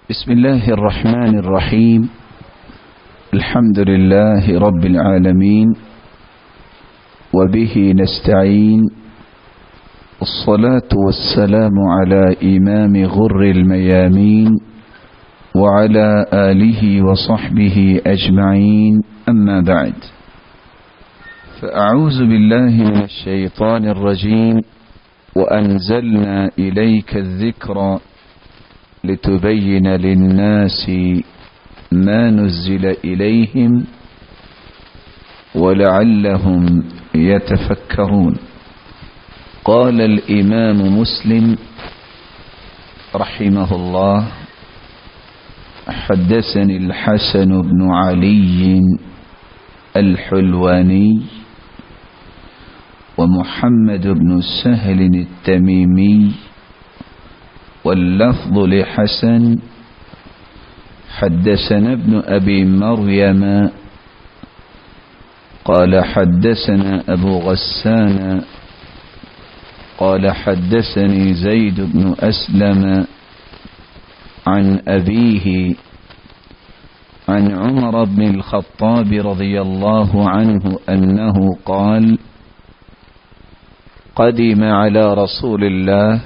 بسم الله الرحمن الرحيم. الحمد لله رب العالمين وبه نستعين، الصلاة والسلام على إمام غر الميامين وعلى آله وصحبه أجمعين، أما بعد، فأعوذ بالله من الشيطان الرجيم. وأنزلنا إليك الذكر لتبين للناس ما نزل إليهم ولعلهم يتفكرون. قال الإمام مسلم رحمه الله: حدثني الحسن بن علي الحلواني ومحمد بن سهل التميمي، واللفظ لحسن. حدثنا ابن أبي مريم قال حدثنا أبو غسان قال حدثني زيد بن أسلم عن أبيه عن عمر بن الخطاب رضي الله عنه أنه قال: قدم على رسول الله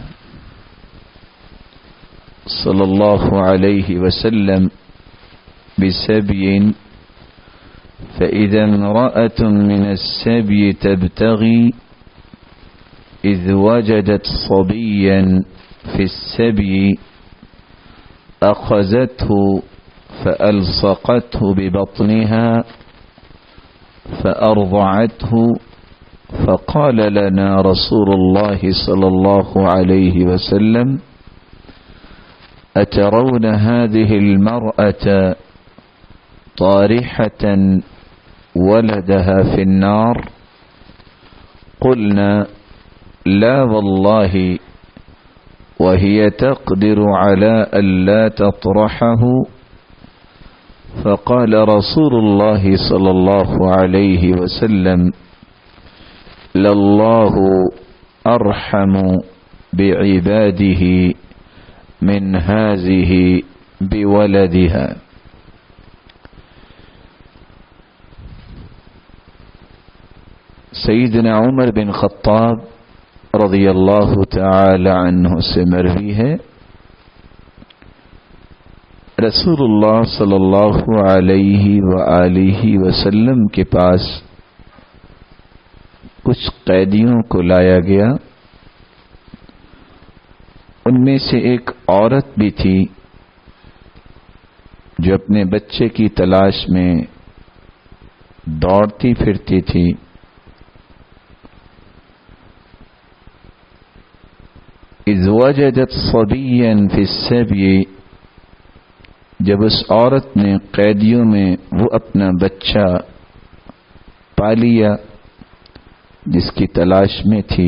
صلى الله عليه وسلم بسبي، فإذا امرأة من السبي تبتغي، إذ وجدت صبيا في السبي أخذته فألصقته ببطنها فأرضعته، فقال لنا رسول الله صلى الله عليه وسلم: أترون هذه المرأة طارحة ولدها في النار؟ قلنا: لا والله، وهي تقدر على ألا تطرحه. فقال رسول الله صلى الله عليه وسلم: لله أرحم بعباده من هذه بولدها. سیدنا عمر بن خطاب رضی اللہ تعالی عنہ سے مروی ہے، رسول اللہ صلی اللہ علیہ وآلہ وسلم کے پاس کچھ قیدیوں کو لایا گیا. ان میں سے ایک عورت بھی تھی جو اپنے بچے کی تلاش میں دوڑتی پھرتی تھی. اذ وجدت صبیا فی السبی، جب اس عورت نے قیدیوں میں وہ اپنا بچہ پا لیا جس کی تلاش میں تھی،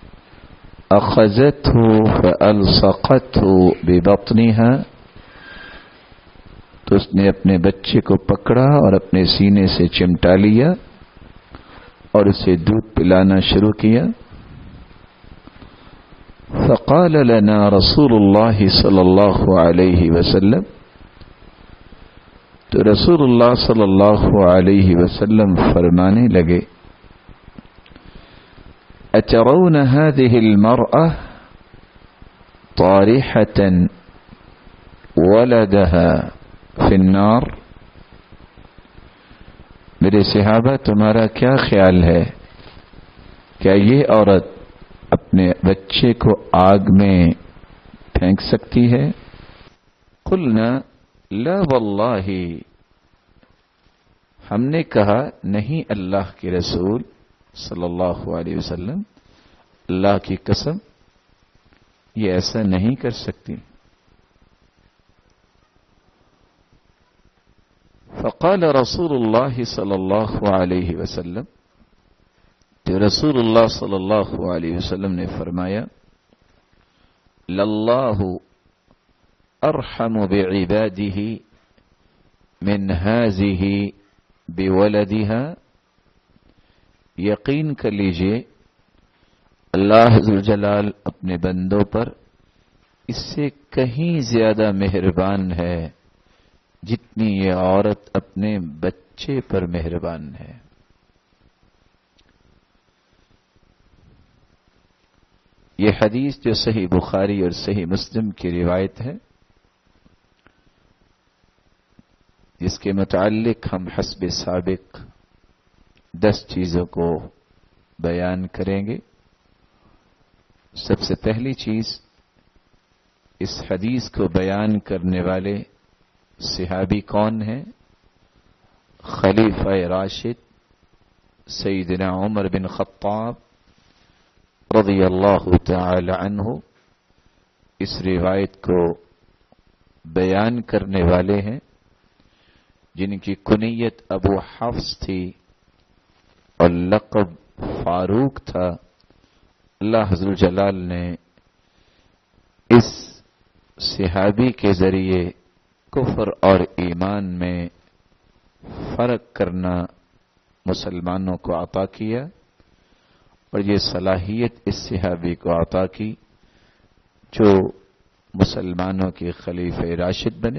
اخذته فالصقته ببطنها، تو اس نے اپنے بچے کو پکڑا اور اپنے سینے سے چمٹا لیا اور اسے دودھ پلانا شروع کیا. فقال لنا رسول اللہ صلی اللہ علیہ وسلم، تو رسول اللہ صلی اللہ علیہ وسلم فرمانے لگے: أترون هذه المرأة طارحة ولدها في النار؟ میرے صحابہ، تمہارا کیا خیال ہے، کیا یہ عورت اپنے بچے کو آگ میں پھینک سکتی ہے؟ قلنا لا واللہ، ہم نے کہا نہیں اللہ کے رسول صلی اللہ علیہ وسلم، اللہ کی قسم یہ ایسا نہیں کر سکتی. فقال رسول اللہ صلی اللہ علیہ وسلم، تو رسول اللہ صلی اللہ علیہ وسلم نے فرمایا: للہ ارحم بعباده من هذه بولدها، یقین کر لیجئے اللہ ذوالجلال اپنے بندوں پر اس سے کہیں زیادہ مہربان ہے جتنی یہ عورت اپنے بچے پر مہربان ہے. یہ حدیث جو صحیح بخاری اور صحیح مسلم کی روایت ہے، جس کے متعلق ہم حسب سابق 10 چیزوں کو بیان کریں گے. سب سے پہلی چیز، اس حدیث کو بیان کرنے والے صحابی کون ہیں؟ خلیفہ راشد سیدنا عمر بن خطاب رضی اللہ تعالی عنہ اس روایت کو بیان کرنے والے ہیں، جن کی کنیت ابو حفص تھی اور لقب فاروق تھا. اللہ عز و جلال نے اس صحابی کے ذریعے کفر اور ایمان میں فرق کرنا مسلمانوں کو عطا کیا، اور یہ صلاحیت اس صحابی کو عطا کی جو مسلمانوں کے خلیفہ راشد بنے.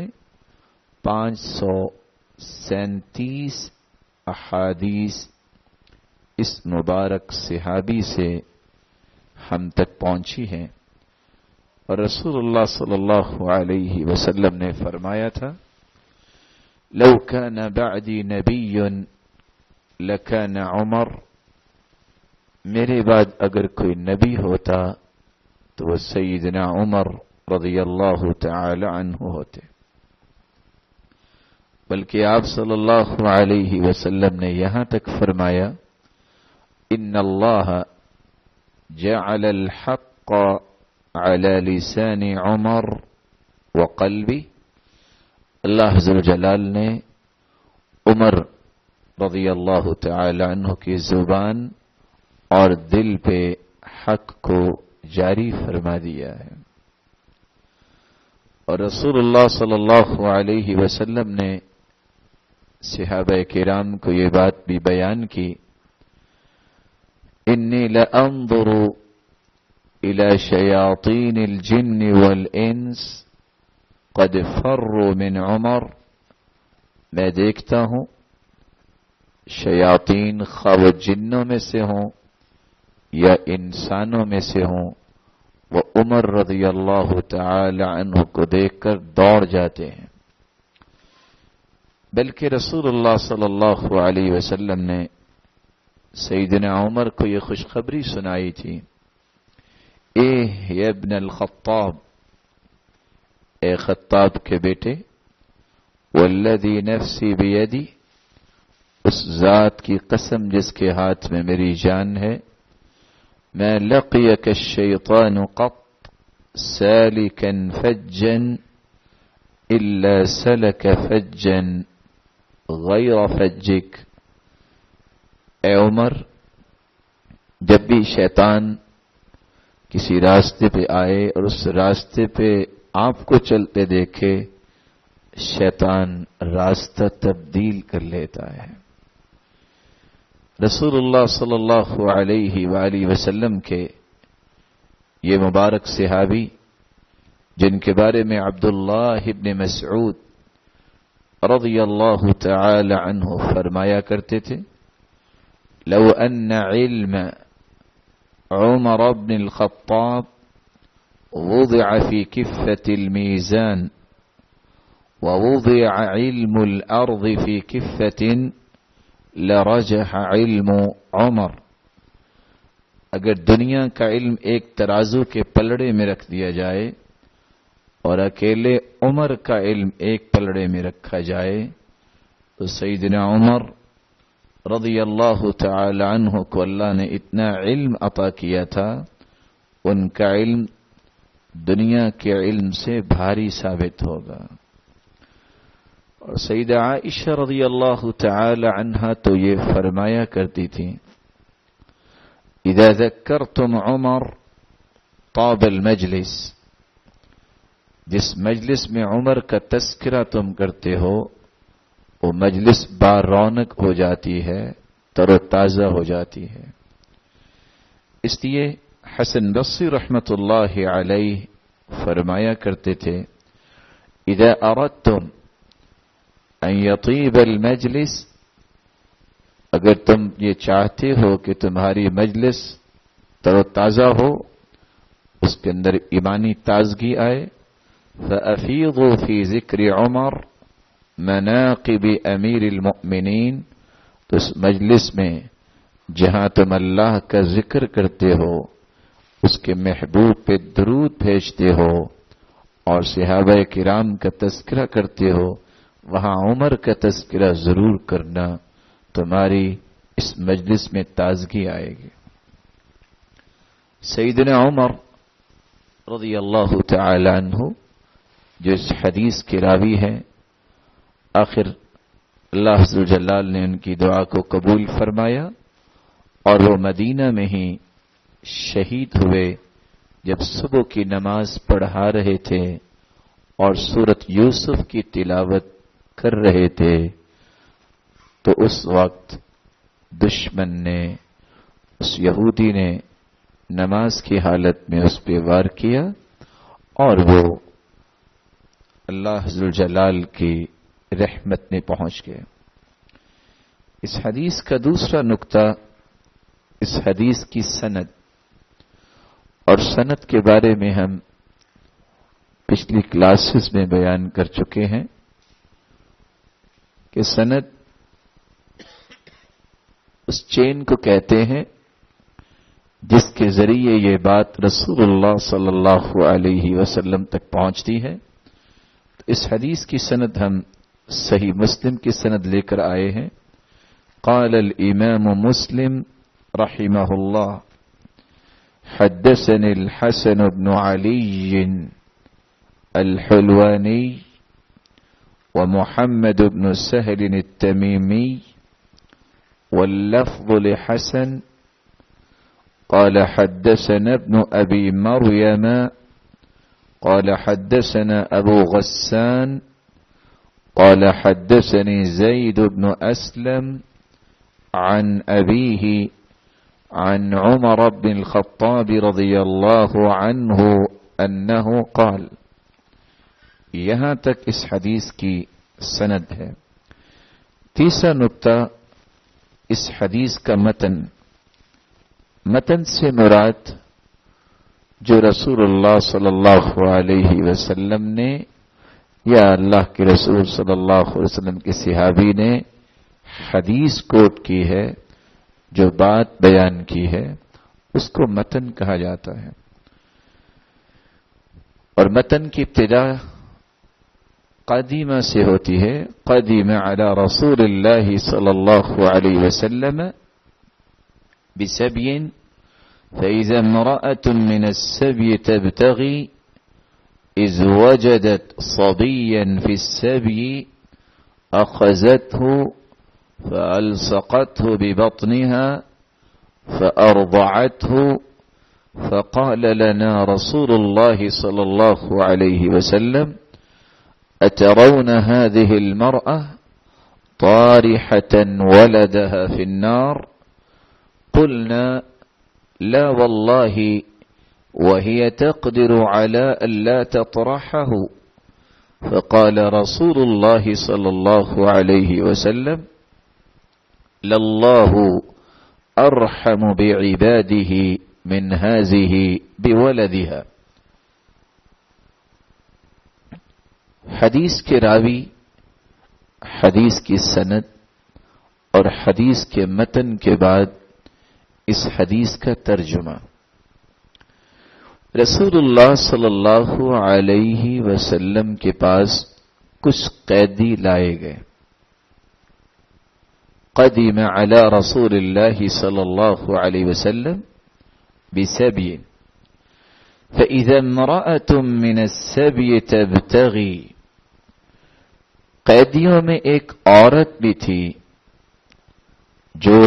537 احادیث اس مبارک صحابی سے ہم تک پہنچی ہیں، اور رسول اللہ صلی اللہ علیہ وسلم نے فرمایا تھا: لو كان بعدی نبی لكان عمر، میرے بعد اگر کوئی نبی ہوتا تو وہ سیدنا عمر رضی اللہ تعالی عنہ ہوتے. بلکہ آپ صلی اللہ علیہ وسلم نے یہاں تک فرمایا: ان اللہ جعل الحق على لسان عمر وقلبی، اللہ عز و جلال نے عمر رضی اللہ تعالی عنہ کی زبان اور دل پہ حق کو جاری فرما دیا ہے. اور رسول اللہ صلی اللہ علیہ وسلم نے صحابہ کرام کو یہ بات بھی بیان کی: انی لانظر الى شیاطین الجن والانس قد فروا من عمر، میں دیکھتا ہوں شیاطین خواہ وہ جنوں میں سے ہوں یا انسانوں میں سے ہوں، وہ عمر رضی اللہ تعالی عنہ کو دیکھ کر دوڑ جاتے ہیں. بلکہ رسول اللہ صلی اللہ علیہ وسلم نے سیدنا عمر کو یہ خوشخبری سنائی تھی: اے ابن الخطاب، اے خطاب کے بیٹے، والذی نفسی بیدی، اس ذات کی قسم جس کے ہاتھ میں میری جان ہے، ما لقيك الشيطان قط سالكا فجا إلا سلك فجا غير فجك. اے عمر، جب بھی شیطان کسی راستے پہ آئے اور اس راستے پہ آپ کو چلتے دیکھے، شیطان راستہ تبدیل کر لیتا ہے. رسول اللہ صلی اللہ علیہ وآلہ وسلم کے یہ مبارک صحابی، جن کے بارے میں عبداللہ ابن مسعود رضی اللہ تعالی عنہ فرمایا کرتے تھے: لو ان علم عمر بن الخطاب وضع في كفة الميزان ووضع علم الأرض في كفة لرجح علم عمر، اگر دنیا کا علم ایک ترازو کے پلڑے میں رکھ دیا جائے اور اکیلے عمر کا علم ایک پلڑے میں رکھا جائے تو سیدنا عمر رضی اللہ تعالی عنہ کو اللہ نے اتنا علم عطا کیا تھا، ان کا علم دنیا کے علم سے بھاری ثابت ہوگا. اور سیدہ عائشہ رضی اللہ تعالی عنہا تو یہ فرمایا کرتی تھی: اذا ذکرتم عمر طاب المجلس، جس مجلس میں عمر کا تذکرہ تم کرتے ہو وہ مجلس بارونق ہو جاتی ہے، تر و تازہ ہو جاتی ہے. اس لیے حسن بصری رحمت اللہ علیہ فرمایا کرتے تھے اذا اردتم ان یطیب المجلس، اگر تم یہ چاہتے ہو کہ تمہاری مجلس تر و تازہ ہو، اس کے اندر ایمانی تازگی آئے، فافیضوا فی ذکر عمر مناقب امیر المؤمنین، تو اس مجلس میں جہاں تم اللہ کا ذکر کرتے ہو، اس کے محبوب پہ درود بھیجتے ہو اور صحابہ کرام کا تذکرہ کرتے ہو، وہاں عمر کا تذکرہ ضرور کرنا، تمہاری اس مجلس میں تازگی آئے گی۔ سیدنا عمر رضی اللہ تعالی عنہ جو اس حدیث کے راوی ہیں، آخر اللہ عز و جلال نے ان کی دعا کو قبول فرمایا اور وہ مدینہ میں ہی شہید ہوئے جب صبح کی نماز پڑھا رہے تھے اور سورۃ یوسف کی تلاوت کر رہے تھے، تو اس وقت دشمن نے، اس یہودی نے نماز کی حالت میں اس پہ وار کیا اور وہ اللہ عز و جلال کی رحمت میں پہنچ گئے۔ اس حدیث کا دوسرا نقطہ، اس حدیث کی سند، اور سند کے بارے میں ہم پچھلی کلاسز میں بیان کر چکے ہیں کہ سند اس چین کو کہتے ہیں جس کے ذریعے یہ بات رسول اللہ صلی اللہ علیہ وسلم تک پہنچتی ہے۔ تو اس حدیث کی سند ہم صحیح مسلم کی سند لے کر آئے ہیں۔ قال الامام مسلم رحمہ اللہ حدثني الحسن بن علي الحلواني ومحمد بن سهل التميمي واللفظ لحسن قال حدثنا ابن أبي مريم قال حدثنا أبو غسان قال حدثني زيد بن أسلم عن أبيه عن عمر بن الخطاب رضي الله عنه أنه قال، یہاں تک اس حدیث کی سند ہے۔ تیسرا نقطہ، اس حدیث کا متن سے مراد جو رسول اللہ صلی اللہ علیہ وسلم نے یا اللہ کے رسول صلی اللہ علیہ وسلم کے صحابی نے حدیث کوٹ کی ہے، جو بات بیان کی ہے، اس کو متن کہا جاتا ہے۔ اور متن کی ابتدا قدیمہ سے ہوتی ہے، قدیم علی رسول اللہ صلی اللہ علیہ وسلم بسبی فإذا امرأة من السبي تبتغي إذ وجدت صبيا في السبي أخذته فألصقته ببطنها فأرضعته فقال لنا رسول الله صلى الله عليه وسلم أترون هذه المرأة طارحة ولدها في النار؟ قلنا لا والله وهي تقدر على ألا تطرحه. فقال رسول الله صلى الله عليه وسلم لله أرحم بعباده من هذه بولدها. حدیث کے راوی، حدیث کی سند اور حدیث کے متن کے بعد اس حدیث کا ترجمہ۔ رسول اللہ صلی اللہ علیہ وسلم کے پاس کچھ قیدی لائے گئے۔ قدم علی رسول اللہ صلی اللہ علیہ وسلم بسبی فإذا امرأة من السبی تبتغی، قیدیوں میں ایک عورت بھی تھی جو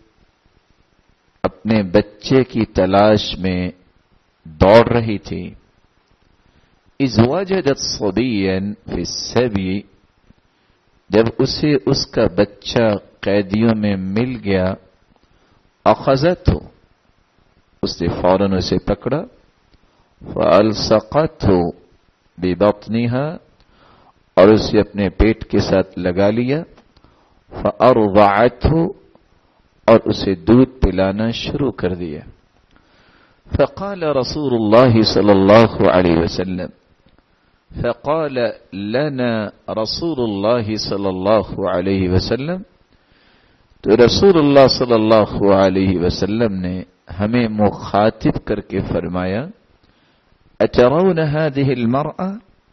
اپنے بچے کی تلاش میں دوڑ رہی تھی۔ اذ وجدت صبیا فی السبی، جب اسے اس کا بچہ قیدیوں میں مل گیا، اخذته، اس نے فوراً اسے پکڑا، فَأَلْصَقَتْهُ بِبَطْنِهَا، اور اسے اپنے پیٹ کے ساتھ لگا لیا. فَأَرْضَعَتْهُ، اور اسے دودھ پلانا شروع کر دیا. فقال رسول اللہ صلی اللہ علیہ وسلم فقال لنا رسول اللہ صلی اللہ علیہ وسلم، تو رسول اللہ صلی اللہ علیہ وسلم نے ہمیں مخاطب کر کے فرمایا، اترون هذه المرأة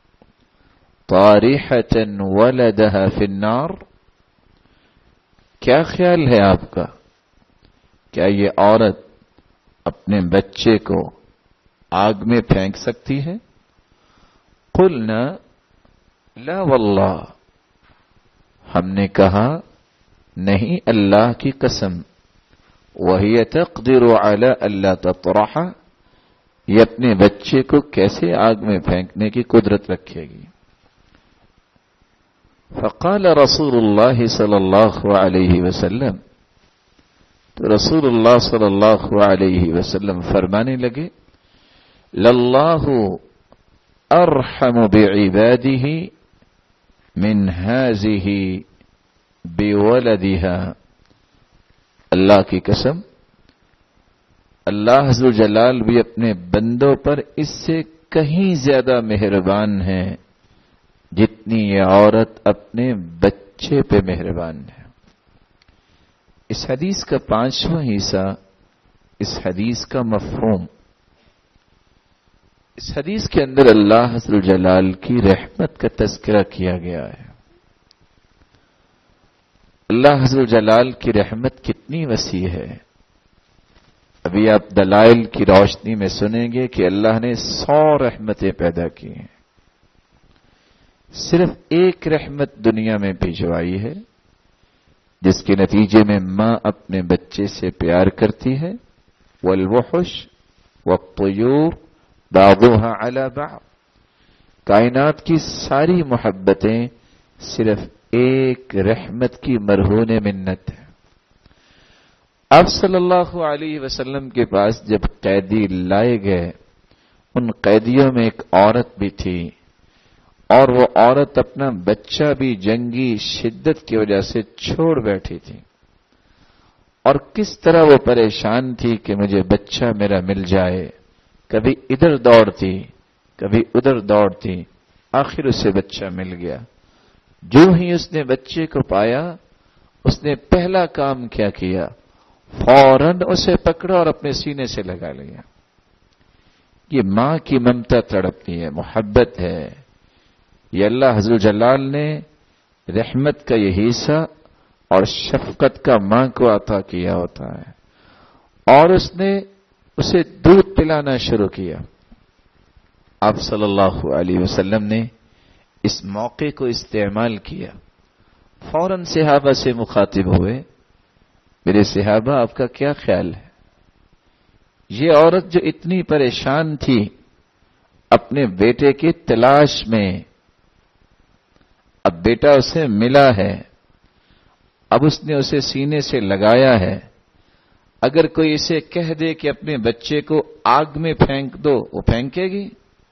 طارحة ولدها في النار، کیا خیال ہے آپ کا، کیا یہ عورت اپنے بچے کو آگ میں پھینک سکتی ہے؟ قلنا لا واللہ، ہم نے کہا نہیں اللہ کی قسم. وہی تقدر علی الا تطرح، یہ اپنے بچے کو کیسے آگ میں پھینکنے کی قدرت رکھے گی؟ فقال رسول اللہ صلی اللہ علیہ وسلم، تو رسول اللہ صلی اللہ علیہ وسلم فرمانے لگے، للہ ارحم بعباده من هذه بولدها، اللہ کی قسم اللہ ذو جلال بھی اپنے بندوں پر اس سے کہیں زیادہ مہربان ہے جتنی یہ عورت اپنے بچے پہ مہربان ہے. اس حدیث کا 5واں حصہ، اس حدیث کا مفہوم. اس حدیث کے اندر اللہ ذو جلال کی رحمت کا تذکرہ کیا گیا ہے. اللہ ذو جلال کی رحمت کتنی وسیع ہے. ابھی آپ دلائل کی روشنی میں سنیں گے کہ اللہ نے 100 رحمتیں پیدا کی ہیں. صرف ایک رحمت دنیا میں بھجوائی ہے جس کے نتیجے میں ماں اپنے بچے سے پیار کرتی ہے. والوحش والطیور بعضها على بعض، کائنات کی ساری محبتیں صرف ایک رحمت کی مرہون منت ہے. آپ صلی اللہ علیہ وسلم کے پاس جب قیدی لائے گئے، ان قیدیوں میں ایک عورت بھی تھی، اور وہ عورت اپنا بچہ بھی جنگی شدت کی وجہ سے چھوڑ بیٹھی تھی، اور کس طرح وہ پریشان تھی کہ مجھے بچہ میرا مل جائے. کبھی ادھر دوڑتی کبھی ادھر دوڑتی، آخر اسے بچہ مل گیا. جو ہی اس نے بچے کو پایا، اس نے پہلا کام کیا کیا، فوراً اسے پکڑا اور اپنے سینے سے لگا لیا. یہ ماں کی ممتا تڑپتی ہے، محبت ہے. یہ اللہ عز و جلال نے رحمت کا یہ حصہ اور شفقت کا ماں کو عطا کیا ہوتا ہے، اور اس نے اسے دودھ پلانا شروع کیا. آپ صلی اللہ علیہ وسلم نے اس موقع کو استعمال کیا، فوراً صحابہ سے مخاطب ہوئے، میرے صحابہ آپ کا کیا خیال ہے؟ یہ عورت جو اتنی پریشان تھی اپنے بیٹے کی تلاش میں، اب بیٹا اسے ملا ہے، اب اس نے اسے سینے سے لگایا ہے، اگر کوئی اسے کہہ دے کہ اپنے بچے کو آگ میں پھینک دو، وہ پھینکے گی؟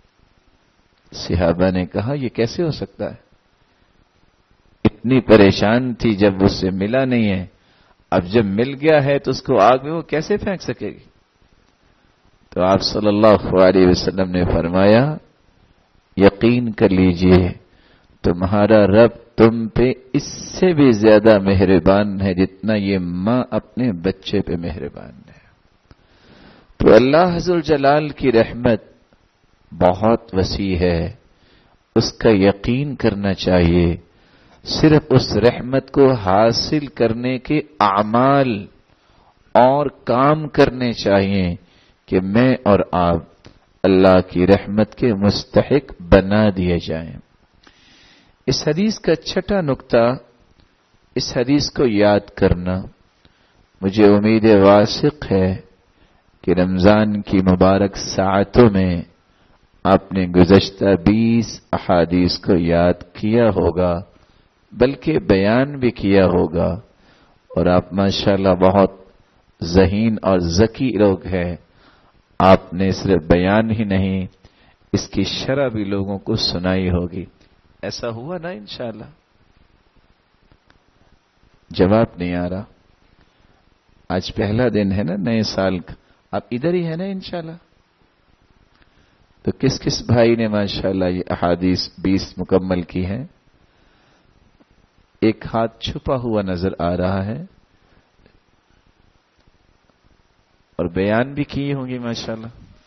صحابہ نے کہا یہ کیسے ہو سکتا ہے؟ اتنی پریشان تھی جب اس سے ملا نہیں ہے، اب جب مل گیا ہے تو اس کو آگ میں وہ کیسے پھینک سکے گی؟ تو آپ صلی اللہ علیہ وسلم نے فرمایا، یقین کر لیجئے تمہارا رب تم پہ اس سے بھی زیادہ مہربان ہے جتنا یہ ماں اپنے بچے پہ مہربان ہے. تو اللہ عز و جلال کی رحمت بہت وسیع ہے، اس کا یقین کرنا چاہیے. صرف اس رحمت کو حاصل کرنے کے اعمال اور کام کرنے چاہیے کہ میں اور آپ اللہ کی رحمت کے مستحق بنا دیے جائیں. اس حدیث کا 6واں نقطہ، اس حدیث کو یاد کرنا. مجھے امید واثق ہے کہ رمضان کی مبارک ساعتوں میں آپ نے گزشتہ 20 احادیث کو یاد کیا ہوگا، بلکہ بیان بھی کیا ہوگا، اور آپ ماشاءاللہ بہت ذہین اور ذکی لوگ ہیں. آپ نے صرف بیان ہی نہیں اس کی شرح بھی لوگوں کو سنائی ہوگی. ایسا ہوا نا انشاءاللہ؟ جواب نہیں آ رہا. آج پہلا دن ہے نا نئے سال کا، آپ ادھر ہی ہے نا انشاءاللہ؟ تو کس کس بھائی نے ماشاءاللہ یہ احادیث 20 مکمل کی ہیں؟ ایک ہاتھ چھپا ہوا نظر آ رہا ہے، اور بیان بھی کیے ہوں گے ماشاءاللہ.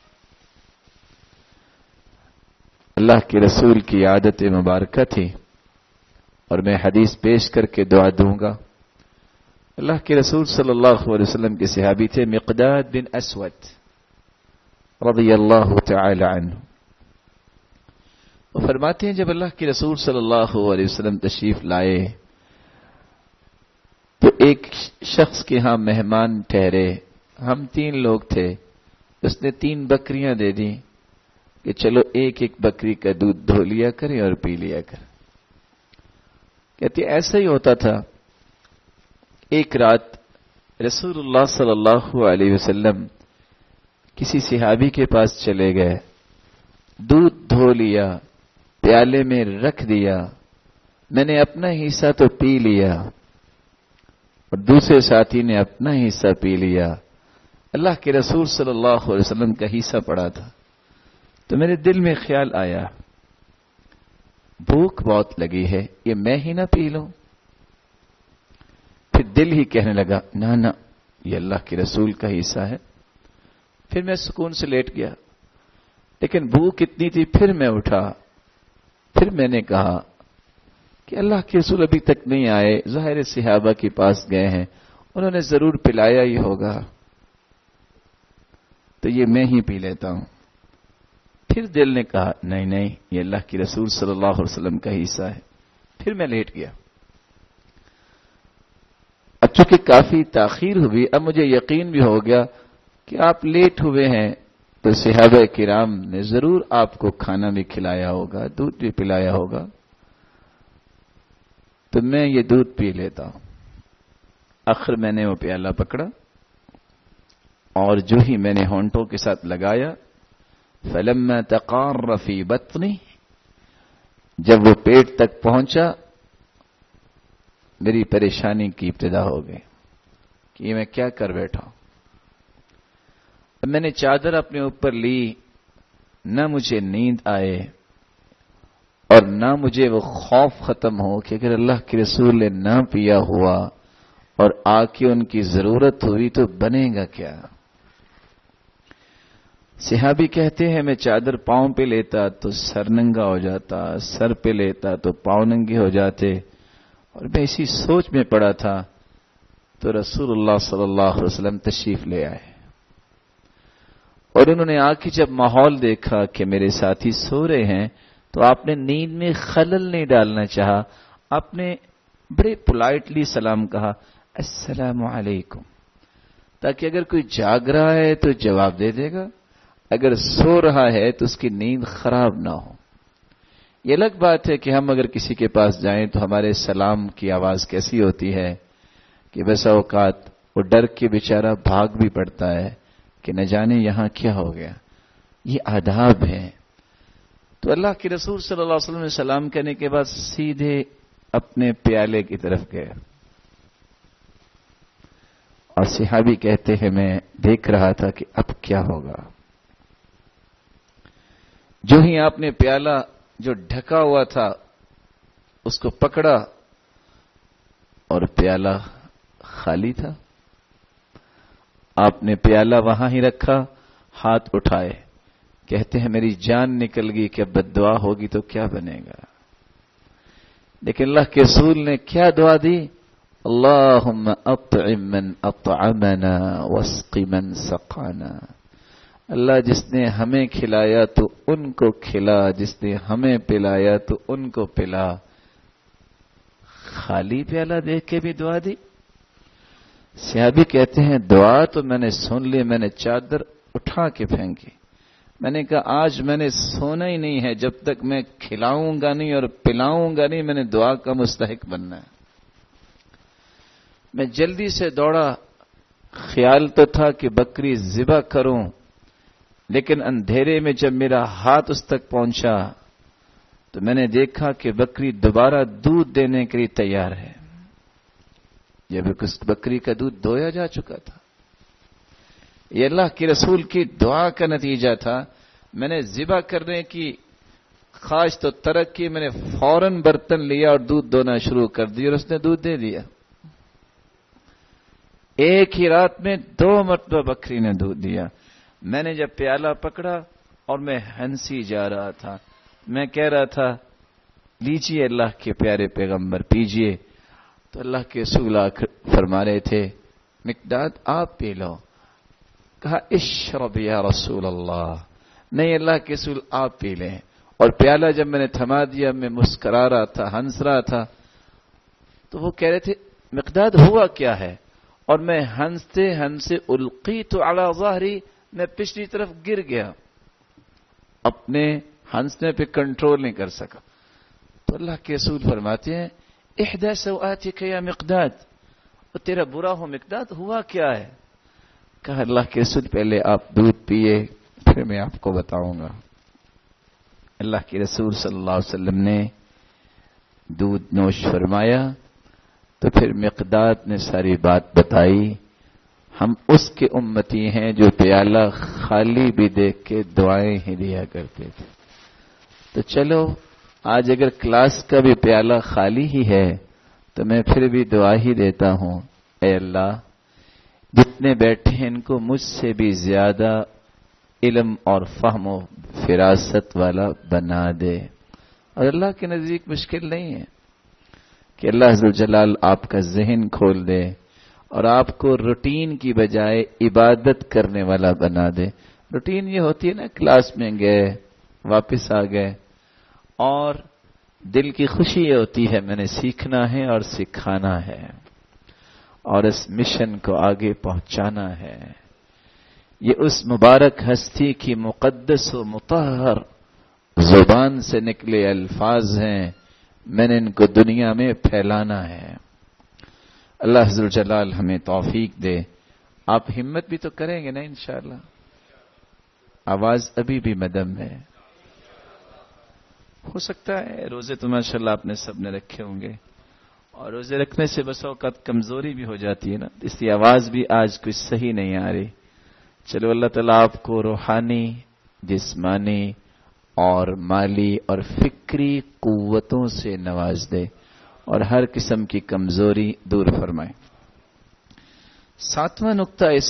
اللہ کے رسول کی عادت مبارکہ تھی، اور میں حدیث پیش کر کے دعا دوں گا. اللہ کے رسول صلی اللہ علیہ وسلم کے صحابی تھے مقداد بن اسود رضی اللہ تعالی عنہ. وہ فرماتے ہیں جب اللہ کے رسول صلی اللہ علیہ وسلم تشریف لائے تو ایک شخص کے ہاں مہمان ٹھہرے. ہم 3 لوگ تھے. اس نے 3 بکریاں دے دی کہ چلو ایک ایک بکری کا دودھ دھو لیا کریں اور پی لیا کریں. کہتے ایسا ہی ہوتا تھا. ایک رات رسول اللہ صلی اللہ علیہ وسلم کسی صحابی کے پاس چلے گئے، دودھ دھو لیا، پیالے میں رکھ دیا. میں نے اپنا حصہ تو پی لیا اور دوسرے ساتھی نے اپنا حصہ پی لیا. اللہ کے رسول صلی اللہ علیہ وسلم کا حصہ پڑا تھا. تو میرے دل میں خیال آیا بھوک بہت لگی ہے، یہ میں ہی نہ پی لوں. پھر دل ہی کہنے لگا نہ یہ اللہ کے رسول کا حصہ ہے. پھر میں سکون سے لیٹ گیا. لیکن بھوک اتنی تھی، پھر میں اٹھا. پھر میں نے کہا کہ اللہ کے رسول ابھی تک نہیں آئے، ظاہر صحابہ کے پاس گئے ہیں، انہوں نے ضرور پلایا ہی ہوگا، تو یہ میں ہی پی لیتا ہوں. پھر دل نے کہا نہیں یہ اللہ کے رسول صلی اللہ علیہ وسلم کا حصہ ہے. پھر میں لیٹ گیا. اب چونکہ کافی تاخیر ہوئی، اب مجھے یقین بھی ہو گیا کہ آپ لیٹ ہوئے ہیں، تو صحابہ کرام نے ضرور آپ کو کھانا بھی کھلایا ہوگا، دودھ بھی پلایا ہوگا، تو میں یہ دودھ پی لیتا ہوں. آخر میں نے وہ پیالہ پکڑا اور جو ہی میں نے ہونٹوں کے ساتھ لگایا، فلما تقار فی بطنی، جب وہ پیٹ تک پہنچا میری پریشانی کی ابتدا ہو گئی کہ یہ میں کیا کر بیٹھا ہوں. میں نے چادر اپنے اوپر لی، نہ مجھے نیند آئے اور نہ مجھے وہ خوف ختم ہو کہ اگر اللہ کے رسول نے نہ پیا ہوا اور آ کے ان کی ضرورت ہوئی تو بنے گا کیا. صحابی کہتے ہیں میں چادر پاؤں پہ لیتا تو سر ننگا ہو جاتا، سر پہ لیتا تو پاؤں ننگے ہو جاتے، اور میں اسی سوچ میں پڑا تھا. تو رسول اللہ صلی اللہ علیہ وسلم تشریف لے آئے، اور انہوں نے آ کے جب ماحول دیکھا کہ میرے ساتھی سو رہے ہیں تو آپ نے نیند میں خلل نہیں ڈالنا چاہا. آپ نے بڑے پولائٹلی سلام کہا السلام علیکم، تاکہ اگر کوئی جاگ رہا ہے تو جواب دے دے گا، اگر سو رہا ہے تو اس کی نیند خراب نہ ہو. یہ الگ بات ہے کہ ہم اگر کسی کے پاس جائیں تو ہمارے سلام کی آواز کیسی ہوتی ہے کہ بسا اوقات وہ ڈر کے بیچارہ بھاگ بھی پڑتا ہے کہ نہ جانے یہاں کیا ہو گیا. یہ آداب ہے. تو اللہ کے رسول صلی اللہ علیہ وسلم نے سلام کرنے کے بعد سیدھے اپنے پیالے کی طرف گئے، اور صحابی کہتے ہیں میں دیکھ رہا تھا کہ اب کیا ہوگا. جو ہی آپ نے پیالہ جو ڈھکا ہوا تھا اس کو پکڑا اور پیالہ خالی تھا. آپ نے پیالہ وہاں ہی رکھا، ہاتھ اٹھائے، کہتے ہیں میری جان نکل گئی کہ اب بد دعا ہوگی تو کیا بنے گا. لیکن اللہ کے رسول نے کیا دعا دی؟ اللہم اطعم من اطعمنا واسق من سقانا. اللہ جس نے ہمیں کھلایا تو ان کو کھلا، جس نے ہمیں پلایا تو ان کو پلا. خالی پیالہ دیکھ کے بھی دعا دی. صحابی کہتے ہیں دعا تو میں نے سن لی، میں نے چادر اٹھا کے پھینکی. میں نے کہا آج میں نے سونا ہی نہیں ہے جب تک میں کھلاؤں گا نہیں اور پلاؤں گا نہیں، میں نے دعا کا مستحق بننا ہے. میں جلدی سے دوڑا، خیال تو تھا کہ بکری ذبح کروں، لیکن اندھیرے میں جب میرا ہاتھ اس تک پہنچا تو میں نے دیکھا کہ بکری دوبارہ دودھ دینے کے لیے تیار ہے، جب اس بکری کا دودھ دویا جا چکا تھا۔ یہ اللہ کے رسول کی دعا کا نتیجہ تھا۔ میں نے ذبح کرنے کی خواہش تو ترک کی، میں نے فوراً برتن لیا اور دودھ دونا شروع کر دیا اور اس نے دودھ دے دیا۔ ایک ہی رات میں 2 مرتبہ بکری نے دودھ دیا۔ میں نے جب پیالہ پکڑا اور میں ہنسی جا رہا تھا، میں کہہ رہا تھا لیجیے اللہ کے پیارے پیغمبر پیجیے، تو اللہ کے رسول فرما رہے تھے مقداد آپ پی لو۔ کہا اشرب یا رسول اللہ، نہیں اللہ کے رسول آپ پی لیں۔ اور پیالہ جب میں نے تھما دیا، میں مسکرا رہا تھا، ہنس رہا تھا، تو وہ کہہ رہے تھے مقداد ہوا کیا ہے؟ اور میں ہنستے ہنسے القیت علی ظہری، میں پچھلی طرف گر گیا، اپنے ہنسنے پہ کنٹرول نہیں کر سکا۔ تو اللہ کے رسول فرماتے ہیں احدى سوآتك یا مقداد، وہ تیرا برا ہو مقداد، ہوا کیا ہے؟ کہا اللہ کے رسول پہلے آپ دودھ پیئے پھر میں آپ کو بتاؤں گا۔ اللہ کے رسول صلی اللہ علیہ وسلم نے دودھ نوش فرمایا تو پھر مقداد نے ساری بات بتائی۔ ہم اس کے امتی ہیں جو پیالہ خالی بھی دیکھ کے دعائیں ہی دیا کرتے تھے۔ تو چلو آج اگر کلاس کا بھی پیالہ خالی ہی ہے تو میں پھر بھی دعا ہی دیتا ہوں، اے اللہ جتنے بیٹھے ہیں ان کو مجھ سے بھی زیادہ علم اور فہم و فراست والا بنا دے۔ اور اللہ کے نزدیک مشکل نہیں ہے کہ اللہ عز و جلال آپ کا ذہن کھول دے اور آپ کو روٹین کی بجائے عبادت کرنے والا بنا دے۔ روٹین یہ ہوتی ہے نا، کلاس میں گئے واپس آ گئے، اور دل کی خوشی یہ ہوتی ہے میں نے سیکھنا ہے اور سکھانا ہے اور اس مشن کو آگے پہنچانا ہے۔ یہ اس مبارک ہستی کی مقدس و مطہر زبان سے نکلے الفاظ ہیں، میں نے ان کو دنیا میں پھیلانا ہے۔ اللہ عز و جلال ہمیں توفیق دے۔ آپ ہمت بھی تو کریں گے نا انشاءاللہ؟ آواز ابھی بھی مدم ہے۔ ہو سکتا ہے روزے تو ماشاءاللہ آپ نے سب نے رکھے ہوں گے، اور روزے رکھنے سے بس اوقات کمزوری بھی ہو جاتی ہے نا، اس لیے آواز بھی آج کچھ صحیح نہیں آ رہی۔ چلو اللہ تعالیٰ آپ کو روحانی، جسمانی اور مالی اور فکری قوتوں سے نواز دے اور ہر قسم کی کمزوری دور فرمائے۔ 7واں نقطہ اس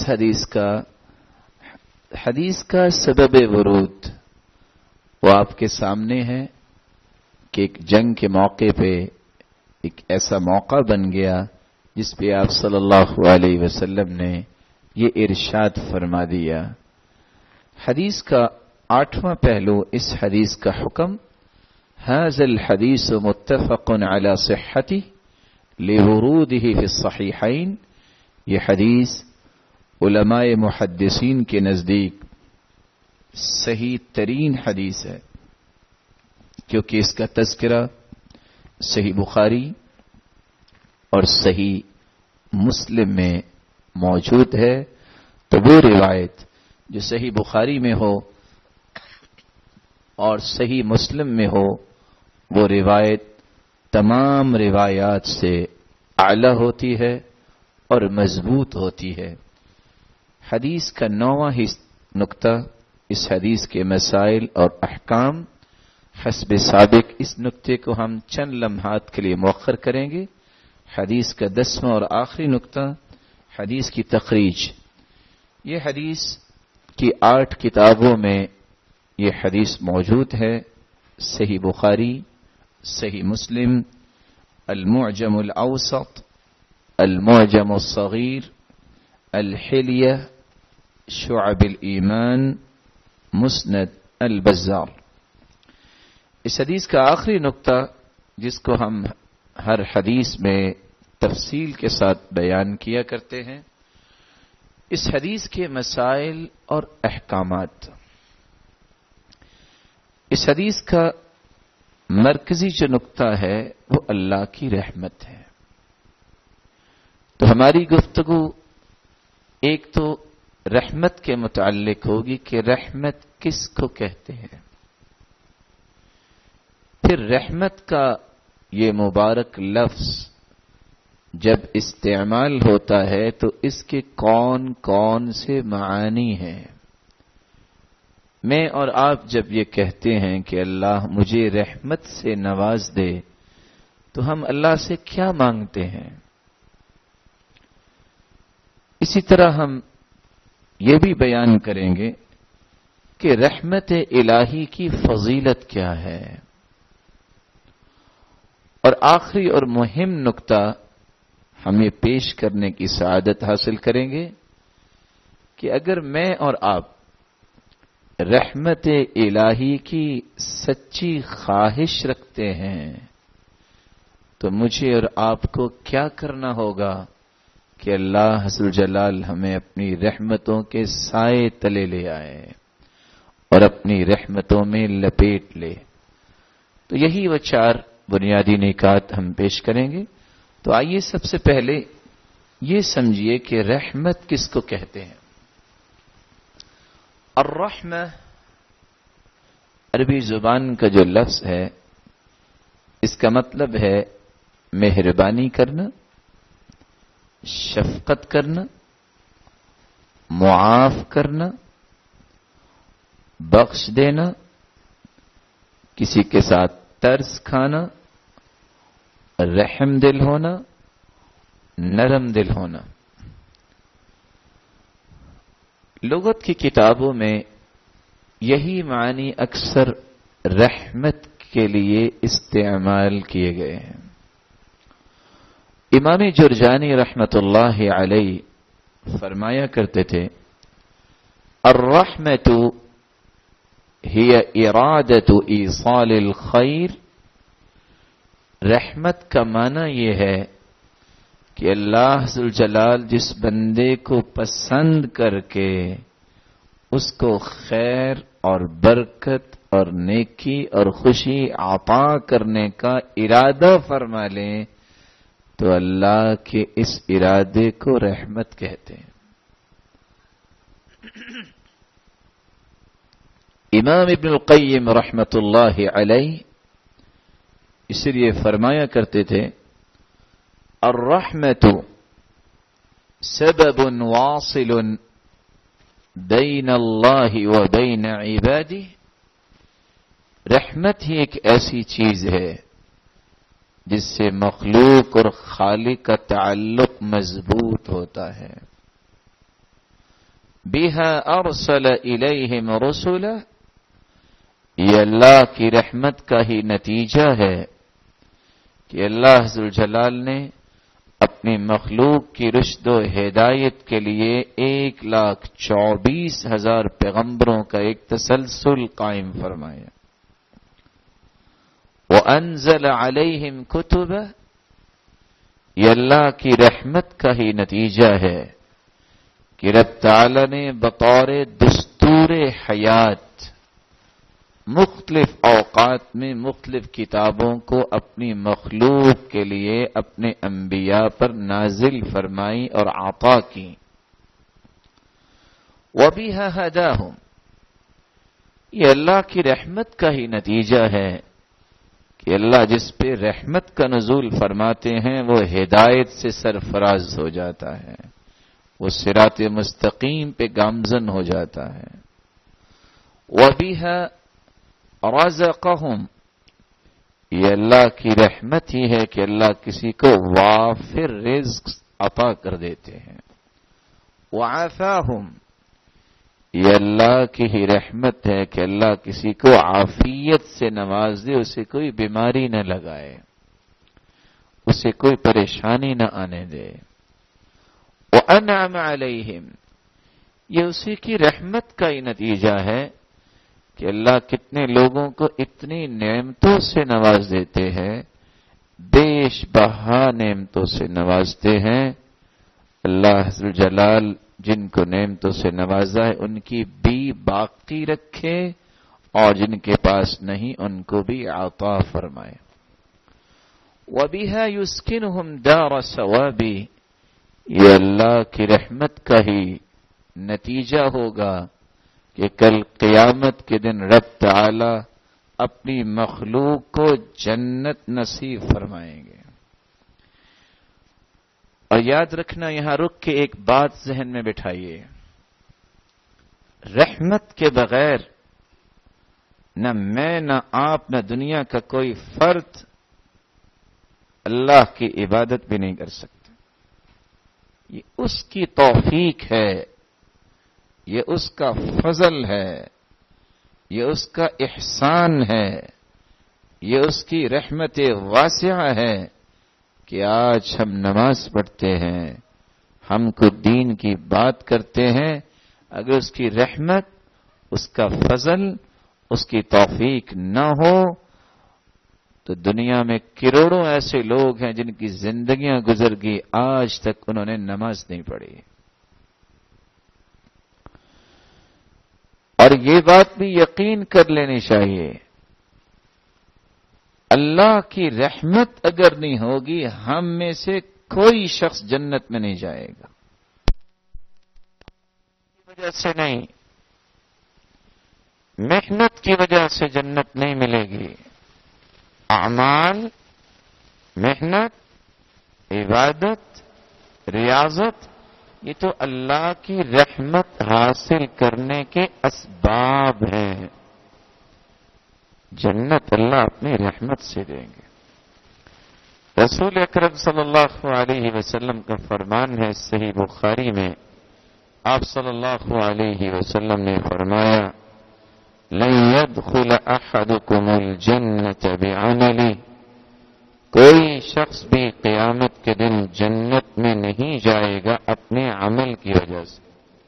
حدیث کا سبب ورود وہ آپ کے سامنے ہے کہ ایک جنگ کے موقع پہ ایک ایسا موقع بن گیا جس پہ آپ صلی اللہ علیہ وسلم نے یہ ارشاد فرما دیا۔ حدیث کا 8واں پہلو، اس حدیث کا حکم، هذا الحدیث متفق علی صحته لورودہ فی الصحیحین، یہ حدیث علماء محدثین کے نزدیک صحیح ترین حدیث ہے، کیونکہ اس کا تذکرہ صحیح بخاری اور صحیح مسلم میں موجود ہے۔ تو وہ روایت جو صحیح بخاری میں ہو اور صحیح مسلم میں ہو، وہ روایت تمام روایات سے اعلیٰ ہوتی ہے اور مضبوط ہوتی ہے۔ حدیث کا 9واں نقطہ، اس حدیث کے مسائل اور احکام، حسب سابق اس نقطے کو ہم چند لمحات کے لیے مؤخر کریں گے۔ حدیث کا 10واں اور آخری نقطہ، حدیث کی تخریج۔ یہ حدیث کی 8 کتابوں میں یہ حدیث موجود ہے، صحیح بخاری، صحیح مسلم، المعجم الاوسط، المعجم الصغیر، الحلیہ، شعب الایمان، مسند البزار۔ اس حدیث کا آخری نقطہ جس کو ہم ہر حدیث میں تفصیل کے ساتھ بیان کیا کرتے ہیں، اس حدیث کے مسائل اور احکامات۔ اس حدیث کا مرکزی جو نقطہ ہے وہ اللہ کی رحمت ہے۔ تو ہماری گفتگو ایک تو رحمت کے متعلق ہوگی کہ رحمت کس کو کہتے ہیں. پھر رحمت کا یہ مبارک لفظ جب استعمال ہوتا ہے تو اس کے کون کون سے معانی ہیں. میں اور آپ جب یہ کہتے ہیں کہ اللہ مجھے رحمت سے نواز دے تو ہم اللہ سے کیا مانگتے ہیں؟ اسی طرح ہم یہ بھی بیان کریں گے کہ رحمت الہی کی فضیلت کیا ہے. اور آخری اور مہم نقطہ ہم یہ پیش کرنے کی سعادت حاصل کریں گے کہ اگر میں اور آپ رحمت الہی کی سچی خواہش رکھتے ہیں تو مجھے اور آپ کو کیا کرنا ہوگا کہ اللہ عز وجل ہمیں اپنی رحمتوں کے سائے تلے لے آئے اور اپنی رحمتوں میں لپیٹ لے. تو یہی وہ 4 بنیادی نکات ہم پیش کریں گے. تو آئیے سب سے پہلے یہ سمجھیے کہ رحمت کس کو کہتے ہیں. الرحمہ عربی زبان کا جو لفظ ہے اس کا مطلب ہے مہربانی کرنا، شفقت کرنا، معاف کرنا، بخش دینا، کسی کے ساتھ ترس کھانا، رحم دل ہونا، نرم دل ہونا. لغت کی کتابوں میں یہی معنی اکثر رحمت کے لیے استعمال کیے گئے ہیں. امام جرجانی رحمت اللہ علیہ فرمایا کرتے تھے الرحمت ہی ارادت ایصال الخیر. رحمت کا معنی یہ ہے کہ اللہ ذو الجلال جس بندے کو پسند کر کے اس کو خیر اور برکت اور نیکی اور خوشی عطا کرنے کا ارادہ فرما لیں تو اللہ کے اس ارادے کو رحمت کہتے ہیں. امام ابن القیم رحمت اللہ علیہ اس لیے فرمایا کرتے تھے الرحمت سبب واصل بین اللہ و بین عبادہ. رحمت ہی ایک ایسی چیز ہے جس سے مخلوق اور خالق کا تعلق مضبوط ہوتا ہے. بہا ارسل الیہم رسلا. یہ اللہ کی رحمت کا ہی نتیجہ ہے کہ اللہ ذو الجلال نے اپنی مخلوق کی رشد و ہدایت کے لیے 1,24,000 پیغمبروں کا ایک تسلسل قائم فرمایا. وَأَنزَلَ عَلَيْهِمْ كُتُبًا. یہ اللہ کی رحمت کا ہی نتیجہ ہے کہ رب تعالی نے بطور دستور حیات مختلف اوقات میں مختلف کتابوں کو اپنی مخلوق کے لیے اپنے انبیاء پر نازل فرمائی اور عطا کی. وَبِهَا هَدَاهُمْ. یہ اللہ کی رحمت کا ہی نتیجہ ہے کہ اللہ جس پہ رحمت کا نزول فرماتے ہیں وہ ہدایت سے سرفراز ہو جاتا ہے، وہ صراط مستقیم پہ گامزن ہو جاتا ہے. وَبِهَا رزقہم. یہ اللہ کی رحمت ہی ہے کہ اللہ کسی کو وافر رزق عطا کر دیتے ہیں. وعافاہم. یہ اللہ کی ہی رحمت ہے کہ اللہ کسی کو عافیت سے نواز دے، اسے کوئی بیماری نہ لگائے، اسے کوئی پریشانی نہ آنے دے. وانعم علیہم. یہ اسی کی رحمت کا ہی نتیجہ ہے کہ اللہ کتنے لوگوں کو اتنی نعمتوں سے نواز دیتے ہیں، بیش بہا نعمتوں سے نوازتے ہیں. اللہ عز وجل جن کو نعمتوں سے نوازا ہے ان کی بھی باقی رکھے اور جن کے پاس نہیں ان کو بھی عطا فرمائے. وَبِهَا يُسْكِنُهُمْ دَارَ ثَوَابِ. یہ اللہ کی رحمت کا ہی نتیجہ ہوگا کہ کل قیامت کے دن رب تعالی اپنی مخلوق کو جنت نصیب فرمائیں گے۔ اور یاد رکھنا، یہاں رک کے ایک بات ذہن میں بٹھائیے، رحمت کے بغیر نہ میں نہ آپ نہ دنیا کا کوئی فرد اللہ کی عبادت بھی نہیں کر سکتا۔ یہ اس کی توفیق ہے، یہ اس کا فضل ہے، یہ اس کا احسان ہے، یہ اس کی رحمت واسعہ ہے کہ آج ہم نماز پڑھتے ہیں، ہم کو دین کی بات کرتے ہیں۔ اگر اس کی رحمت، اس کا فضل، اس کی توفیق نہ ہو تو دنیا میں کروڑوں ایسے لوگ ہیں جن کی زندگیاں گزر گئی، آج تک انہوں نے نماز نہیں پڑھی۔ اور یہ بات بھی یقین کر لینی چاہیے، اللہ کی رحمت اگر نہیں ہوگی ہم میں سے کوئی شخص جنت میں نہیں جائے گا۔ وجہ سے نہیں، محنت کی وجہ سے جنت نہیں ملے گی۔ اعمال، محنت، عبادت، ریاضت، یہ تو اللہ کی رحمت حاصل کرنے کے اسباب ہیں۔ جنت اللہ اپنی رحمت سے دیں گے۔ رسول اکرم صلی اللہ علیہ وسلم کا فرمان ہے صحیح بخاری میں، آپ صلی اللہ علیہ وسلم نے فرمایا، لن يدخل احدكم الجنة بعمله، کوئی شخص بھی قیامت کے دن جنت میں نہیں جائے گا اپنے عمل کی وجہ سے۔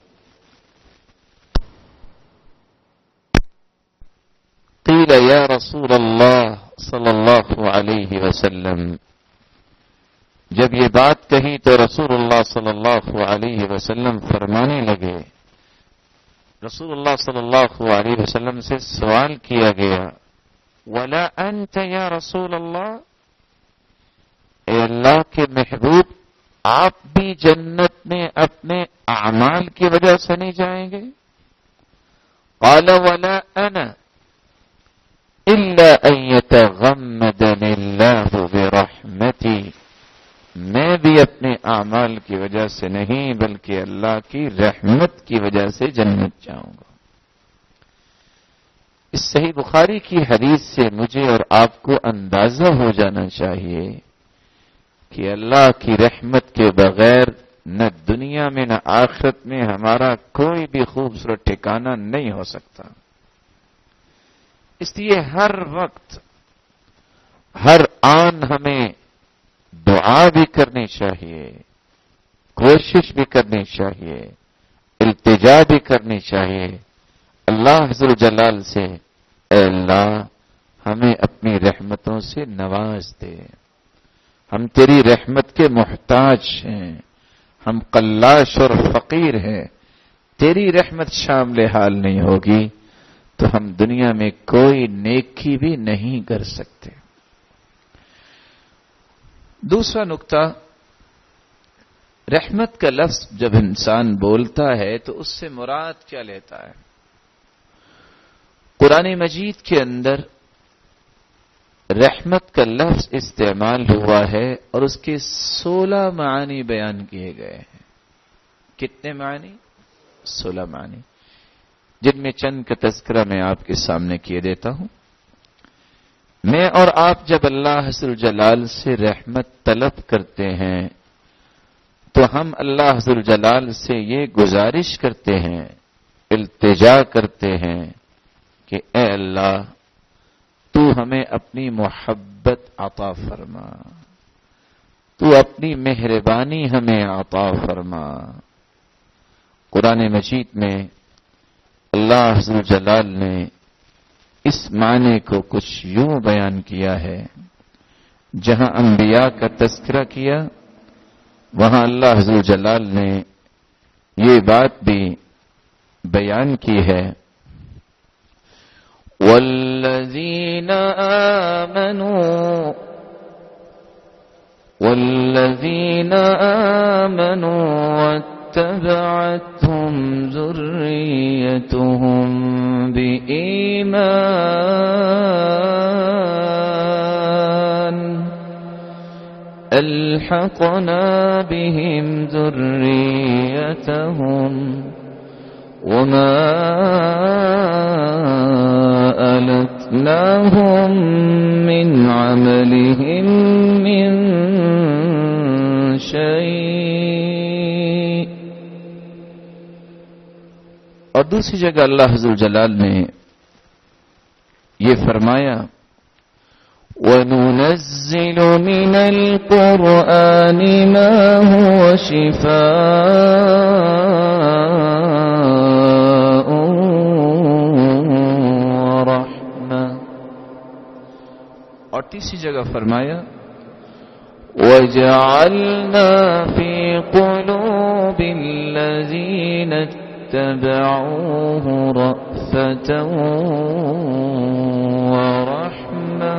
قیل یا رسول اللہ صلی اللہ علیہ وسلم، جب یہ بات کہی تو رسول اللہ صلی اللہ علیہ وسلم فرمانے لگے، رسول اللہ صلی اللہ علیہ وسلم سے سوال کیا گیا، ولا انت یا رسول اللہ، اے اللہ کے محبوب آپ بھی جنت میں اپنے اعمال کی وجہ سے نہیں جائیں گے؟ قال ولا انا الا ان يتغمدني الله برحمتي، میں بھی اپنے اعمال کی وجہ سے نہیں بلکہ اللہ کی رحمت کی وجہ سے جنت جاؤں گا۔ اس صحیح بخاری کی حدیث سے مجھے اور آپ کو اندازہ ہو جانا چاہیے کہ اللہ کی رحمت کے بغیر نہ دنیا میں نہ آخرت میں ہمارا کوئی بھی خوبصورت ٹھکانہ نہیں ہو سکتا۔ اس لیے ہر وقت، ہر آن ہمیں دعا بھی کرنی چاہیے، کوشش بھی کرنی چاہیے، التجا بھی کرنی چاہیے اللہ عز و جلال سے، اے اللہ ہمیں اپنی رحمتوں سے نواز دے، ہم تیری رحمت کے محتاج ہیں، ہم قلاش اور فقیر ہیں، تیری رحمت شامل حال نہیں ہوگی تو ہم دنیا میں کوئی نیکی بھی نہیں کر سکتے۔ دوسرا نقطہ، رحمت کا لفظ جب انسان بولتا ہے تو اس سے مراد کیا لیتا ہے؟ قرآن مجید کے اندر رحمت کا لفظ استعمال ہوا ہے اور اس کے 16 معنی بیان کیے گئے ہیں۔ کتنے معنی؟ 16 معنی، جن میں چند کا تذکرہ میں آپ کے سامنے کیے دیتا ہوں۔ میں اور آپ جب اللہ عز و جلال سے رحمت طلب کرتے ہیں تو ہم اللہ عز و جلال سے یہ گزارش کرتے ہیں، التجا کرتے ہیں کہ اے اللہ تو ہمیں اپنی محبت عطا فرما، تو اپنی مہربانی ہمیں عطا فرما۔ قرآن مجید میں اللہ عز و جلال نے اس معنی کو کچھ یوں بیان کیا ہے، جہاں انبیاء کا تذکرہ کیا وہاں اللہ عز و جلال نے یہ بات بھی بیان کی ہے، والذین آمنوا واتبعتهم ذريتهم بإيمان ألحقنا بهم ذريتهم وما ألتناهم من عملهم من شيء. اور دوسری جگہ اللہ ذو الجلال نے یہ فرمایا وَنُنَزِّلُ مِنَ الْقُرْآنِ مَا هُوَ شِفَاءٌ وَرَحْمَةٌ. اور تیسری جگہ فرمایا وَجَعَلْنَا فِي قُلُوبِ الَّذِينَ اتَّبَعُوهُ رَأْفَةً وَرَحْمَةً.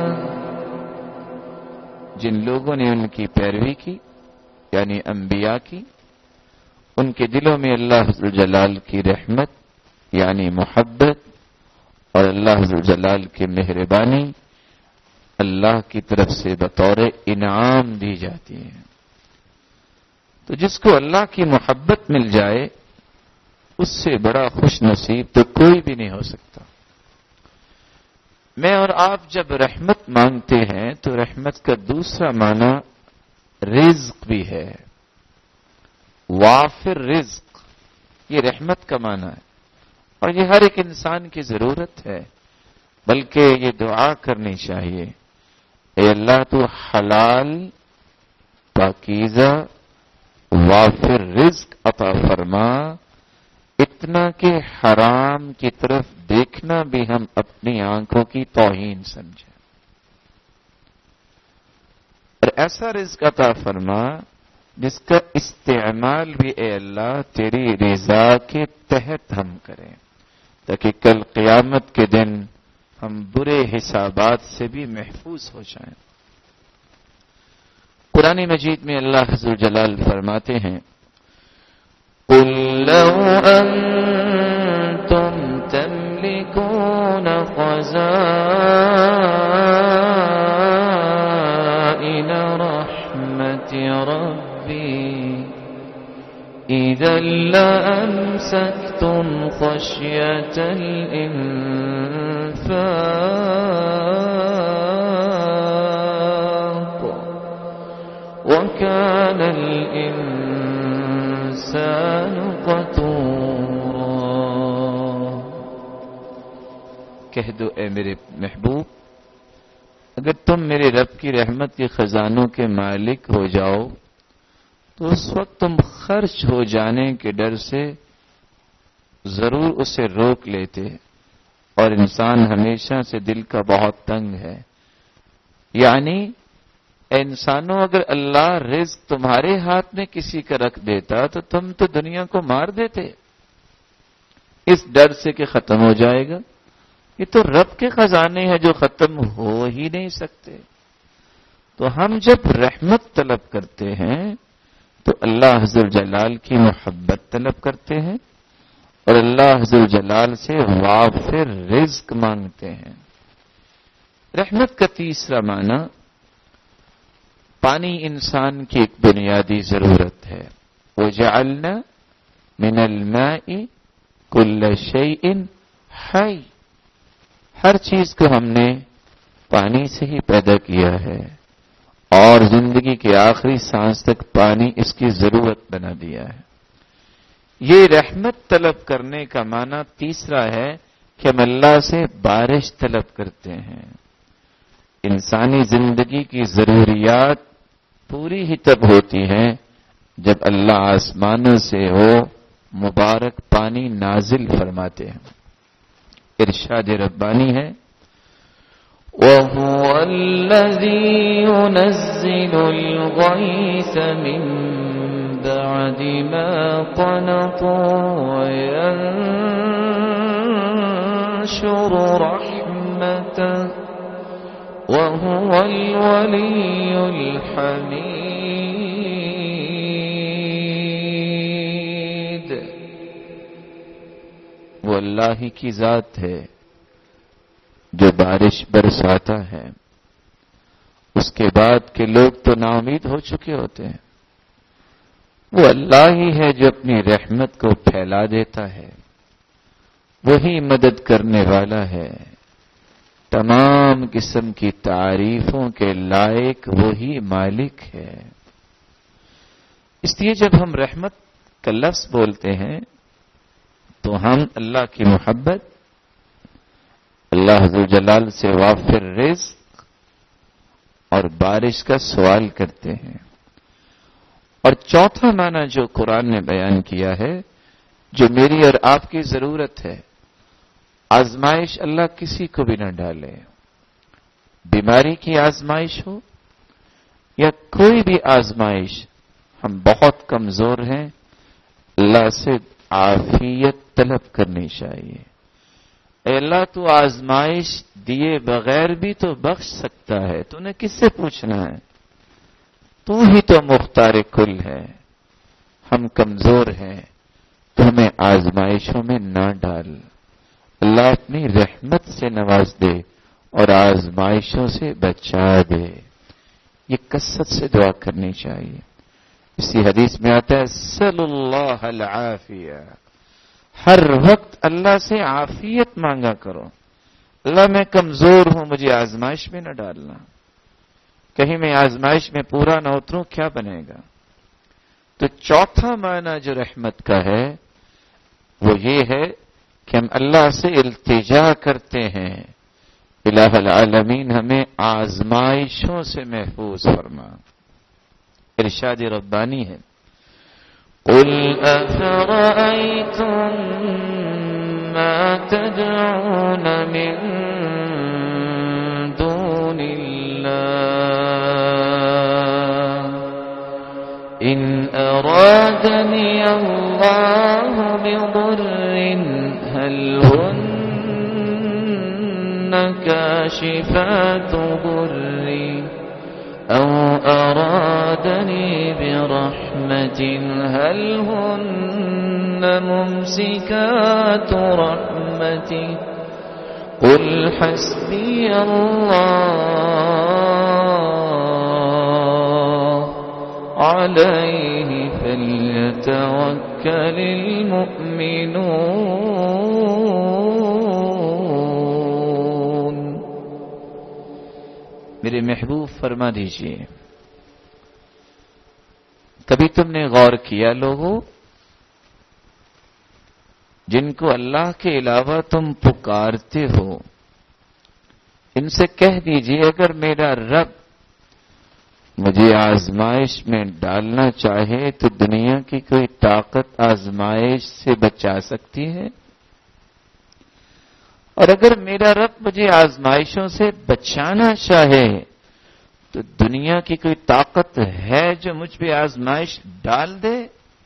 جن لوگوں نے ان کی پیروی کی یعنی انبیاء کی، ان کے دلوں میں اللہ ذو الجلال کی رحمت یعنی محبت اور اللہ ذو الجلال کی مہربانی اللہ کی طرف سے بطور انعام دی جاتی ہے. تو جس کو اللہ کی محبت مل جائے اس سے بڑا خوش نصیب تو کوئی بھی نہیں ہو سکتا. میں اور آپ جب رحمت مانگتے ہیں تو رحمت کا دوسرا معنی رزق بھی ہے. وافر رزق یہ رحمت کا معنی ہے اور یہ ہر ایک انسان کی ضرورت ہے، بلکہ یہ دعا کرنی چاہیے اے اللہ تو حلال پاکیزہ وافر رزق عطا فرما، اتنا کہ حرام کی طرف دیکھنا بھی ہم اپنی آنکھوں کی توہین سمجھیں، اور ایسا رزق عطا فرما جس کا استعمال بھی اے اللہ تیری رضا کے تحت ہم کریں، تاکہ کل قیامت کے دن ہم برے حسابات سے بھی محفوظ ہو جائیں. قرآن مجید میں اللہ ذو الجلال فرماتے ہیں قُلْ لَوْ أَنْتُمْ تَمْلِكُونَ خَزَائِنَ رَحْمَةِ رَبِّي إِذًا لَأَمْسَكْتُمْ خَشْيَةَ الْإِنفَاقِ وَكَانَ الْإِنسَانُ قَتُورًا. کہہ دو اے میرے محبوب، اگر تم میرے رب کی رحمت کے خزانوں کے مالک ہو جاؤ تو اس وقت تم خرچ ہو جانے کے ڈر سے ضرور اسے روک لیتے، اور انسان ہمیشہ سے دل کا بہت تنگ ہے. یعنی اے انسانوں، اگر اللہ رزق تمہارے ہاتھ میں کسی کا رکھ دیتا تو تم تو دنیا کو مار دیتے اس ڈر سے کہ ختم ہو جائے گا. یہ تو رب کے خزانے ہیں جو ختم ہو ہی نہیں سکتے. تو ہم جب رحمت طلب کرتے ہیں تو اللہ ذو الجلال کی محبت طلب کرتے ہیں اور اللہ ذو الجلال سے وافر رزق مانگتے ہیں. رحمت کا تیسرا معنی پانی انسان کی ایک بنیادی ضرورت ہے. وَجَعَلْنَا مِنَ الْمَاءِ كُلَّ شَيْءٍ حَيٍّ. ہر چیز کو ہم نے پانی سے ہی پیدا کیا ہے اور زندگی کے آخری سانس تک پانی اس کی ضرورت بنا دیا ہے. یہ رحمت طلب کرنے کا معنی تیسرا ہے کہ ہم اللہ سے بارش طلب کرتے ہیں. انسانی زندگی کی ضروریات پوری ہی تب ہوتی ہیں جب اللہ آسمانوں سے ہو مبارک پانی نازل فرماتے ہیں. ارشاد ربانی ہے وَهُوَ الَّذِي يُنَزِّلُ الْغَيْثَ مِن بَعْدِ مَا قَنَطُوا وَيَنشُرُ رَحْمَتَهُ وَهُوَ الْوَلِيُّ الْحَمِيدُ. وہ وہ اللہ ہی کی ذات ہے جو بارش برساتا ہے. اس کے بعد کے لوگ تو نا امید ہو چکے ہوتے ہیں. وہ اللہ ہی ہے جو اپنی رحمت کو پھیلا دیتا ہے. وہی مدد کرنے والا ہے. تمام قسم کی تعریفوں کے لائق وہی مالک ہے. اس لیے جب ہم رحمت کا لفظ بولتے ہیں تو ہم اللہ کی محبت، اللہ ذو جلال سے وافر رزق اور بارش کا سوال کرتے ہیں. اور چوتھا معنی جو قرآن نے بیان کیا ہے، جو میری اور آپ کی ضرورت ہے، آزمائش اللہ کسی کو بھی نہ ڈالے. بیماری کی آزمائش ہو یا کوئی بھی آزمائش، ہم بہت کمزور ہیں، اللہ سے عافیت طلب کرنی چاہیے. اے اللہ تو آزمائش دیے بغیر بھی تو بخش سکتا ہے، تو نے کس سے پوچھنا ہے؟ تو ہی تو مختار کل ہے. ہم کمزور ہیں تو ہمیں آزمائشوں میں نہ ڈال. اللہ اپنی رحمت سے نواز دے اور آزمائشوں سے بچا دے. یہ کثرت سے دعا کرنی چاہیے. اسی حدیث میں آتا ہے صلی اللہ العافیہ. ہر وقت اللہ سے عافیت مانگا کرو. اللہ میں کمزور ہوں، مجھے آزمائش میں نہ ڈالنا. کہیں میں آزمائش میں پورا نہ اتروں، کیا بنے گا؟ تو چوتھا معنی جو رحمت کا ہے وہ یہ ہے کہ ہم اللہ سے التجا کرتے ہیں، الہ العالمین ہمیں آزمائشوں سے محفوظ فرما. ارشاد ربانی ہے، قل افرأيتم ما تدعون من دون الله إن أرادني الله بضر هل هن كاشفات ضري أو أرادني برحمة هل هن ممسكات رحمتي قل حسبي الله عليه فليتوكل المؤمنون. میرے محبوب فرما دیجئے، کبھی تم نے غور کیا لوگوں، جن کو اللہ کے علاوہ تم پکارتے ہو، ان سے کہہ دیجئے اگر میرا رب مجھے آزمائش میں ڈالنا چاہے تو دنیا کی کوئی طاقت آزمائش سے بچا سکتی ہے؟ اور اگر میرا رب مجھے آزمائشوں سے بچانا چاہے تو دنیا کی کوئی طاقت ہے جو مجھ پہ آزمائش ڈال دے؟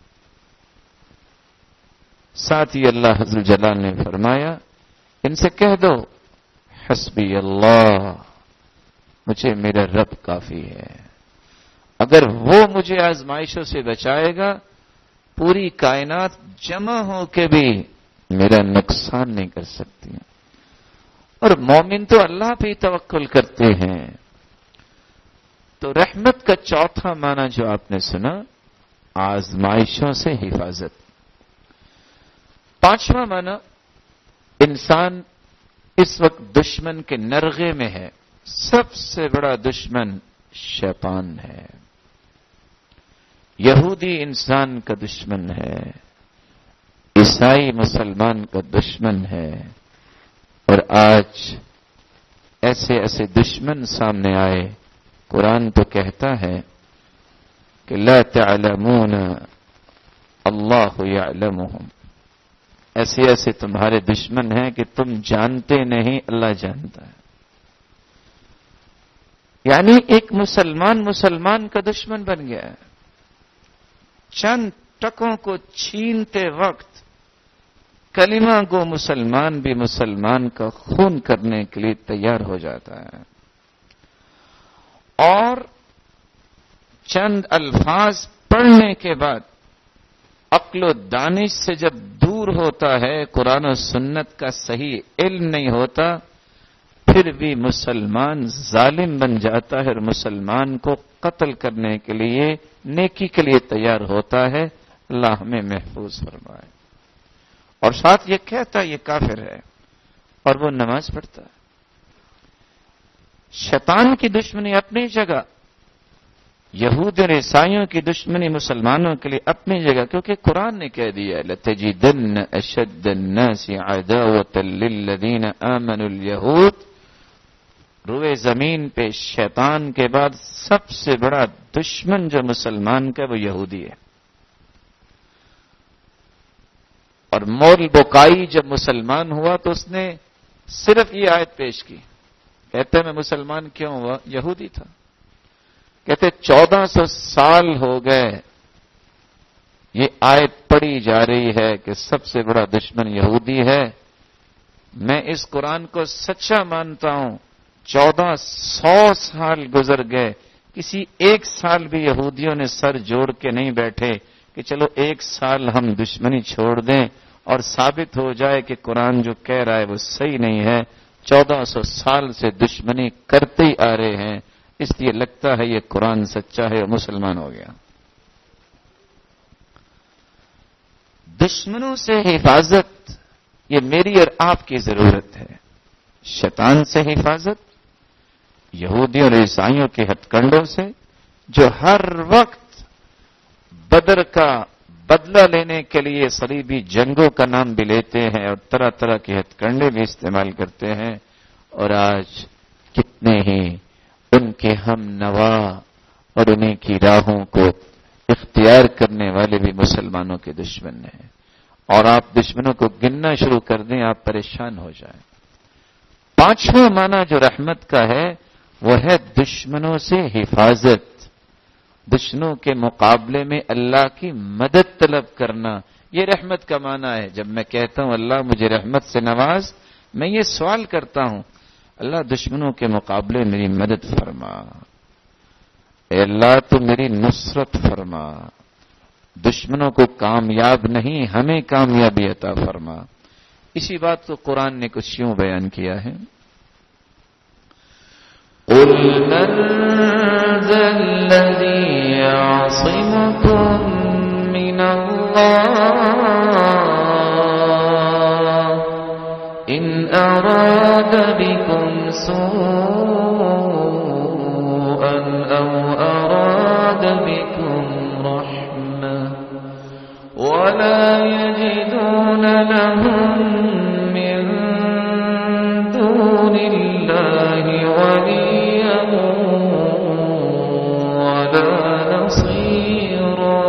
ساتھ ہی اللہ عز جلال نے فرمایا ان سے کہہ دو حسبی اللہ، مجھے میرا رب کافی ہے. اگر وہ مجھے آزمائشوں سے بچائے گا، پوری کائنات جمع ہو کے بھی میرا نقصان نہیں کر سکتی. اور مومن تو اللہ پہ توکل کرتے ہیں. تو رحمت کا چوتھا معنی جو آپ نے سنا، آزمائشوں سے حفاظت. پانچواں معنی، انسان اس وقت دشمن کے نرغے میں ہے. سب سے بڑا دشمن شیطان ہے. یہودی انسان کا دشمن ہے، عیسائی مسلمان کا دشمن ہے. اور آج ایسے ایسے دشمن سامنے آئے. قرآن تو کہتا ہے کہ لا تعلمون اللہ یعلمہم. ایسے ایسے تمہارے دشمن ہیں کہ تم جانتے نہیں، اللہ جانتا ہے. یعنی ایک مسلمان کا دشمن بن گیا ہے. چند ٹکوں کو چھینتے وقت کلمہ گو مسلمان بھی مسلمان کا خون کرنے کے لیے تیار ہو جاتا ہے. اور چند الفاظ پڑھنے کے بعد عقل و دانش سے جب دور دور ہوتا ہے، قرآن و سنت کا صحیح علم نہیں ہوتا، پھر بھی مسلمان ظالم بن جاتا ہے اور مسلمان کو قتل کرنے کے لیے، نیکی کے لیے تیار ہوتا ہے۔ اللہ ہمیں محفوظ فرمائے۔ اور ساتھ یہ کہتا یہ کافر ہے اور وہ نماز پڑھتا ہے۔ شیطان کی دشمنی اپنی جگہ، یہود اور عیسائیوں کی دشمنی مسلمانوں کے لیے اپنی جگہ، کیونکہ قرآن نے کہہ دیا لَتَجِدَنَّ أَشَدَّ النَّاسِ عَدَاوَةً لِلَّذِينَ آمَنُوا الْيَهُودَ، روئے زمین پہ شیطان کے بعد سب سے بڑا دشمن جو مسلمان کا وہ یہودی ہے۔ اور مول بکائی جب مسلمان ہوا تو اس نے صرف یہ آیت پیش کی، کہتے میں مسلمان کیوں ہوا؟ یہودی تھا۔ کہتے 1400 سال ہو گئے یہ آیت پڑھی جا رہی ہے کہ سب سے بڑا دشمن یہودی ہے۔ میں اس قرآن کو سچا مانتا ہوں، 1400 سال گزر گئے، کسی ایک سال بھی یہودیوں نے سر جوڑ کے نہیں بیٹھے کہ چلو ایک سال ہم دشمنی چھوڑ دیں اور ثابت ہو جائے کہ قرآن جو کہہ رہا ہے وہ صحیح نہیں ہے۔ 1400 سال سے دشمنی کرتے ہی آ رہے ہیں، اس لیے لگتا ہے یہ قرآن سچا ہے اور مسلمان ہو گیا۔ دشمنوں سے حفاظت یہ میری اور آپ کی ضرورت ہے۔ شیطان سے حفاظت، یہودیوں اور عیسائیوں کے ہتھ کنڈوں سے جو ہر وقت بدر کا بدلہ لینے کے لیے صلیبی جنگوں کا نام بھی لیتے ہیں اور طرح طرح کے ہتھ کنڈے بھی استعمال کرتے ہیں، اور آج کتنے ہی ان کے ہم نوا اور انہیں کی راہوں کو اختیار کرنے والے بھی مسلمانوں کے دشمن ہیں۔ اور آپ دشمنوں کو گننا شروع کر دیں، آپ پریشان ہو جائیں۔ پانچواں معنی جو رحمت کا ہے وہ ہے دشمنوں سے حفاظت، دشمنوں کے مقابلے میں اللہ کی مدد طلب کرنا، یہ رحمت کا معنی ہے۔ جب میں کہتا ہوں اللہ مجھے رحمت سے نواز، میں یہ سوال کرتا ہوں اللہ دشمنوں کے مقابلے میری مدد فرما، اے اللہ تو میری نصرت فرما، دشمنوں کو کامیاب نہیں ہمیں کامیابی عطا فرما۔ اسی بات کو قرآن نے کچھ یوں بیان کیا ہے، قُلْ مَنْ ذَا الَّذِي يَعْصِمُكُم مِّنَ اللَّهِ إِنْ أَرَادَ بِكُمْ سُوءًا أَوْ أَرَادَ بِكُمْ رَحْمَةً وَلَا يَجِدُونَ لَهُم مِّن دُونِ اللَّهِ وَلِيًّا وَلَا نَصِيرًا۔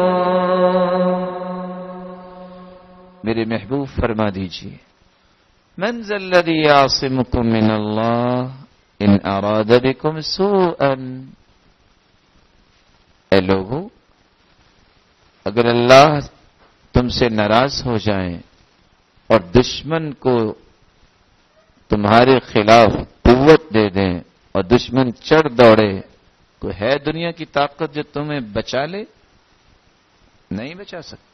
میرے محبوب فرما دیجیے من ذا الذی یعصمکم من اللہ ان اراد بکم سوءا، اے لوگو اگر اللہ تم سے ناراض ہو جائیں اور دشمن کو تمہارے خلاف قوت دے دیں اور دشمن چڑھ دوڑے، کوئی ہے دنیا کی طاقت جو تمہیں بچا لے؟ نہیں بچا سکتے۔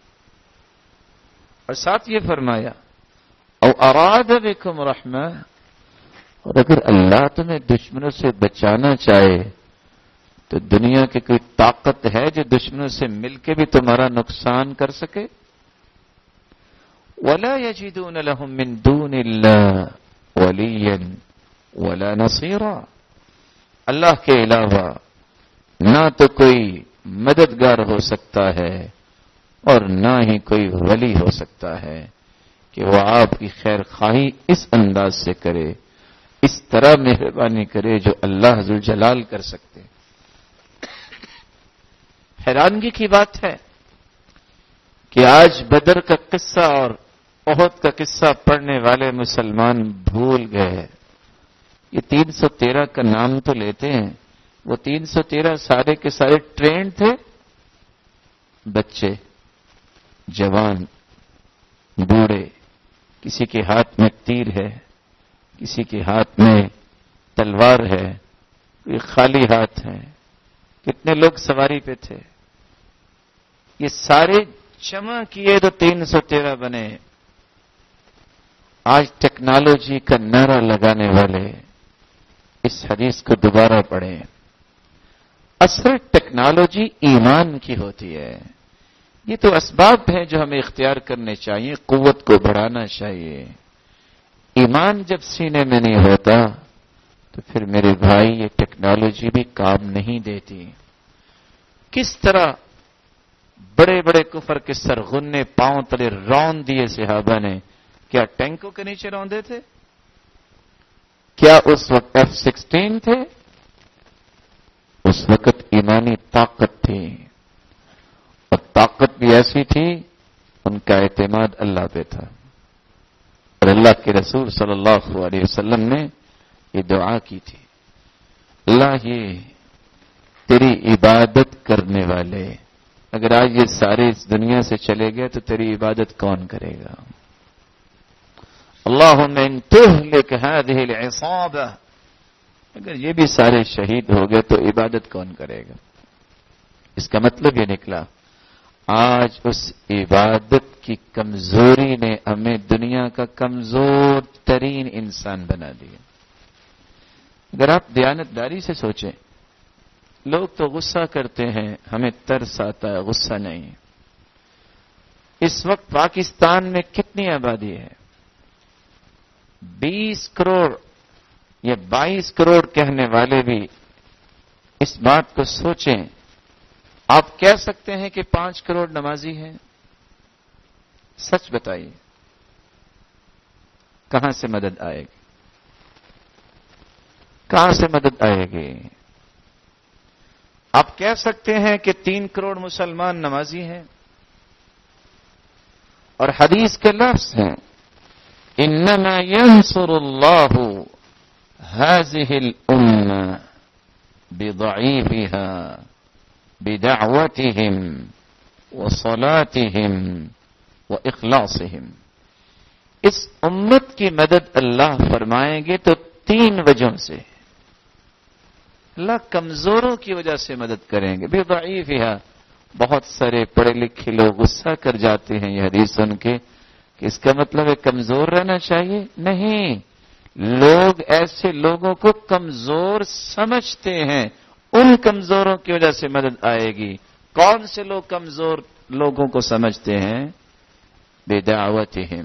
اور ساتھ یہ فرمایا او اراد بکم رحمہ، اور اگر اللہ تمہیں دشمنوں سے بچانا چاہے تو دنیا کی کوئی طاقت ہے جو دشمنوں سے مل کے بھی تمہارا نقصان کر سکے؟ وَلَا يَجِدُونَ لَهُم مِّن دُونِ اللَّهِ وَلِيًّا وَلَا نَصِيرًا، اللہ کے علاوہ نہ تو کوئی مددگار ہو سکتا ہے اور نہ ہی کوئی ولی ہو سکتا ہے کہ وہ آپ کی خیر خواہی اس انداز سے کرے، اس طرح مہربانی کرے جو اللہ ذوالجلال کر سکتے۔ حیرانگی کی بات ہے کہ آج بدر کا قصہ اور احد کا قصہ پڑھنے والے مسلمان بھول گئے۔ یہ 313 کا نام تو لیتے ہیں، وہ 313 سارے کے سارے ٹرینڈ تھے، بچے، جوان، بوڑھے، کسی کے ہاتھ میں تیر ہے، کسی کے ہاتھ میں تلوار ہے، کوئی خالی ہاتھ ہے، کتنے لوگ سواری پہ تھے۔ یہ سارے جمع کیے تو 313 بنے. آج ٹیکنالوجی کا نعرہ لگانے والے اس حدیث کو دوبارہ پڑھیں. اصل ٹیکنالوجی ایمان کی ہوتی ہے. یہ تو اسباب ہیں جو ہمیں اختیار کرنے چاہیے، قوت کو بڑھانا چاہیے. ایمان جب سینے میں نہیں ہوتا تو پھر میرے بھائی یہ ٹیکنالوجی بھی کام نہیں دیتی. کس طرح بڑے بڑے کفر کے سرغنے پاؤں تلے رون دیے صحابہ نے. کیا ٹینکوں کے نیچے روندے تھے؟ کیا اس وقت F-16 تھے؟ اس وقت ایمانی طاقت تھی، اور طاقت بھی ایسی تھی ان کا اعتماد اللہ پہ تھا. اور اللہ کے رسول صلی اللہ علیہ وسلم نے یہ دعا کی تھی، اللہ یہ تیری عبادت کرنے والے اگر آج یہ سارے اس دنیا سے چلے گئے تو تیری عبادت کون کرے گا؟ اللہم ان تہلک ہذہ العصابہ، اگر یہ بھی سارے شہید ہو گئے تو عبادت کون کرے گا؟ اس کا مطلب یہ نکلا آج اس عبادت کی کمزوری نے ہمیں دنیا کا کمزور ترین انسان بنا دیا. اگر آپ دیانتداری سے سوچیں، لوگ تو غصہ کرتے ہیں، ہمیں ترس آتا ہے، غصہ نہیں. اس وقت پاکستان میں کتنی آبادی ہے؟ 20 کروڑ یا 22 کروڑ کہنے والے بھی اس بات کو سوچیں. آپ کہہ سکتے ہیں کہ 5 کروڑ نمازی ہیں؟ سچ بتائیے، کہاں سے مدد آئے گی؟ کہاں سے مدد آئے گی؟ آپ کہہ سکتے ہیں کہ 3 کروڑ مسلمان نمازی ہیں، اور حدیث کے لفظ ہیں انما ينصر الله هذه الامه بضعيفها بدعوتهم وصلاتهم واخلاصهم. اس امت کی مدد اللہ فرمائیں گے تو 3 وجہوں سے. اللہ کمزوروں کی وجہ سے مدد کریں گے. بضعیفها، بہت سارے پڑھے لکھے لوگ غصہ کر جاتے ہیں یہ حدیث سن کے کہ اس کا مطلب ہے کمزور رہنا چاہیے. نہیں، لوگ ایسے لوگوں کو کمزور سمجھتے ہیں، ان کمزوروں کی وجہ سے مدد آئے گی. کون سے لوگ کمزور لوگوں کو سمجھتے ہیں؟ بدعوتہم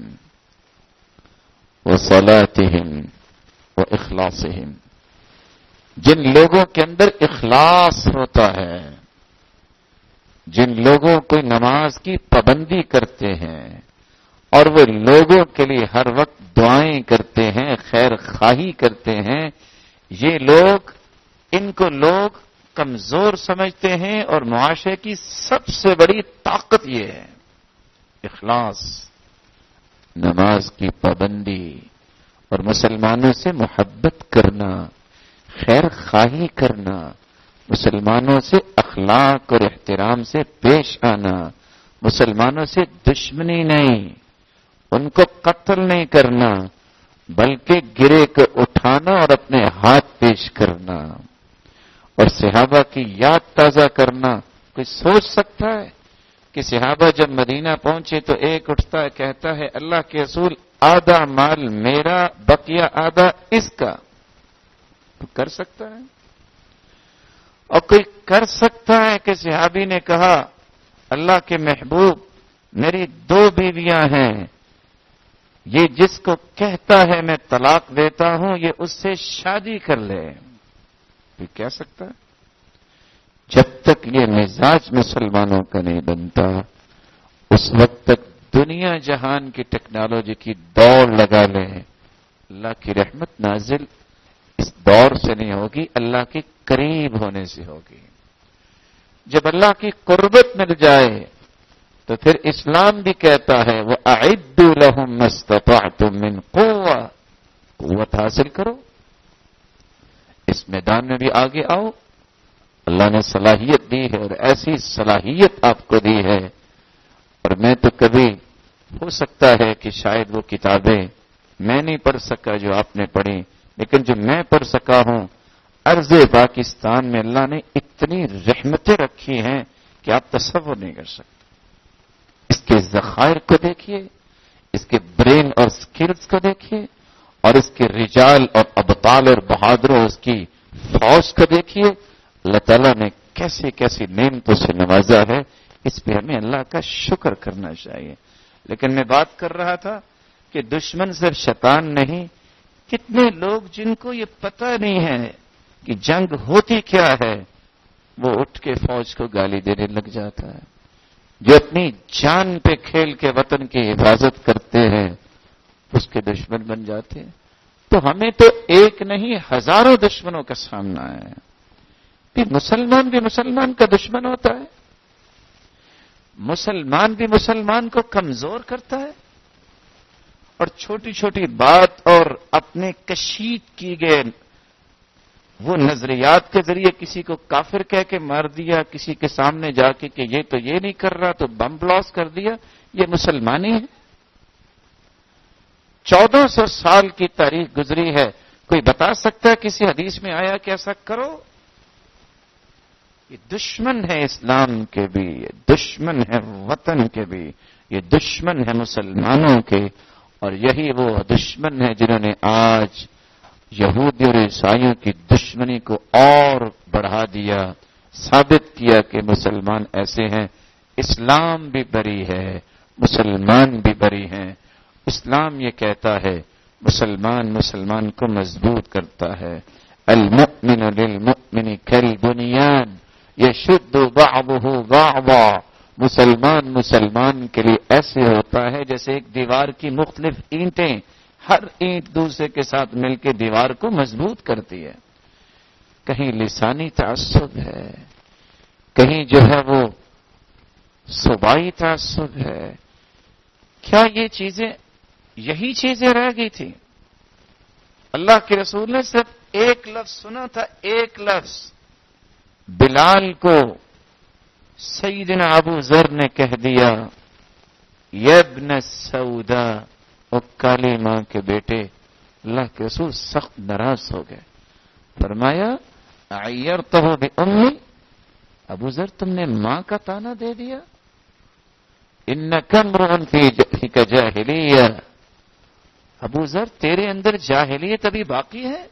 وصلاتہم واخلاصہم. جن لوگوں کے اندر اخلاص ہوتا ہے، جن لوگوں کو نماز کی پابندی کرتے ہیں اور وہ لوگوں کے لیے ہر وقت دعائیں کرتے ہیں، خیر خواہی کرتے ہیں، یہ لوگ، ان کو لوگ کمزور سمجھتے ہیں. اور معاشرے کی سب سے بڑی طاقت یہ ہے اخلاص، نماز کی پابندی اور مسلمانوں سے محبت کرنا، خیر خواہی کرنا، مسلمانوں سے اخلاق اور احترام سے پیش آنا، مسلمانوں سے دشمنی نہیں، ان کو قتل نہیں کرنا، بلکہ گرے کو اٹھانا اور اپنے ہاتھ پیش کرنا، اور صحابہ کی یاد تازہ کرنا. کوئی سوچ سکتا ہے کہ صحابہ جب مدینہ پہنچے تو ایک اٹھتا ہے کہتا ہے اللہ کے رسول آدھا مال میرا بقیہ آدھا اس کا؟ تو کر سکتا ہے؟ اور کوئی کر سکتا ہے کہ صحابی نے کہا اللہ کے محبوب میری 2 بیویاں ہیں، یہ جس کو کہتا ہے میں طلاق دیتا ہوں یہ اس سے شادی کر لے؟ کوئی کہہ سکتا ہے؟ جب تک یہ مزاج مسلمانوں کا نہیں بنتا اس وقت تک دنیا جہان کی ٹیکنالوجی کی دوڑ لگا لیں، اللہ کی رحمت نازل اس دور سے نہیں ہوگی، اللہ کے قریب ہونے سے ہوگی. جب اللہ کی قربت مل جائے تو پھر اسلام بھی کہتا ہے وَأَعِدُّوا لَهُم مَّا اسْتَطَعْتُم مِّن قُوَّةٍ، قوت حاصل کرو، اس میدان میں بھی آگے آؤ. اللہ نے صلاحیت دی ہے اور ایسی صلاحیت آپ کو دی ہے. اور میں تو کبھی ہو سکتا ہے کہ شاید وہ کتابیں میں نہیں پڑھ سکا جو آپ نے پڑھی، لیکن جو میں پڑھ سکا ہوں، ارض پاکستان میں اللہ نے اتنی رحمتیں رکھی ہیں کہ آپ تصور نہیں کر سکتے. کے ذخائر کو دیکھیے، اس کے برین اور سکلز کو دیکھیے، اور اس کے رجال اور ابطال اور بہادروں اس کی فوج کو دیکھیے. اللہ تعالیٰ نے کیسی کیسی نعمتوں سے نوازا ہے، اس پہ ہمیں اللہ کا شکر کرنا چاہیے. لیکن میں بات کر رہا تھا کہ دشمن صرف شیطان نہیں، کتنے لوگ جن کو یہ پتہ نہیں ہے کہ جنگ ہوتی کیا ہے، وہ اٹھ کے فوج کو گالی دینے لگ جاتا ہے. جو اپنی جان پہ کھیل کے وطن کی حفاظت کرتے ہیں اس کے دشمن بن جاتے ہیں. تو ہمیں تو ایک نہیں ہزاروں دشمنوں کا سامنا ہے. پھر مسلمان بھی مسلمان کا دشمن ہوتا ہے، مسلمان بھی مسلمان کو کمزور کرتا ہے، اور چھوٹی چھوٹی بات اور اپنے کشید کی گئے وہ نظریات کے ذریعے کسی کو کافر کہہ کے مار دیا، کسی کے سامنے جا کے کہ یہ تو یہ نہیں کر رہا تو بم بلاسٹ کر دیا. یہ مسلمانی ہے. 1400 سال کی تاریخ گزری ہے. کوئی بتا سکتا ہے کسی حدیث میں آیا کہ ایسا کرو؟ یہ دشمن ہے اسلام کے بھی، یہ دشمن ہے وطن کے بھی، یہ دشمن ہے مسلمانوں کے. اور یہی وہ دشمن ہے جنہوں نے آج یہودی اور عیسائیوں کی دشمنی کو اور بڑھا دیا، ثابت کیا کہ مسلمان ایسے ہیں. اسلام بھی بری ہے، مسلمان بھی بری ہیں. اسلام یہ کہتا ہے مسلمان مسلمان کو مضبوط کرتا ہے. المؤمن للمؤمن کالبنیان یشد بعضه بعضا. مسلمان مسلمان کے لیے ایسے ہوتا ہے جیسے ایک دیوار کی مختلف اینٹیں، ہر اینٹ دوسرے کے ساتھ مل کے دیوار کو مضبوط کرتی ہے. کہیں لسانی تعصب ہے، کہیں جو ہے وہ صوبائی تعصب ہے. کیا یہ چیزیں یہی چیزیں رہ گئی تھی؟ اللہ کے رسول نے صرف ایک لفظ سنا تھا، ایک لفظ. بلال کو سیدنا ابو ذر نے کہہ دیا یا ابن سودا، اور کالی ماں کے بیٹے. اللہ کے رسول سخت ناراض ہو گئے. فرمایا عیرتہ بأمی، ابو ذر تم نے ماں کا تانا دے دیا. انک امرؤ فیک جاہلیہ، ابو ذر تیرے اندر جاہلیت ابھی باقی ہے.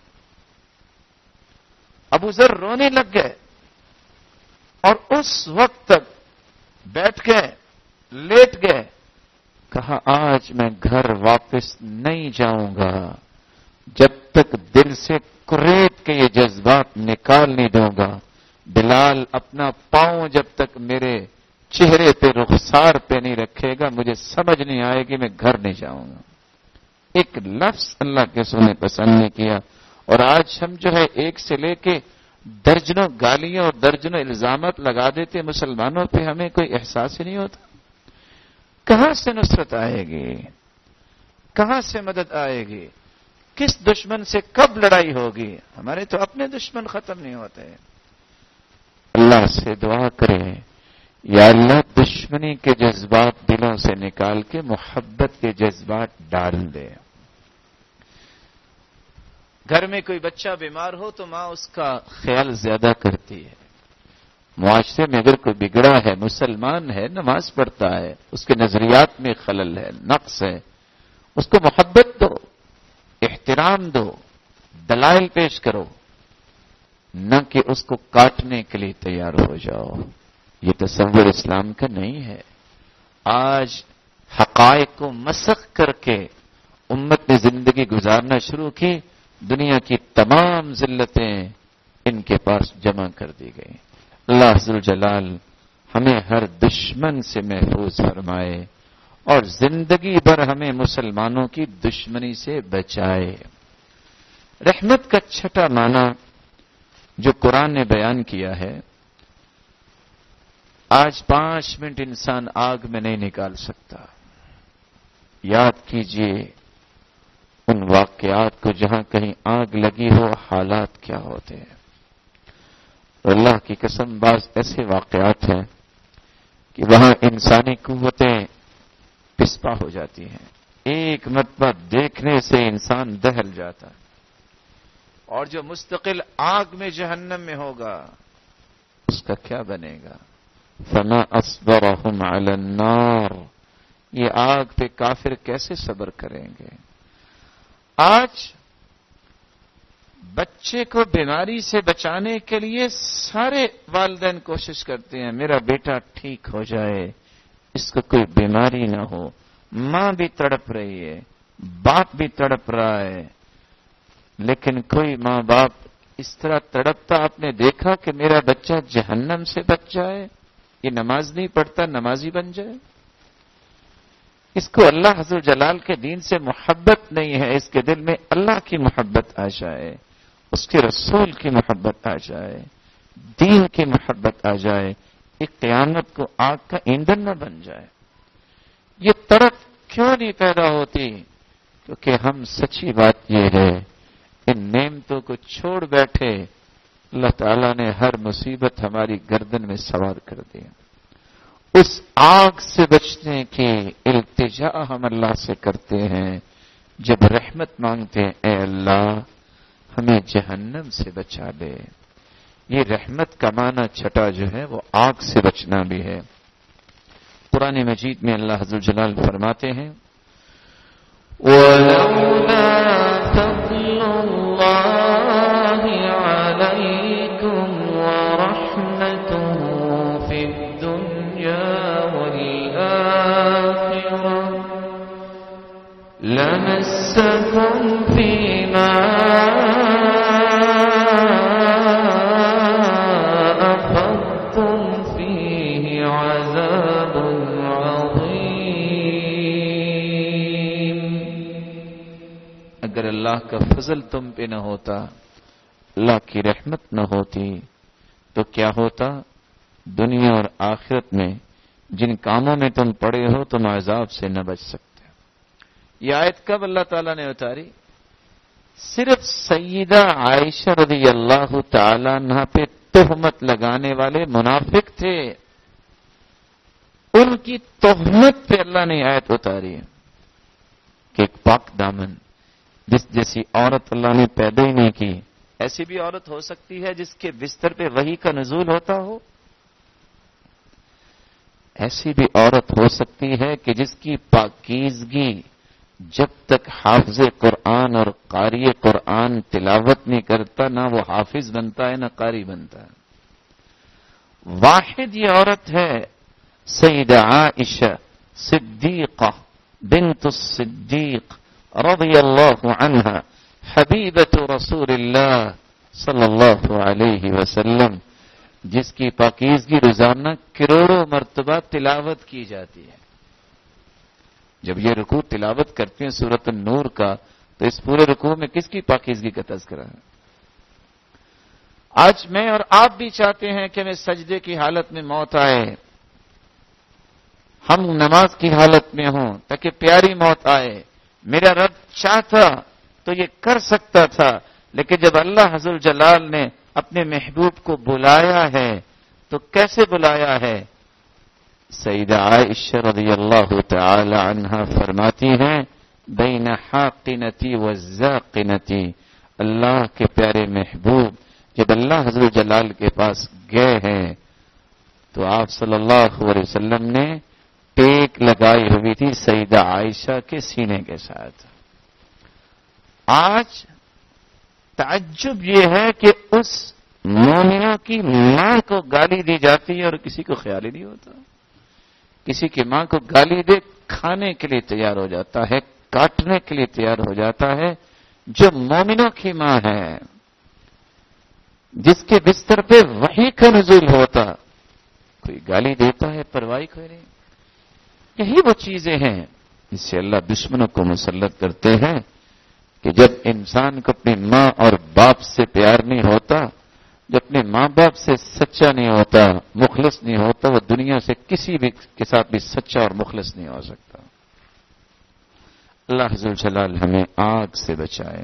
ابو ذر رونے لگ گئے اور اس وقت تک بیٹھ گئے، لیٹ گئے. کہا آج میں گھر واپس نہیں جاؤں گا جب تک دل سے کریت کے یہ جذبات نکال نہیں دوں گا. بلال اپنا پاؤں جب تک میرے چہرے پہ رخسار پہ نہیں رکھے گا مجھے سمجھ نہیں آئے گی میں گھر نہیں جاؤں گا. ایک لفظ اللہ کے رسول نے پسند نہیں کیا. اور آج ہم جو ہے ایک سے لے کے درجنوں گالیاں اور درجنوں الزامات لگا دیتے مسلمانوں پہ، ہمیں کوئی احساس ہی نہیں ہوتا. کہاں سے نصرت آئے گی؟ کہاں سے مدد آئے گی؟ کس دشمن سے کب لڑائی ہوگی؟ ہمارے تو اپنے دشمن ختم نہیں ہوتے. اللہ سے دعا کریں یا اللہ دشمنی کے جذبات دلوں سے نکال کے محبت کے جذبات ڈال دے. گھر میں کوئی بچہ بیمار ہو تو ماں اس کا خیال زیادہ کرتی ہے. معاشرے میں اگر کوئی بگڑا ہے، مسلمان ہے، نماز پڑھتا ہے، اس کے نظریات میں خلل ہے، نقص ہے، اس کو محبت دو، احترام دو، دلائل پیش کرو، نہ کہ اس کو کاٹنے کے لیے تیار ہو جاؤ. یہ تصور اسلام کا نہیں ہے. آج حقائق کو مسخ کر کے امت نے زندگی گزارنا شروع کی. دنیا کی تمام ذلتیں ان کے پاس جمع کر دی گئی. اللہ ذوالجلال ہمیں ہر دشمن سے محفوظ فرمائے اور زندگی بھر ہمیں مسلمانوں کی دشمنی سے بچائے. رحمت کا چھٹا معنی جو قرآن نے بیان کیا ہے، آج 5 منٹ انسان آگ میں نہیں نکال سکتا. یاد کیجئے ان واقعات کو جہاں کہیں آگ لگی ہو حالات کیا ہوتے ہیں. اللہ کی قسم بعض ایسے واقعات ہیں کہ وہاں انسانی قوتیں پسپا ہو جاتی ہیں. ایک مرتبہ دیکھنے سے انسان دہل جاتا ہے. اور جو مستقل آگ میں جہنم میں ہوگا اس کا کیا بنے گا؟ فما اصبرهم على النار یہ آگ پہ کافر کیسے صبر کریں گے؟ آج بچے کو بیماری سے بچانے کے لیے سارے والدین کوشش کرتے ہیں میرا بیٹا ٹھیک ہو جائے، اس کو کوئی بیماری نہ ہو۔ ماں بھی تڑپ رہی ہے، باپ بھی تڑپ رہا ہے، لیکن کوئی ماں باپ اس طرح تڑپتا آپ نے دیکھا کہ میرا بچہ جہنم سے بچ جائے، یہ نماز نہیں پڑھتا نمازی بن جائے؟ اس کو اللہ حضر جلال کے دین سے محبت نہیں ہے، اس کے دل میں اللہ کی محبت آ جائے، اس کے رسول کی محبت آ جائے، دین کی محبت آ جائے، ایک قیامت کو آگ کا ایندھن نہ بن جائے۔ یہ تڑپ کیوں نہیں پیدا ہوتی؟ کیونکہ ہم سچی بات یہ ہے ان نعمتوں کو چھوڑ بیٹھے اللہ تعالیٰ نے ہر مصیبت ہماری گردن میں سوار کر دیا۔ اس آگ سے بچنے کی التجا ہم اللہ سے کرتے ہیں جب رحمت مانگتے ہیں، اے اللہ ہمیں جہنم سے بچا دے۔ یہ رحمت کا معنی چھٹا جو ہے وہ آگ سے بچنا بھی ہے۔ قرآن مجید میں اللہ حضر جلال فرماتے ہیں وَلَوْلَا فَضْلُ اللَّهِ عَلَيْكُمْ وَرَحْمَتُهُ فِي الدُّنْيَا وَالْآخِرَةِ لَمَسَّكُمْ فِيمَا أَفَضْتُمْ فِيهِ عَذَابٌ عَظِيمٌ۔ اگر اللہ کا فضل تم پہ نہ ہوتا، اللہ کی رحمت نہ ہوتی تو کیا ہوتا؟ دنیا اور آخرت میں جن کاموں میں تم پڑے ہو تم عذاب سے نہ بچ سکتے۔ یہ آیت کب اللہ تعالیٰ نے اتاری؟ صرف سیدہ عائشہ رضی اللہ تعالی عنہ پہ تہمت لگانے والے منافق تھے، ان کی تہمت پہ اللہ نے آیت اتاری ہے کہ ایک پاک دامن جیسی عورت اللہ نے پیدا ہی نہیں کی، ایسی بھی عورت ہو سکتی ہے جس کے بستر پہ وحی کا نزول ہوتا ہو؟ ایسی بھی عورت ہو سکتی ہے کہ جس کی پاکیزگی جب تک حافظ قرآن اور قاری قرآن تلاوت نہیں کرتا نہ وہ حافظ بنتا ہے نہ قاری بنتا ہے۔ واحد یہ عورت ہے سیدہ عائشہ صدیقہ بنت الصدیق رضی اللہ عنہا حبیبۃ رسول اللہ صلی اللہ علیہ وسلم، جس کی پاکیزگی روزانہ کروڑوں مرتبہ تلاوت کی جاتی ہے۔ جب یہ رکوع تلاوت کرتے ہیں سورۃ النور کا تو اس پورے رکوع میں کس کی پاکیزگی کا تذکرہ ہے؟ آج میں اور آپ بھی چاہتے ہیں کہ میں سجدے کی حالت میں موت آئے، ہم نماز کی حالت میں ہوں تاکہ پیاری موت آئے۔ میرا رب چاہتا تو یہ کر سکتا تھا، لیکن جب اللہ حضر جلال نے اپنے محبوب کو بلایا ہے تو کیسے بلایا ہے؟ سیدہ عائشہ رضی اللہ تعالی عنہا فرماتی ہیں بین حاقنتی و زاقنتی، اللہ کے پیارے محبوب جب اللہ حضر جلال کے پاس گئے ہیں تو آپ صلی اللہ علیہ وسلم نے ٹیک لگائی ہوئی تھی سیدہ عائشہ کے سینے کے ساتھ۔ آج تعجب یہ ہے کہ اس مومنہ کی ماں کو گالی دی جاتی ہے اور کسی کو خیال ہی نہیں ہوتا۔ کسی کی ماں کو گالی دے کھانے کے لیے تیار ہو جاتا ہے، کاٹنے کے لیے تیار ہو جاتا ہے۔ جو مومنوں کی ماں ہے، جس کے بستر پہ وحی کا نزول ہوتا، کوئی گالی دیتا ہے پرواہ کوئی نہیں۔ یہی وہ چیزیں ہیں جس سے اللہ دشمنوں کو مسلط کرتے ہیں کہ جب انسان کو اپنی ماں اور باپ سے پیار نہیں ہوتا، جو اپنے ماں باپ سے سچا نہیں ہوتا، مخلص نہیں ہوتا، وہ دنیا سے کسی بھی کے ساتھ بھی سچا اور مخلص نہیں ہو سکتا۔ اللہ حضر جلال ہمیں آگ سے بچائے۔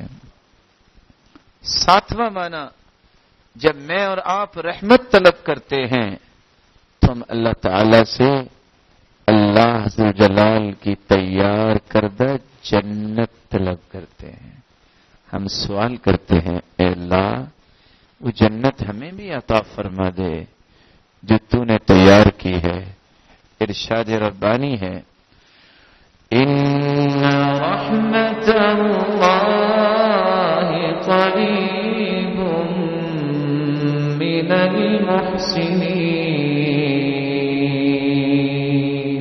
ساتواں معنی، جب میں اور آپ رحمت طلب کرتے ہیں تو ہم اللہ تعالی سے اللہ حضر جلال کی تیار کردہ جنت طلب کرتے ہیں۔ ہم سوال کرتے ہیں اے اللہ وہ جنت ہمیں بھی عطا فرما دے جو تو نے تیار کی ہے۔ ارشاد ربانی ہے إن رحمة الله قريب من المحسنين.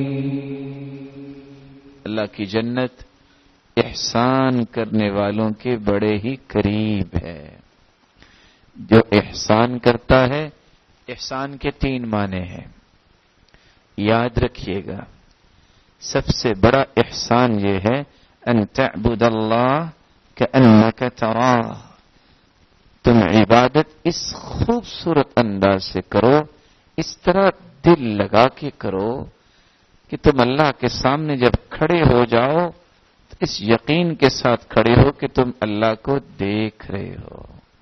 اللہ کی جنت احسان کرنے والوں کے بڑے ہی قریب ہے. جو احسان کرتا ہے، احسان کے 3 معنی ہیں، یاد رکھیے گا. سب سے بڑا احسان یہ ہے ان تعبد اللہ کأنک تراہ. تم عبادت اس خوبصورت انداز سے کرو، اس طرح دل لگا کے کرو کہ تم اللہ کے سامنے جب کھڑے ہو جاؤ تو اس یقین کے ساتھ کھڑے ہو کہ تم اللہ کو دیکھ رہے ہو.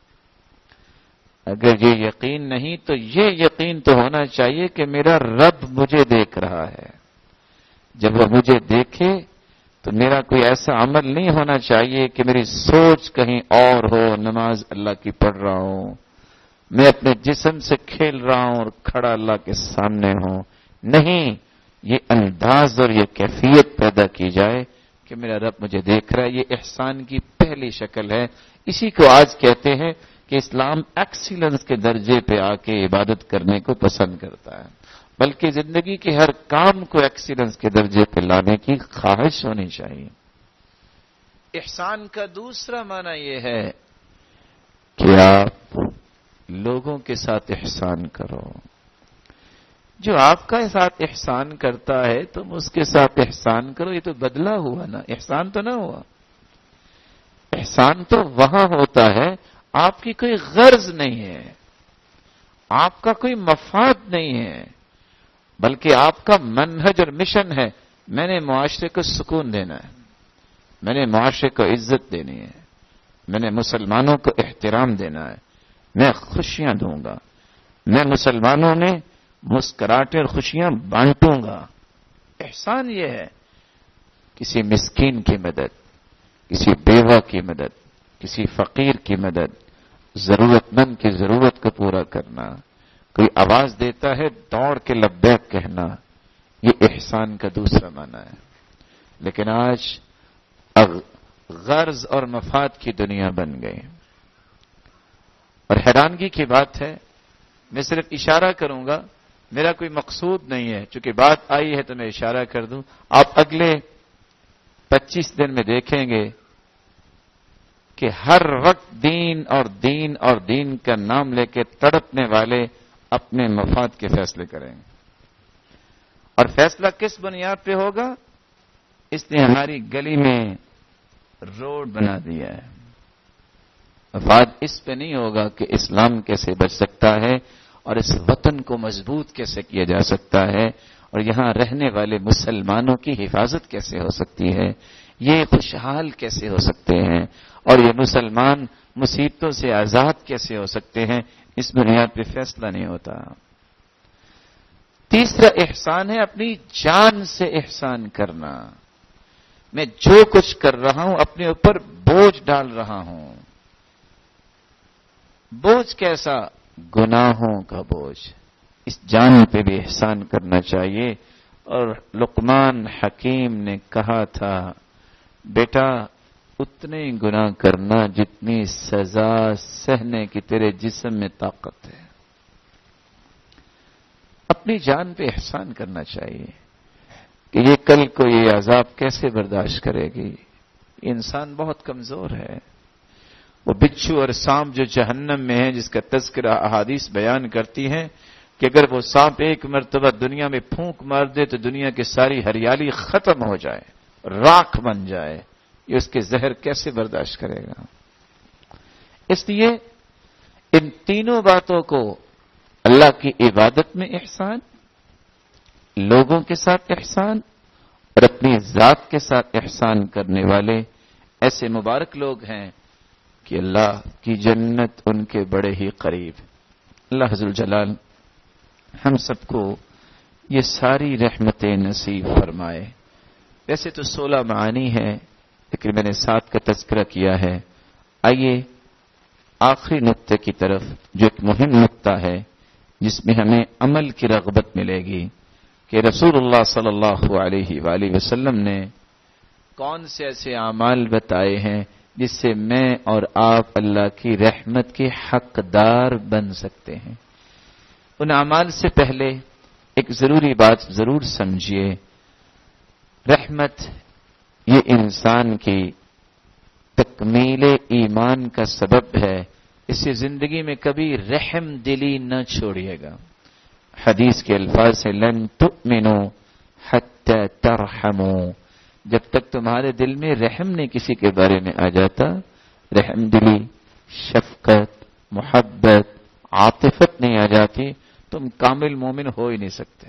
اگر یہ یقین نہیں تو یہ یقین تو ہونا چاہیے کہ میرا رب مجھے دیکھ رہا ہے. جب وہ مجھے دیکھے تو میرا کوئی ایسا عمل نہیں ہونا چاہیے کہ میری سوچ کہیں اور ہو، نماز اللہ کی پڑھ رہا ہوں، میں اپنے جسم سے کھیل رہا ہوں اور کھڑا اللہ کے سامنے ہوں. نہیں، یہ انداز اور یہ کیفیت پیدا کی جائے کہ میرا رب مجھے دیکھ رہا ہے. یہ احسان کی پہلی شکل ہے. اسی کو آج کہتے ہیں کہ اسلام ایکسیلنس کے درجے پہ آ کے عبادت کرنے کو پسند کرتا ہے، بلکہ زندگی کے ہر کام کو ایکسیلنس کے درجے پہ لانے کی خواہش ہونی چاہیے. احسان کا دوسرا معنی یہ ہے کہ آپ لوگوں کے ساتھ احسان کرو. جو آپ کا ساتھ احسان کرتا ہے تم اس کے ساتھ احسان کرو. یہ تو بدلہ ہوا نا، احسان تو نہ ہوا. احسان تو وہاں ہوتا ہے آپ کی کوئی غرض نہیں ہے، آپ کا کوئی مفاد نہیں ہے، بلکہ آپ کا منہج اور مشن ہے میں نے معاشرے کو سکون دینا ہے، میں نے معاشرے کو عزت دینی ہے، میں نے مسلمانوں کو احترام دینا ہے، میں خوشیاں دوں گا، میں مسلمانوں نے مسکراہٹیں اور خوشیاں بانٹوں گا. احسان یہ ہے کسی مسکین کی مدد، کسی بیوہ کی مدد، کسی فقیر کی مدد، ضرورت مند کی ضرورت کو پورا کرنا. کوئی آواز دیتا ہے دوڑ کے لبیک کہنا، یہ احسان کا دوسرا معنی ہے. لیکن آج غرض اور مفاد کی دنیا بن گئی. اور حیرانگی کی بات ہے، میں صرف اشارہ کروں گا، میرا کوئی مقصود نہیں ہے، چونکہ بات آئی ہے تو میں اشارہ کر دوں. آپ اگلے 25 دن میں دیکھیں گے کہ ہر وقت دین اور دین کا نام لے کے تڑپنے والے اپنے مفاد کے فیصلے کریں گے. اور فیصلہ کس بنیاد پہ ہوگا؟ اس نے ہماری گلی میں روڈ بنا دیا ہے. مفاد اس پہ نہیں ہوگا کہ اسلام کیسے بچ سکتا ہے اور اس وطن کو مضبوط کیسے کیا جا سکتا ہے اور یہاں رہنے والے مسلمانوں کی حفاظت کیسے ہو سکتی ہے، یہ خوشحال کیسے ہو سکتے ہیں اور یہ مسلمان مصیبتوں سے آزاد کیسے ہو سکتے ہیں. اس بنیاد پہ فیصلہ نہیں ہوتا. تیسرا احسان ہے اپنی جان سے احسان کرنا. میں جو کچھ کر رہا ہوں اپنے اوپر بوجھ ڈال رہا ہوں. بوجھ کیسا؟ گناہوں کا بوجھ. اس جان پہ بھی احسان کرنا چاہیے. اور لقمان حکیم نے کہا تھا، بیٹا اتنے گناہ کرنا جتنی سزا سہنے کی تیرے جسم میں طاقت ہے. اپنی جان پہ احسان کرنا چاہیے کہ یہ کل کو یہ عذاب کیسے برداشت کرے گی. انسان بہت کمزور ہے. وہ بچھو اور سانپ جو جہنم میں ہے، جس کا تذکرہ احادیث بیان کرتی ہیں کہ اگر وہ سانپ ایک مرتبہ دنیا میں پھونک مار دے تو دنیا کی ساری ہریالی ختم ہو جائے، راکھ بن جائے. یہ اس کے زہر کیسے برداشت کرے گا؟ اس لیے ان تینوں باتوں کو، اللہ کی عبادت میں احسان، لوگوں کے ساتھ احسان اور اپنی ذات کے ساتھ احسان کرنے والے ایسے مبارک لوگ ہیں کہ اللہ کی جنت ان کے بڑے ہی قریب. اللہ عز وجل ہم سب کو یہ ساری رحمتیں نصیب فرمائے. ویسے تو 16 معانی ہے لیکن میں نے 7 کا تذکرہ کیا ہے. آئیے آخری نقطے کی طرف، جو ایک مہم نقطہ ہے جس میں ہمیں عمل کی رغبت ملے گی کہ رسول اللہ صلی اللہ علیہ وآلہ وسلم نے کون سے ایسے اعمال بتائے ہیں جس سے میں اور آپ اللہ کی رحمت کے حقدار بن سکتے ہیں. ان اعمال سے پہلے ایک ضروری بات ضرور سمجھیے. رحمت یہ انسان کی تکمیل ایمان کا سبب ہے. اسے زندگی میں کبھی رحم دلی نہ چھوڑیے گا. حدیث کے الفاظ سے لن تؤمنوا حتی ترحموا، جب تک تمہارے دل میں رحم نہیں کسی کے بارے میں آ جاتا، رحم دلی، شفقت، محبت، عاطفت نہیں آ جاتی، تم کامل مومن ہو ہی نہیں سکتے.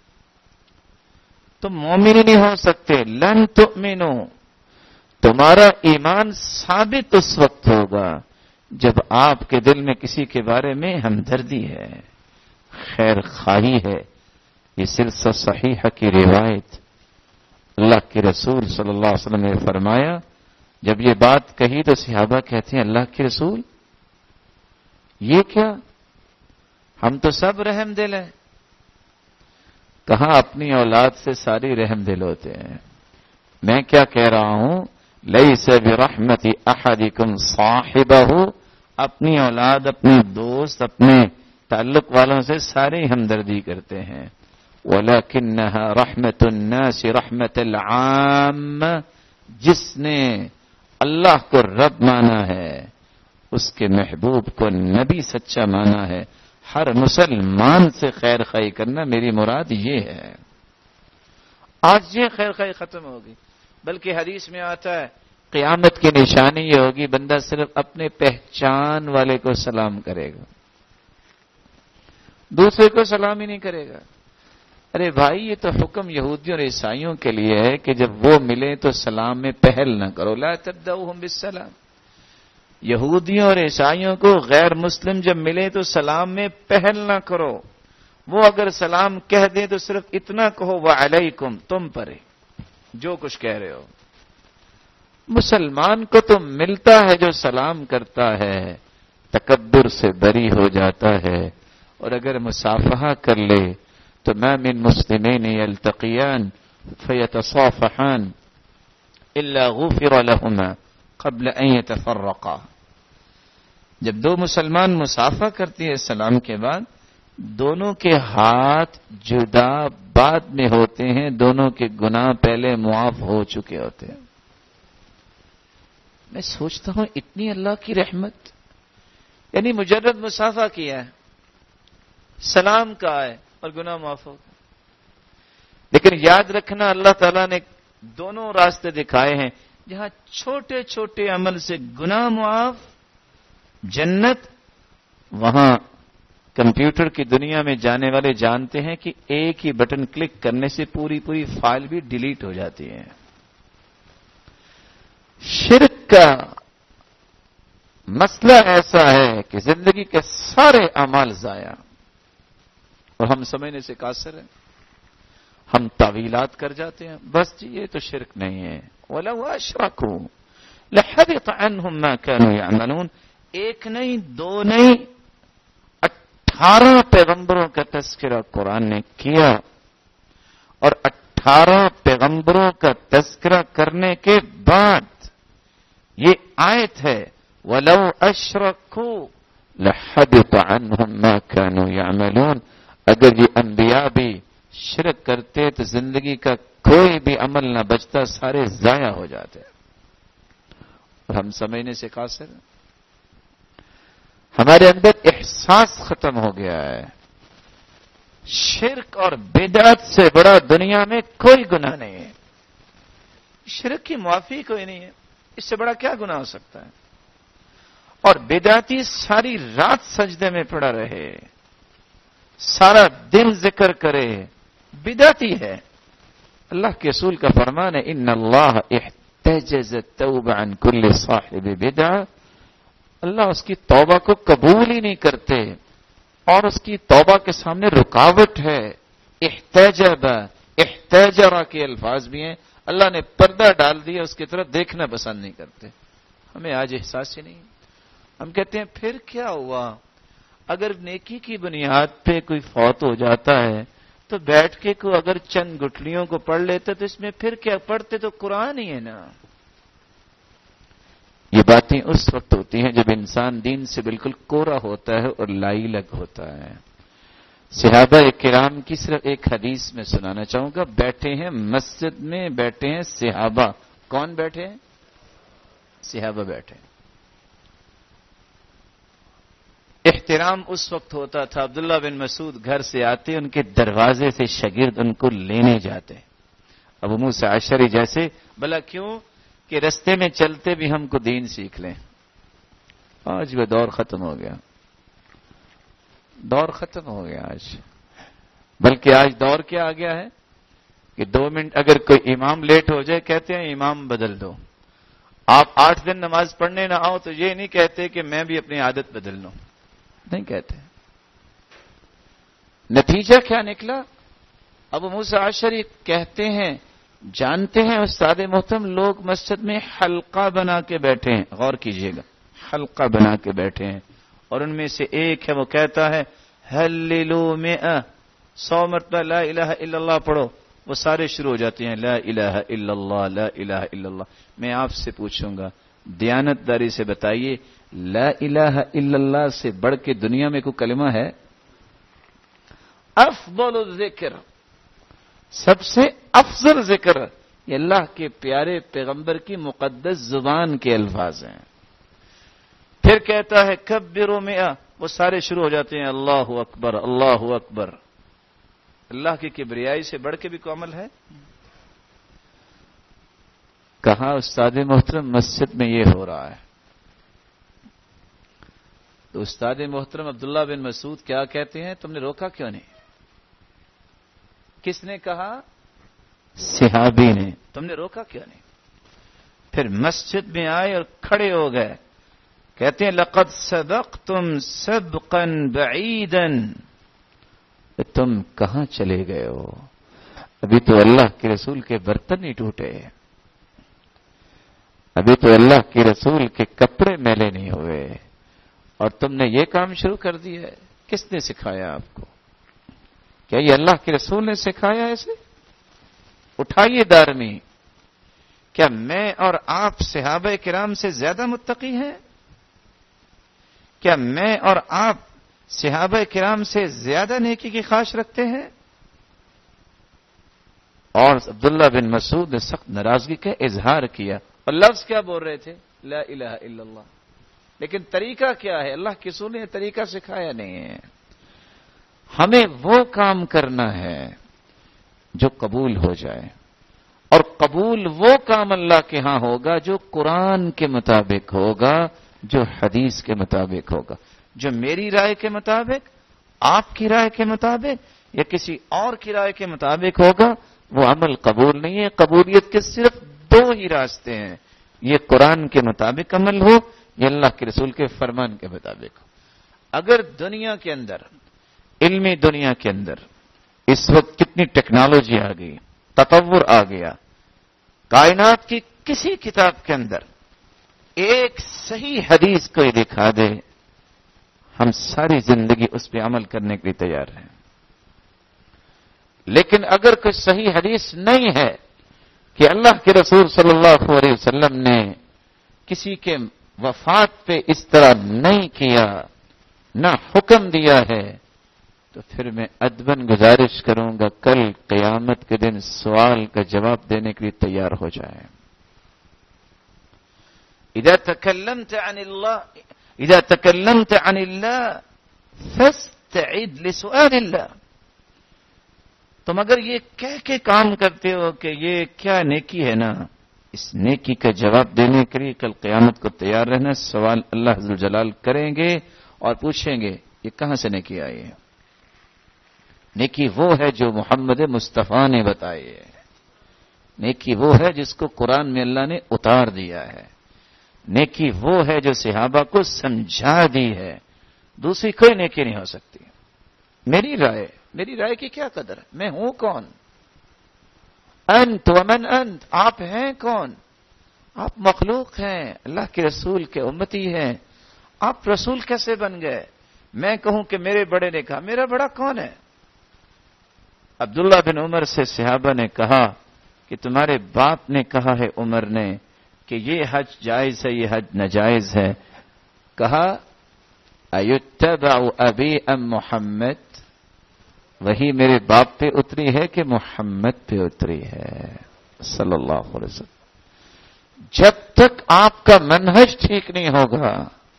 تم مومن ہی نہیں ہو سکتے. لن تؤمنوا، تمہارا ایمان ثابت اس وقت ہوگا جب آپ کے دل میں کسی کے بارے میں ہمدردی ہے، خیر خواہی ہے. یہ سلسلہ صحیحہ کی روایت. اللہ کے رسول صلی اللہ علیہ وسلم نے فرمایا، جب یہ بات کہی تو صحابہ کہتے ہیں اللہ کے رسول یہ کیا؟ ہم تو سب رحم دل ہیں. کہاں اپنی اولاد سے ساری رحم دل ہوتے ہیں. میں کیا کہہ رہا ہوں، لیس برحمت احدکم صاحبہ، اپنی اولاد، اپنے دوست، اپنے تعلق والوں سے سارے ہمدردی کرتے ہیں. وَلَكِنَّهَا رَحْمَةُ النَّاسِ رَحْمَةَ الْعَامَّةِ، جس نے اللہ کو رب مانا ہے، اس کے محبوب کو نبی سچا مانا ہے. ہر مسلمان سے خیر خواہی کرنا میری مراد یہ ہے. آج یہ خیر خواہی ختم ہوگی، بلکہ حدیث میں آتا ہے قیامت کی نشانی یہ ہوگی بندہ صرف اپنے پہچان والے کو سلام کرے گا، دوسرے کو سلام ہی نہیں کرے گا. ارے بھائی، یہ تو حکم یہودیوں اور عیسائیوں کے لیے ہے کہ جب وہ ملیں تو سلام میں پہل نہ کرو. لا تبدؤہم بالسلام. یہودیوں اور عیسائیوں کو غیر مسلم جب ملے تو سلام میں پہل نہ کرو. وہ اگر سلام کہہ دیں تو صرف اتنا کہو وعلیکم، تم پر جو کچھ کہہ رہے ہو. مسلمان کو تو ملتا ہے جو سلام کرتا ہے، تکبر سے بری ہو جاتا ہے. اور اگر مصافحہ کر لے تو ما من مسلمین یلتقیان فیتصافحان الا غفر لهما قبل ان یتفرقا. جب دو مسلمان مصافحہ کرتی ہے سلام کے بعد، دونوں کے ہاتھ جدا بعد میں ہوتے ہیں، دونوں کے گناہ پہلے معاف ہو چکے ہوتے ہیں. میں سوچتا ہوں اتنی اللہ کی رحمت، یعنی مجرد مصافحہ کیا ہے، سلام کہا ہے اور گناہ معاف ہو گئے. لیکن یاد رکھنا اللہ تعالیٰ نے دونوں راستے دکھائے ہیں. جہاں چھوٹے چھوٹے عمل سے گناہ معاف جنت، وہاں کمپیوٹر کی دنیا میں جانے والے جانتے ہیں کہ ایک ہی بٹن کلک کرنے سے پوری فائل بھی ڈیلیٹ ہو جاتی ہے. شرک کا مسئلہ ایسا ہے کہ زندگی کے سارے اعمال ضائع، اور ہم سمجھنے سے قاصر ہیں. ہم تعویلات کر جاتے ہیں، بس جی یہ تو شرک نہیں ہے. وَلَوْ أَشْرَكُوا لَحَبِطَ عَنْهُمْ مَا كَانُوا يَعْمَلُونَ. ایک نہیں، دو نہیں، 18 پیغمبروں کا تذکرہ قرآن نے کیا، اور 18 پیغمبروں کا تذکرہ کرنے کے بعد یہ آیت ہے وَلَوْ أَشْرَكُوا لَحَبِطَ عَنْهُمْ مَا كَانُوا يَعْمَلُونَ. اگر یہ انبیاء بھی شرک کرتے تو زندگی کا کوئی بھی عمل نہ بچتا، سارے ضائع ہو جاتے. اور ہم سمجھنے سے قاصر ہیں. ہمارے اندر احساس ختم ہو گیا ہے. شرک اور بدعت سے بڑا دنیا میں کوئی گناہ نہیں ہے. شرک کی معافی کوئی نہیں ہے، اس سے بڑا کیا گناہ ہو سکتا ہے. اور بدعتی ساری رات سجدے میں پڑا رہے، سارا دن ذکر کرے، بدعتی ہے. اللہ کے رسول کا فرمان ہے ان اللہ احتجز التوبہ عن کل صاحب بدعہ. اللہ اس کی توبہ کو قبول ہی نہیں کرتے، اور اس کی توبہ کے سامنے رکاوٹ ہے. احتجرا کے الفاظ بھی ہیں. اللہ نے پردہ ڈال دیا، اس کی طرف دیکھنا پسند نہیں کرتے. ہمیں آج احساس ہی نہیں. ہم کہتے ہیں پھر کیا ہوا؟ اگر نیکی کی بنیاد پہ کوئی فوت ہو جاتا ہے تو بیٹھ کے کو اگر چند گٹھلیوں کو پڑھ لیتے تو اس میں پھر کیا پڑھتے؟ تو قرآن ہی ہے نا. یہ باتیں اس وقت ہوتی ہیں جب انسان دین سے بالکل کورا ہوتا ہے اور لائی لگ ہوتا ہے. صحابہ کرام کی صرف ایک حدیث میں سنانا چاہوں گا. بیٹھے ہیں مسجد میں، بیٹھے ہیں صحابہ. کون بیٹھے ہیں؟ صحابہ بیٹھے. احترام اس وقت ہوتا تھا. عبداللہ بن مسعود گھر سے آتے، ان کے دروازے سے شاگرد ان کو لینے جاتے. ابو موسیٰ اشعری جیسے. بھلا کیوں؟ کہ رستے میں چلتے بھی ہم کو دین سیکھ لیں. آج وہ دور ختم ہو گیا. دور ختم ہو گیا آج. بلکہ آج دور کیا آ گیا ہے کہ 2 منٹ اگر کوئی امام لیٹ ہو جائے کہتے ہیں امام بدل دو. آپ 8 دن نماز پڑھنے نہ آؤ تو یہ نہیں کہتے کہ میں بھی اپنی عادت بدل لوں. نہیں کہتے. نتیجہ کیا نکلا؟ ابو موسیٰ اشعری کہتے ہیں، جانتے ہیں استاد محترم، لوگ مسجد میں حلقہ بنا کے بیٹھے ہیں. غور کیجئے گا، حلقہ بنا کے بیٹھے ہیں. اور ان میں سے ایک ہے وہ کہتا ہے ہللو 100 مرتبہ لا الہ الا اللہ پڑھو. وہ سارے شروع ہو جاتے ہیں لا الہ الا اللہ لا الہ الا اللہ. میں آپ سے پوچھوں گا دیانتداری سے بتائیے، لا الہ الا اللہ سے بڑھ کے دنیا میں کوئی کلمہ ہے؟ افضل الذکر، سب سے افضل ذکر یہ اللہ کے پیارے پیغمبر کی مقدس زبان کے الفاظ ہیں. پھر کہتا ہے کبروا 100، وہ سارے شروع ہو جاتے ہیں اللہ اکبر اللہ اکبر. اللہ کی کبریائی سے بڑھ کے بھی کوئی عمل ہے؟ کہاں استاد محترم مسجد میں یہ ہو رہا ہے. تو استاد محترم عبداللہ بن مسعود کیا کہتے ہیں؟ تم نے روکا کیوں نہیں؟ کس نے کہا؟ صحابی نے. تم نے روکا کیوں نہیں؟ پھر مسجد میں آئے اور کھڑے ہو گئے. کہتے ہیں لقد سبقتم سبقا بعیدا. تم کہاں چلے گئے ہو؟ ابھی تو اللہ کے رسول کے برتن نہیں ٹوٹے، ابھی تو اللہ کے رسول کے کپڑے میلے نہیں ہوئے، اور تم نے یہ کام شروع کر دیا ہے. کس نے سکھایا آپ کو؟ کیا یہ اللہ کے رسول نے سکھایا ایسے؟ اٹھائیے دارمی. کیا میں اور آپ صحابہ کرام سے زیادہ متقی ہیں؟ کیا میں اور آپ صحابہ کرام سے زیادہ نیکی کی خواہش رکھتے ہیں؟ اور عبداللہ بن مسعود نے سخت ناراضگی کا اظہار کیا. اور لفظ کیا بول رہے تھے؟ لا الہ الا اللہ. لیکن طریقہ کیا ہے؟ اللہ کے رسول نے طریقہ سکھایا نہیں ہے. ہمیں وہ کام کرنا ہے جو قبول ہو جائے، اور قبول وہ کام اللہ کے ہاں ہوگا جو قرآن کے مطابق ہوگا، جو حدیث کے مطابق ہوگا. جو میری رائے کے مطابق، آپ کی رائے کے مطابق یا کسی اور کی رائے کے مطابق ہوگا وہ عمل قبول نہیں ہے. قبولیت کے صرف 2 ہی راستے ہیں، یہ قرآن کے مطابق عمل ہو یا اللہ کے رسول کے فرمان کے مطابق ہو. اگر دنیا کے اندر، علمی دنیا کے اندر اس وقت کتنی ٹیکنالوجی آ گئی، تطور آ گیا، کائنات کی کسی کتاب کے اندر ایک صحیح حدیث کوئی دکھا دے، ہم ساری زندگی اس پہ عمل کرنے کے لیے تیار ہیں. لیکن اگر کوئی صحیح حدیث نہیں ہے کہ اللہ کے رسول صلی اللہ علیہ وسلم نے کسی کے وفات پہ اس طرح نہیں کیا، نہ حکم دیا ہے، تو پھر میں ادباً گزارش کروں گا کل قیامت کے دن سوال کا جواب دینے کے لیے تیار ہو جائے. اذا تکلمت عن اللہ فاستعد لسؤال اللہ. تم اگر یہ کہہ کے کام کرتے ہو کہ یہ کیا نیکی ہے نا، اس نیکی کا جواب دینے کے لیے کل قیامت کو تیار رہنا. سوال اللہ عز و جلال کریں گے اور پوچھیں گے یہ کہاں سے نیکی آئی ہے. نیکی وہ ہے جو محمد مصطفیٰ نے بتائی ہے. نیکی وہ ہے جس کو قرآن میں اللہ نے اتار دیا ہے. نیکی وہ ہے جو صحابہ کو سمجھا دی ہے. دوسری کوئی نیکی نہیں ہو سکتی. میری رائے کی کیا قدر ہے؟ میں ہوں کون؟ انت ومن انت، آپ ہیں کون؟ آپ مخلوق ہیں، اللہ کے رسول کے امتی ہیں. آپ رسول کیسے بن گئے؟ میں کہوں کہ میرے بڑے نے کہا، میرا بڑا کون ہے؟ عبداللہ بن عمر سے صحابہ نے کہا کہ تمہارے باپ نے کہا ہے عمر نے کہ یہ حج جائز ہے، یہ حج ناجائز ہے. کہا ایتبع ابی ام محمد، وہی میرے باپ پہ اتری ہے کہ محمد پہ اتری ہے صلی اللہ علیہ وسلم. جب تک آپ کا منہج ٹھیک نہیں ہوگا،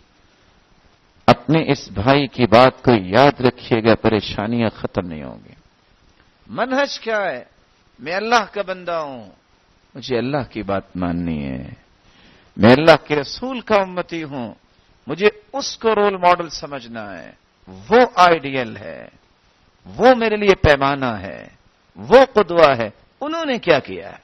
اپنے اس بھائی کی بات کو یاد رکھیے گا، پریشانیاں ختم نہیں ہوں گی. منہج کیا ہے؟ میں اللہ کا بندہ ہوں، مجھے اللہ کی بات ماننی ہے. میں اللہ کے رسول کا امتی ہوں، مجھے اس کو رول ماڈل سمجھنا ہے. وہ آئیڈیل ہے، وہ میرے لیے پیمانہ ہے، وہ قدوہ ہے. انہوں نے کیا کیا ہے؟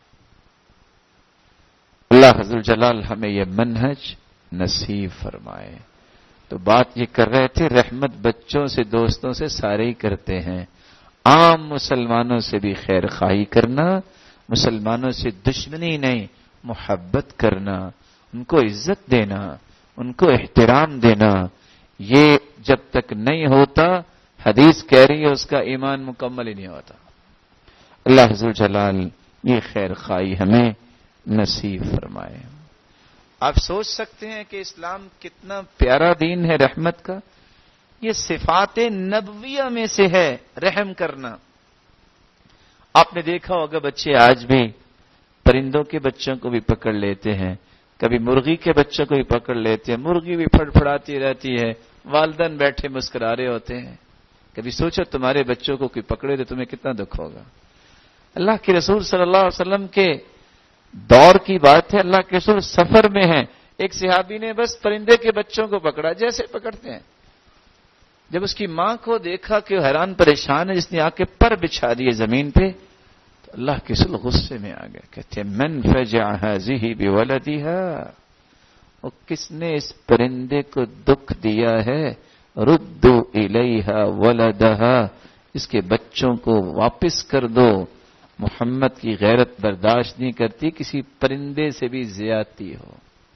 اللہ عز و جلال ہمیں یہ منہج نصیب فرمائے. تو بات یہ کر رہے تھے، رحمت بچوں سے، دوستوں سے سارے ہی کرتے ہیں. عام مسلمانوں سے بھی خیر خواہی کرنا، مسلمانوں سے دشمنی نہیں، محبت کرنا، ان کو عزت دینا، ان کو احترام دینا. یہ جب تک نہیں ہوتا، حدیث کہہ رہی ہے اس کا ایمان مکمل ہی نہیں ہوتا. اللہ عز و جلال یہ خیر خواہی ہمیں نصیب فرمائے. آپ سوچ سکتے ہیں کہ اسلام کتنا پیارا دین ہے رحمت کا. یہ صفات نبویہ میں سے ہے رحم کرنا. آپ نے دیکھا ہوگا بچے آج بھی پرندوں کے بچوں کو بھی پکڑ لیتے ہیں، کبھی مرغی کے بچوں کو بھی پکڑ لیتے ہیں. مرغی بھی پھڑپھڑاتی رہتی ہے، والدین بیٹھے مسکرا رہے ہوتے ہیں. کبھی سوچو تمہارے بچوں کو کوئی پکڑے تو تمہیں کتنا دکھ ہوگا. اللہ کے رسول صلی اللہ علیہ وسلم کے دور کی بات ہے. اللہ کے رسول سفر میں ہیں، ایک صحابی نے بس پرندے کے بچوں کو پکڑا جیسے پکڑتے ہیں. جب اس کی ماں کو دیکھا کہ وہ حیران پریشان ہے، جس نے آ کے پر بچھا دیے زمین پہ، تو اللہ کے رسول غصے میں آ گئے. کہتے ہیں من فجع هذه بولدها، اور کس نے اس پرندے کو دکھ دیا ہے، ردوا الیہا ولدها، اس کے بچوں کو واپس کر دو. محمد کی غیرت برداشت نہیں کرتی کسی پرندے سے بھی زیادتی ہو.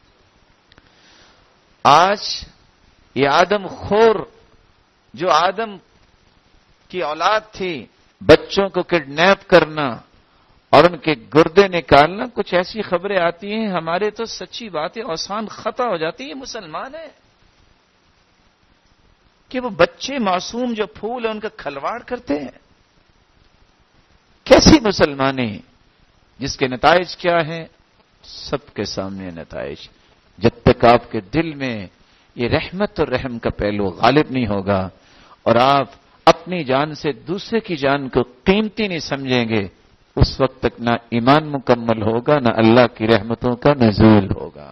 آج یہ آدم خور جو آدم کی اولاد تھی، بچوں کو کڈنیپ کرنا اور ان کے گردے نکالنا، کچھ ایسی خبریں آتی ہیں ہمارے تو سچی باتیں آسان خطا ہو جاتی ہے. مسلمان ہے کہ وہ بچے معصوم جو پھول ہیں ان کا کھلواڑ کرتے ہیں. کیسی مسلمانی جس کے نتائج کیا ہیں؟ سب کے سامنے نتائج. جب تک آپ کے دل میں یہ رحمت اور رحم کا پہلو غالب نہیں ہوگا اور آپ اپنی جان سے دوسرے کی جان کو قیمتی نہیں سمجھیں گے، اس وقت تک نہ ایمان مکمل ہوگا، نہ اللہ کی رحمتوں کا نزول ہوگا.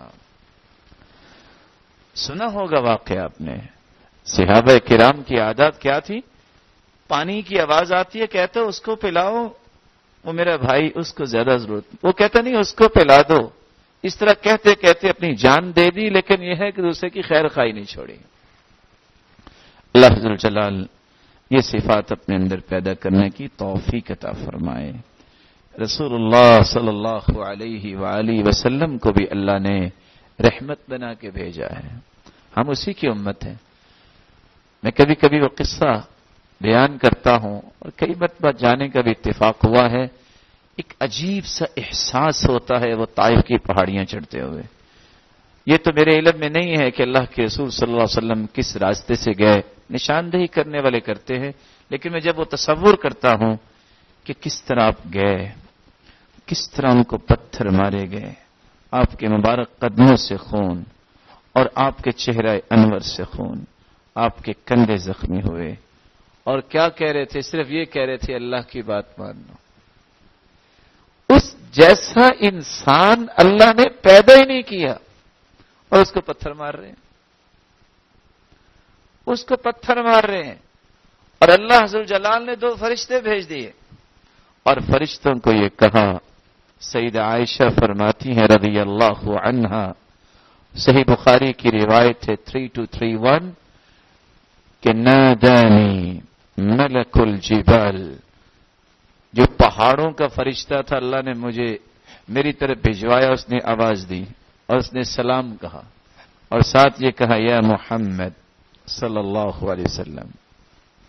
سنا ہوگا واقعہ آپ نے، صحابہ کرام کی عادت کیا تھی؟ پانی کی آواز آتی ہے، کہتے اس کو پلاؤ، وہ میرا بھائی اس کو زیادہ ضرورت، وہ کہتا نہیں اس کو پلا دو. اس طرح کہتے کہتے اپنی جان دے دی، لیکن یہ ہے کہ دوسرے کی خیر خواہی نہیں چھوڑی. اللہ عز و جلال یہ صفات اپنے اندر پیدا کرنے کی توفیق عطا فرمائے. رسول اللہ صلی اللہ علیہ وآلہ وسلم کو بھی اللہ نے رحمت بنا کے بھیجا ہے. ہم اسی کی امت ہیں. میں کبھی کبھی وہ قصہ بیان کرتا ہوں اور کئی مرتبہ جانے کا بھی اتفاق ہوا ہے. ایک عجیب سا احساس ہوتا ہے وہ طائف کی پہاڑیاں چڑھتے ہوئے. یہ تو میرے علم میں نہیں ہے کہ اللہ کے رسول صلی اللہ علیہ وسلم کس راستے سے گئے، نشاندہی کرنے والے کرتے ہیں، لیکن میں جب وہ تصور کرتا ہوں کہ کس طرح آپ گئے، کس طرح ان کو پتھر مارے گئے، آپ کے مبارک قدموں سے خون اور آپ کے چہرہ انور سے خون، آپ کے کندھے زخمی ہوئے، اور کیا کہہ رہے تھے؟ صرف یہ کہہ رہے تھے اللہ کی بات مان لو. اس جیسا انسان اللہ نے پیدا ہی نہیں کیا اور اس کو پتھر مار رہے ہیں، اس کو پتھر مار رہے ہیں. اور اللہ عز و جلال نے 2 فرشتے بھیج دیے اور فرشتوں کو یہ کہا. سیدہ عائشہ فرماتی ہیں رضی اللہ عنہا، صحیح بخاری کی روایت ہے 3231، کہ نادانی ملک الجبال، جو پہاڑوں کا فرشتہ تھا اللہ نے مجھے میری طرف بھجوایا، اس نے آواز دی اور اس نے سلام کہا اور ساتھ یہ کہا یا محمد صلی اللہ علیہ وسلم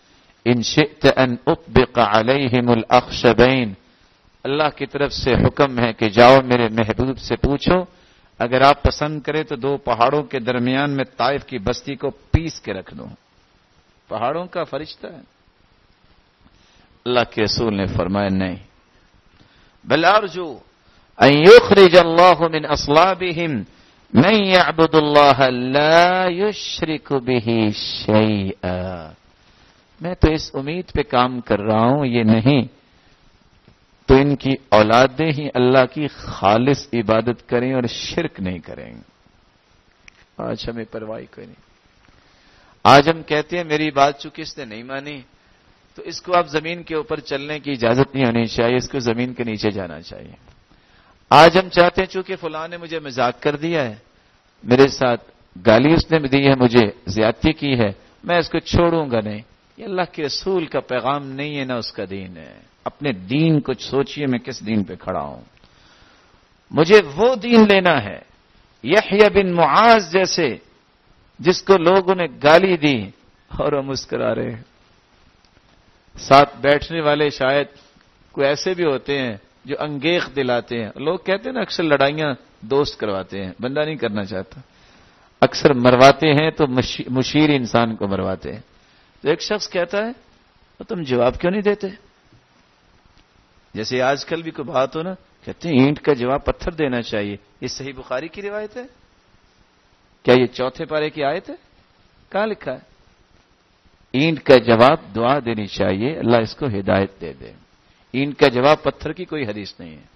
ان شئت ان اطبق علیہم الاخشبین، اللہ کی طرف سے حکم ہے کہ جاؤ میرے محبوب سے پوچھو، اگر آپ پسند کریں تو 2 پہاڑوں کے درمیان میں طائف کی بستی کو پیس کے رکھ دوں۔ پہاڑوں کا فرشتہ ہے۔ اللہ کے رسول نے فرمایا نہیں، بل ارجو ان یخرج اللہ من اصلابہم من یعبد اللہ لا یشرک بہ شیئا، میں تو اس امید پہ کام کر رہا ہوں، یہ نہیں تو ان کی اولادیں ہی اللہ کی خالص عبادت کریں اور شرک نہیں کریں۔ آج ہمیں پرواہ کوئی نہیں۔ آج ہم کہتے ہیں میری بات چونکہ اس نے نہیں مانی تو اس کو اب زمین کے اوپر چلنے کی اجازت نہیں ہونی چاہیے، اس کو زمین کے نیچے جانا چاہیے۔ آج ہم چاہتے ہیں چونکہ فلاں نے مجھے مذاق کر دیا ہے، میرے ساتھ گالی اس نے دی ہے، مجھے زیادتی کی ہے، میں اس کو چھوڑوں گا نہیں۔ یہ اللہ کے رسول کا پیغام نہیں ہے، نہ اس کا دین ہے۔ اپنے دین کو سوچئے میں کس دین پہ کھڑا ہوں۔ مجھے وہ دین لینا ہے یحییٰ بن معاذ جیسے، جس کو لوگوں نے گالی دی اور وہ مسکرا رہے ہیں۔ ساتھ بیٹھنے والے شاید کوئی ایسے بھی ہوتے ہیں جو انگیخ دلاتے ہیں۔ لوگ کہتے ہیں نا اکثر لڑائیاں دوست کرواتے ہیں، بندہ نہیں کرنا چاہتا، اکثر مرواتے ہیں تو مشیر انسان کو مرواتے ہیں۔ تو ایک شخص کہتا ہے تو تم جواب کیوں نہیں دیتے؟ جیسے آج کل بھی کوئی بات ہو نا، کہتے ہیں اینٹ کا جواب پتھر دینا چاہیے۔ یہ صحیح بخاری کی روایت ہے کیا؟ یہ 4 پارے کی آیت ہے؟ کہاں لکھا ہے؟ اینٹ کا جواب دعا دینی چاہیے، اللہ اس کو ہدایت دے دے۔ اینٹ کا جواب پتھر کی کوئی حدیث نہیں ہے۔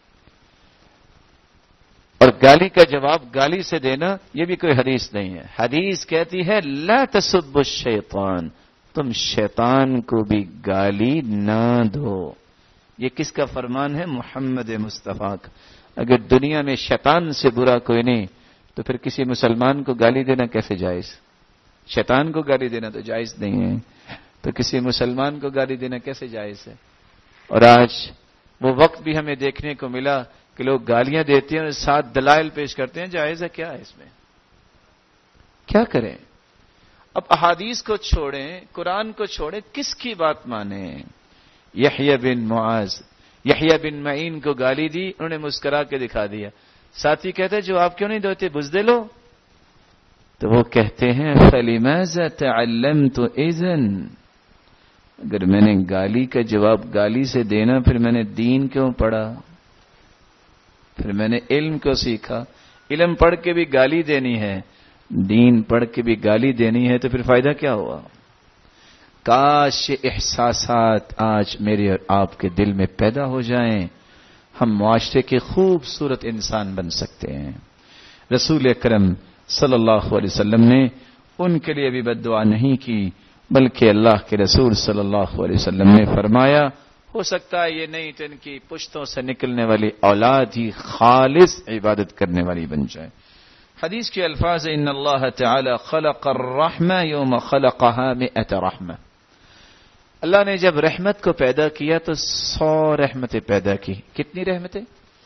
اور گالی کا جواب گالی سے دینا یہ بھی کوئی حدیث نہیں ہے۔ حدیث کہتی ہے لا تسبوا الشیطان، تم شیطان کو بھی گالی نہ دو۔ یہ کس کا فرمان ہے؟ محمد مصطفیٰ کا۔ اگر دنیا میں شیطان سے برا کوئی نہیں تو پھر کسی مسلمان کو گالی دینا کیسے جائز؟ شیطان کو گالی دینا تو جائز نہیں ہے، تو کسی مسلمان کو گالی دینا کیسے جائز ہے؟ اور آج وہ وقت بھی ہمیں دیکھنے کو ملا کہ لوگ گالیاں دیتے ہیں اور 7 دلائل پیش کرتے ہیں۔ جائز ہے کیا ہے اس میں؟ کیا کریں؟ اب احادیث کو چھوڑیں، قرآن کو چھوڑیں، کس کی بات مانیں؟ یحییٰ بن معاذ، یحییٰ بن معین کو گالی دی، انہوں نے مسکرا کے دکھا دیا۔ ساتھی کہتے ہیں جو آپ کیوں نہیں دیتے، بزدل ہو؟ تو وہ کہتے ہیں فَلِمَاذَا تَعَلَّمْتُ إِذًا، اگر میں نے گالی کا جواب گالی سے دینا پھر میں نے دین کیوں پڑھا؟ پھر میں نے علم کیوں سیکھا؟ علم پڑھ کے بھی گالی دینی ہے، دین پڑھ کے بھی گالی دینی ہے، تو پھر فائدہ کیا ہوا؟ کاش احساسات آج میرے اور آپ کے دل میں پیدا ہو جائیں، ہم معاشرے کے خوبصورت انسان بن سکتے ہیں۔ رسول اکرم صلی اللہ علیہ وسلم نے ان کے لیے بھی بد دعا نہیں کی، بلکہ اللہ کے رسول صلی اللہ علیہ وسلم نے فرمایا ہو سکتا ہے یہ نہیں تو ان کی پشتوں سے نکلنے والی اولاد ہی خالص عبادت کرنے والی بن جائے۔ حدیث کے الفاظ ان اللہ تعالی خلق الرحمہ یوم خلقها 100 رحمہ، اللہ نے جب رحمت کو پیدا کیا تو 100 رحمتیں پیدا کی۔ کتنی رحمتیں؟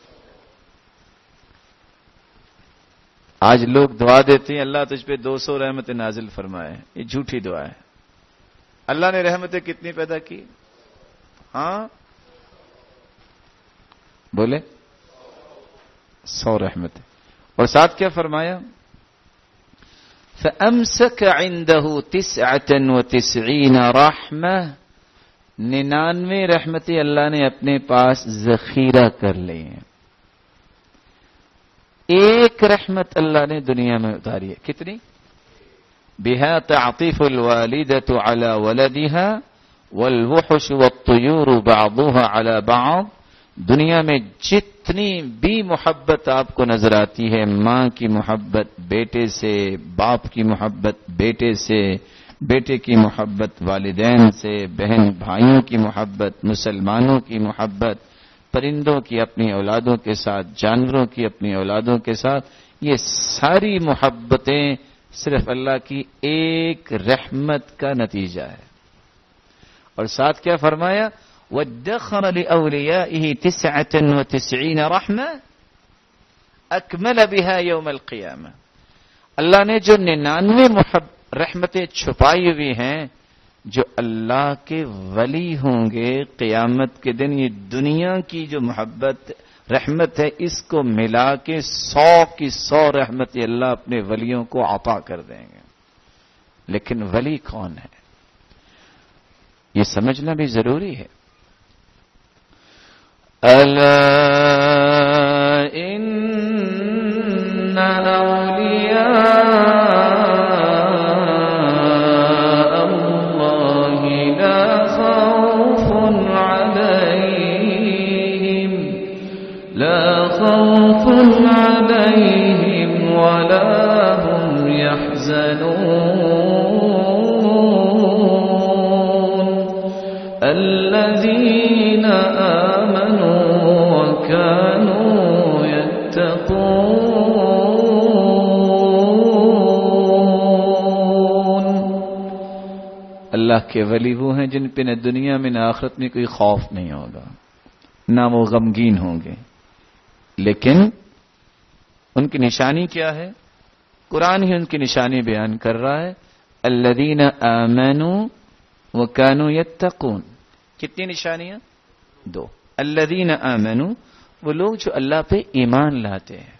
آج لوگ دعا دیتے ہیں اللہ تجھ پہ 200 رحمتیں نازل فرمائے، یہ جھوٹی دعا ہے۔ اللہ نے رحمتیں کتنی پیدا کی؟ ہاں بولے 100 رحمتیں، اور ساتھ کیا فرمایا؟ فَأَمْسَكَ عِنْدَهُ 99 رَحْمَةً، 99 رحمتیں اللہ نے اپنے پاس ذخیرہ کر لی ہیں۔ ایک رحمت اللہ نے دنیا میں اتاری ہے، کتنی؟ بها تعطف الوالدة على ولدها والوحش والطيور بعضها على بعض، دنیا میں جتنی بھی محبت آپ کو نظر آتی ہے، ماں کی محبت بیٹے سے، باپ کی محبت بیٹے سے، بیٹے کی محبت والدین سے، بہن بھائیوں کی محبت، مسلمانوں کی محبت، پرندوں کی اپنی اولادوں کے ساتھ، جانوروں کی اپنی اولادوں کے ساتھ، یہ ساری محبتیں صرف اللہ کی ایک رحمت کا نتیجہ ہے۔ اور ساتھ کیا فرمایا؟ وَادَّخَرَ لِأَوْلِيَائِهِ 99 رحمہ أَكْمَلَ بِهَا يَوْمَ الْقِيَامَةِ، اللہ نے جو 99 رحمتیں چھپائی ہوئی ہیں جو اللہ کے ولی ہوں گے قیامت کے دن یہ دنیا کی جو محبت رحمت ہے اس کو ملا کے 100 کی 100 رحمت یہ اللہ اپنے ولیوں کو عطا کر دیں گے. لیکن ولی کون ہے یہ سمجھنا بھی ضروری ہے. الا ان اولیاء اللہ لا خوف علیہم ولا هم يحزنون الذين آمنوا وكانوا يتقون. اللہ کے ولی وہ ہیں جن پہ نہ دنیا میں نہ آخرت میں کوئی خوف نہیں ہوگا، نہ وہ غمگین ہوں گے. لیکن ان کی نشانی کیا ہے؟ قرآن ہی ان کی نشانی بیان کر رہا ہے. الذین آمنوا وکانوا یتقون. کتنی نشانیاں؟ 2. الذین آمنوا وہ لوگ جو اللہ پہ ایمان لاتے ہیں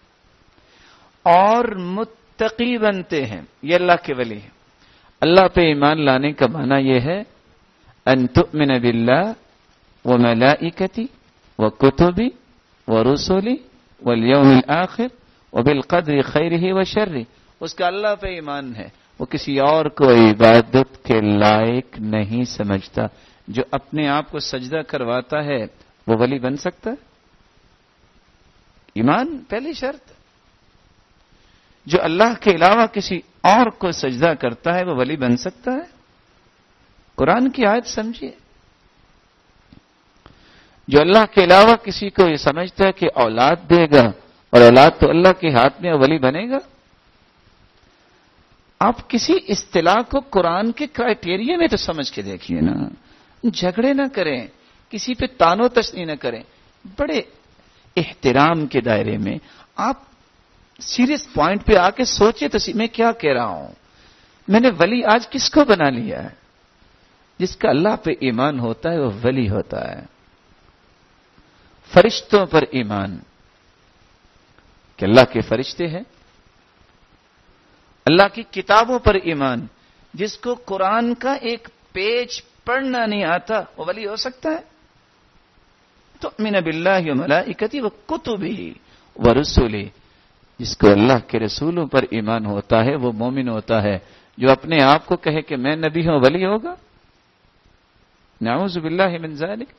اور متقی بنتے ہیں، یہ اللہ کے ولی ہیں. اللہ پہ ایمان لانے کا معنی یہ ہے ان تؤمن باللہ وملائکتی وکتبی ورسلی والیوم الآخر وبالقدر خیرہ وشرہ. اس کا اللہ پہ ایمان ہے، وہ کسی اور کو عبادت کے لائق نہیں سمجھتا. جو اپنے آپ کو سجدہ کرواتا ہے وہ ولی بن سکتا ہے؟ ایمان پہلی شرط. جو اللہ کے علاوہ کسی اور کو سجدہ کرتا ہے وہ ولی بن سکتا ہے؟ قرآن کی آیت سمجھیے. جو اللہ کے علاوہ کسی کو یہ سمجھتا ہے کہ اولاد دے گا اور اولاد تو اللہ کے ہاتھ میں ولی بنے گا. آپ کسی اصطلاح کو قرآن کے کرائٹیریا میں تو سمجھ کے دیکھیے نا. جھگڑے نہ کریں، کسی پہ تان و تشنیع نہ کریں. بڑے احترام کے دائرے میں آپ سیریس پوائنٹ پہ آ کے سوچیں تو میں کیا کہہ رہا ہوں. میں نے ولی آج کس کو بنا لیا ہے؟ جس کا اللہ پہ ایمان ہوتا ہے وہ ولی ہوتا ہے. فرشتوں پر ایمان کہ اللہ کے فرشتے ہیں، اللہ کی کتابوں پر ایمان. جس کو قرآن کا ایک پیج پڑھنا نہیں آتا وہ ولی ہو سکتا ہے؟ تؤمن باللہ وملائکتہ وکتبہ ورسلہ. جس کو اللہ کے رسولوں پر ایمان ہوتا ہے وہ مومن ہوتا ہے. جو اپنے آپ کو کہے کہ میں نبی ہوں ولی ہوگا؟ نعوذ باللہ من ذالک.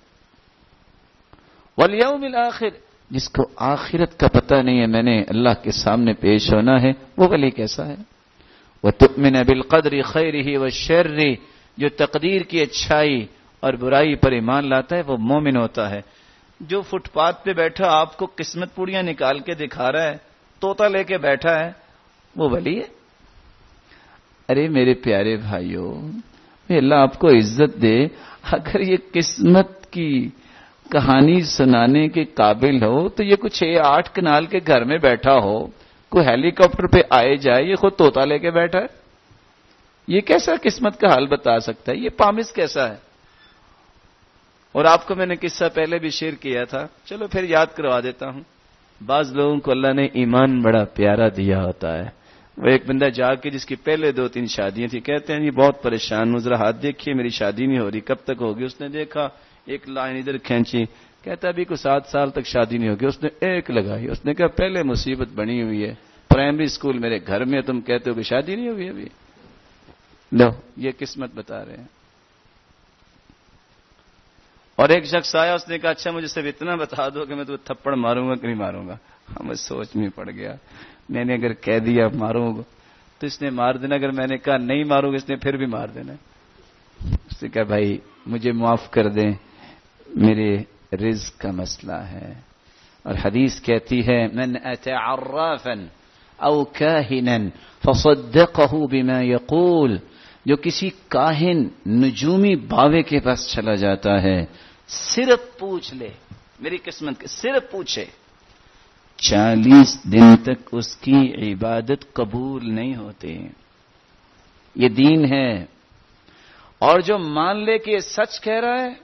والیوم الآخر. جس کو آخرت کا پتہ نہیں ہے میں نے اللہ کے سامنے پیش ہونا ہے وہ ولی کیسا ہے؟ وتؤمن بالقدر خیرہ وشرہ. جو تقدیر کی اچھائی اور برائی پر ایمان لاتا ہے وہ مومن ہوتا ہے. جو فٹ پاتھ پہ بیٹھا آپ کو قسمت پوڑیاں نکال کے دکھا رہا ہے، طوطا لے کے بیٹھا ہے، وہ ولی ہے؟ ارے میرے پیارے بھائیوں، اللہ آپ کو عزت دے. اگر یہ قسمت کی کہانی سنانے کے قابل ہو تو یہ کچھ 8 کنال کے گھر میں بیٹھا ہو، کوئی ہیلی کاپٹر پہ آئے جائے، یہ خود طوطا لے کے بیٹھا ہے. یہ کیسا قسمت کا حال بتا سکتا ہے؟ یہ پامس کیسا ہے؟ اور آپ کو میں نے قصہ پہلے بھی شیئر کیا تھا، چلو پھر یاد کروا دیتا ہوں. بعض لوگوں کو اللہ نے ایمان بڑا پیارا دیا ہوتا ہے. وہ ایک بندہ جا کے جس کی پہلے 2-3 شادیاں تھیں، کہتے ہیں یہ بہت پریشان ہوں، ذرا ہاتھ دیکھیے میری شادی نہیں ہو رہی، کب تک ہوگی؟ اس نے دیکھا، ایک لائن ادھر کھینچی، کہتا ابھی کو 7 سال تک شادی نہیں ہوگی. اس نے ایک لگائی، اس نے کہا پہلے مصیبت بنی ہوئی ہے، پرائمری اسکول میرے گھر میں، تم کہتے ہو کہ شادی نہیں ہوئی ابھی. لو یہ قسمت بتا رہے ہیں. اور ایک شخص آیا، اس نے کہا اچھا مجھے صرف اتنا بتا دو کہ میں تمہیں تھپڑ ماروں گا کہ نہیں ماروں گا. میں سوچ میں پڑ گیا، میں نے اگر کہہ دیا ماروں گا تو اس نے مار دینا، اگر میں نے کہا نہیں ماروں گا اس نے پھر بھی مار دینا. اس نے کہا بھائی مجھے معاف کر دیں، میرے رزق کا مسئلہ ہے. اور حدیث کہتی ہے من اتى عرافا او کاہنا فصدقه بما يقول. جو کسی کاہن نجومی باوے کے پاس چلا جاتا ہے، صرف پوچھ لے میری قسمت کے، صرف پوچھے، 40 دن تک اس کی عبادت قبول نہیں ہوتی. یہ دین ہے. اور جو مان لے کہ یہ سچ کہہ رہا ہے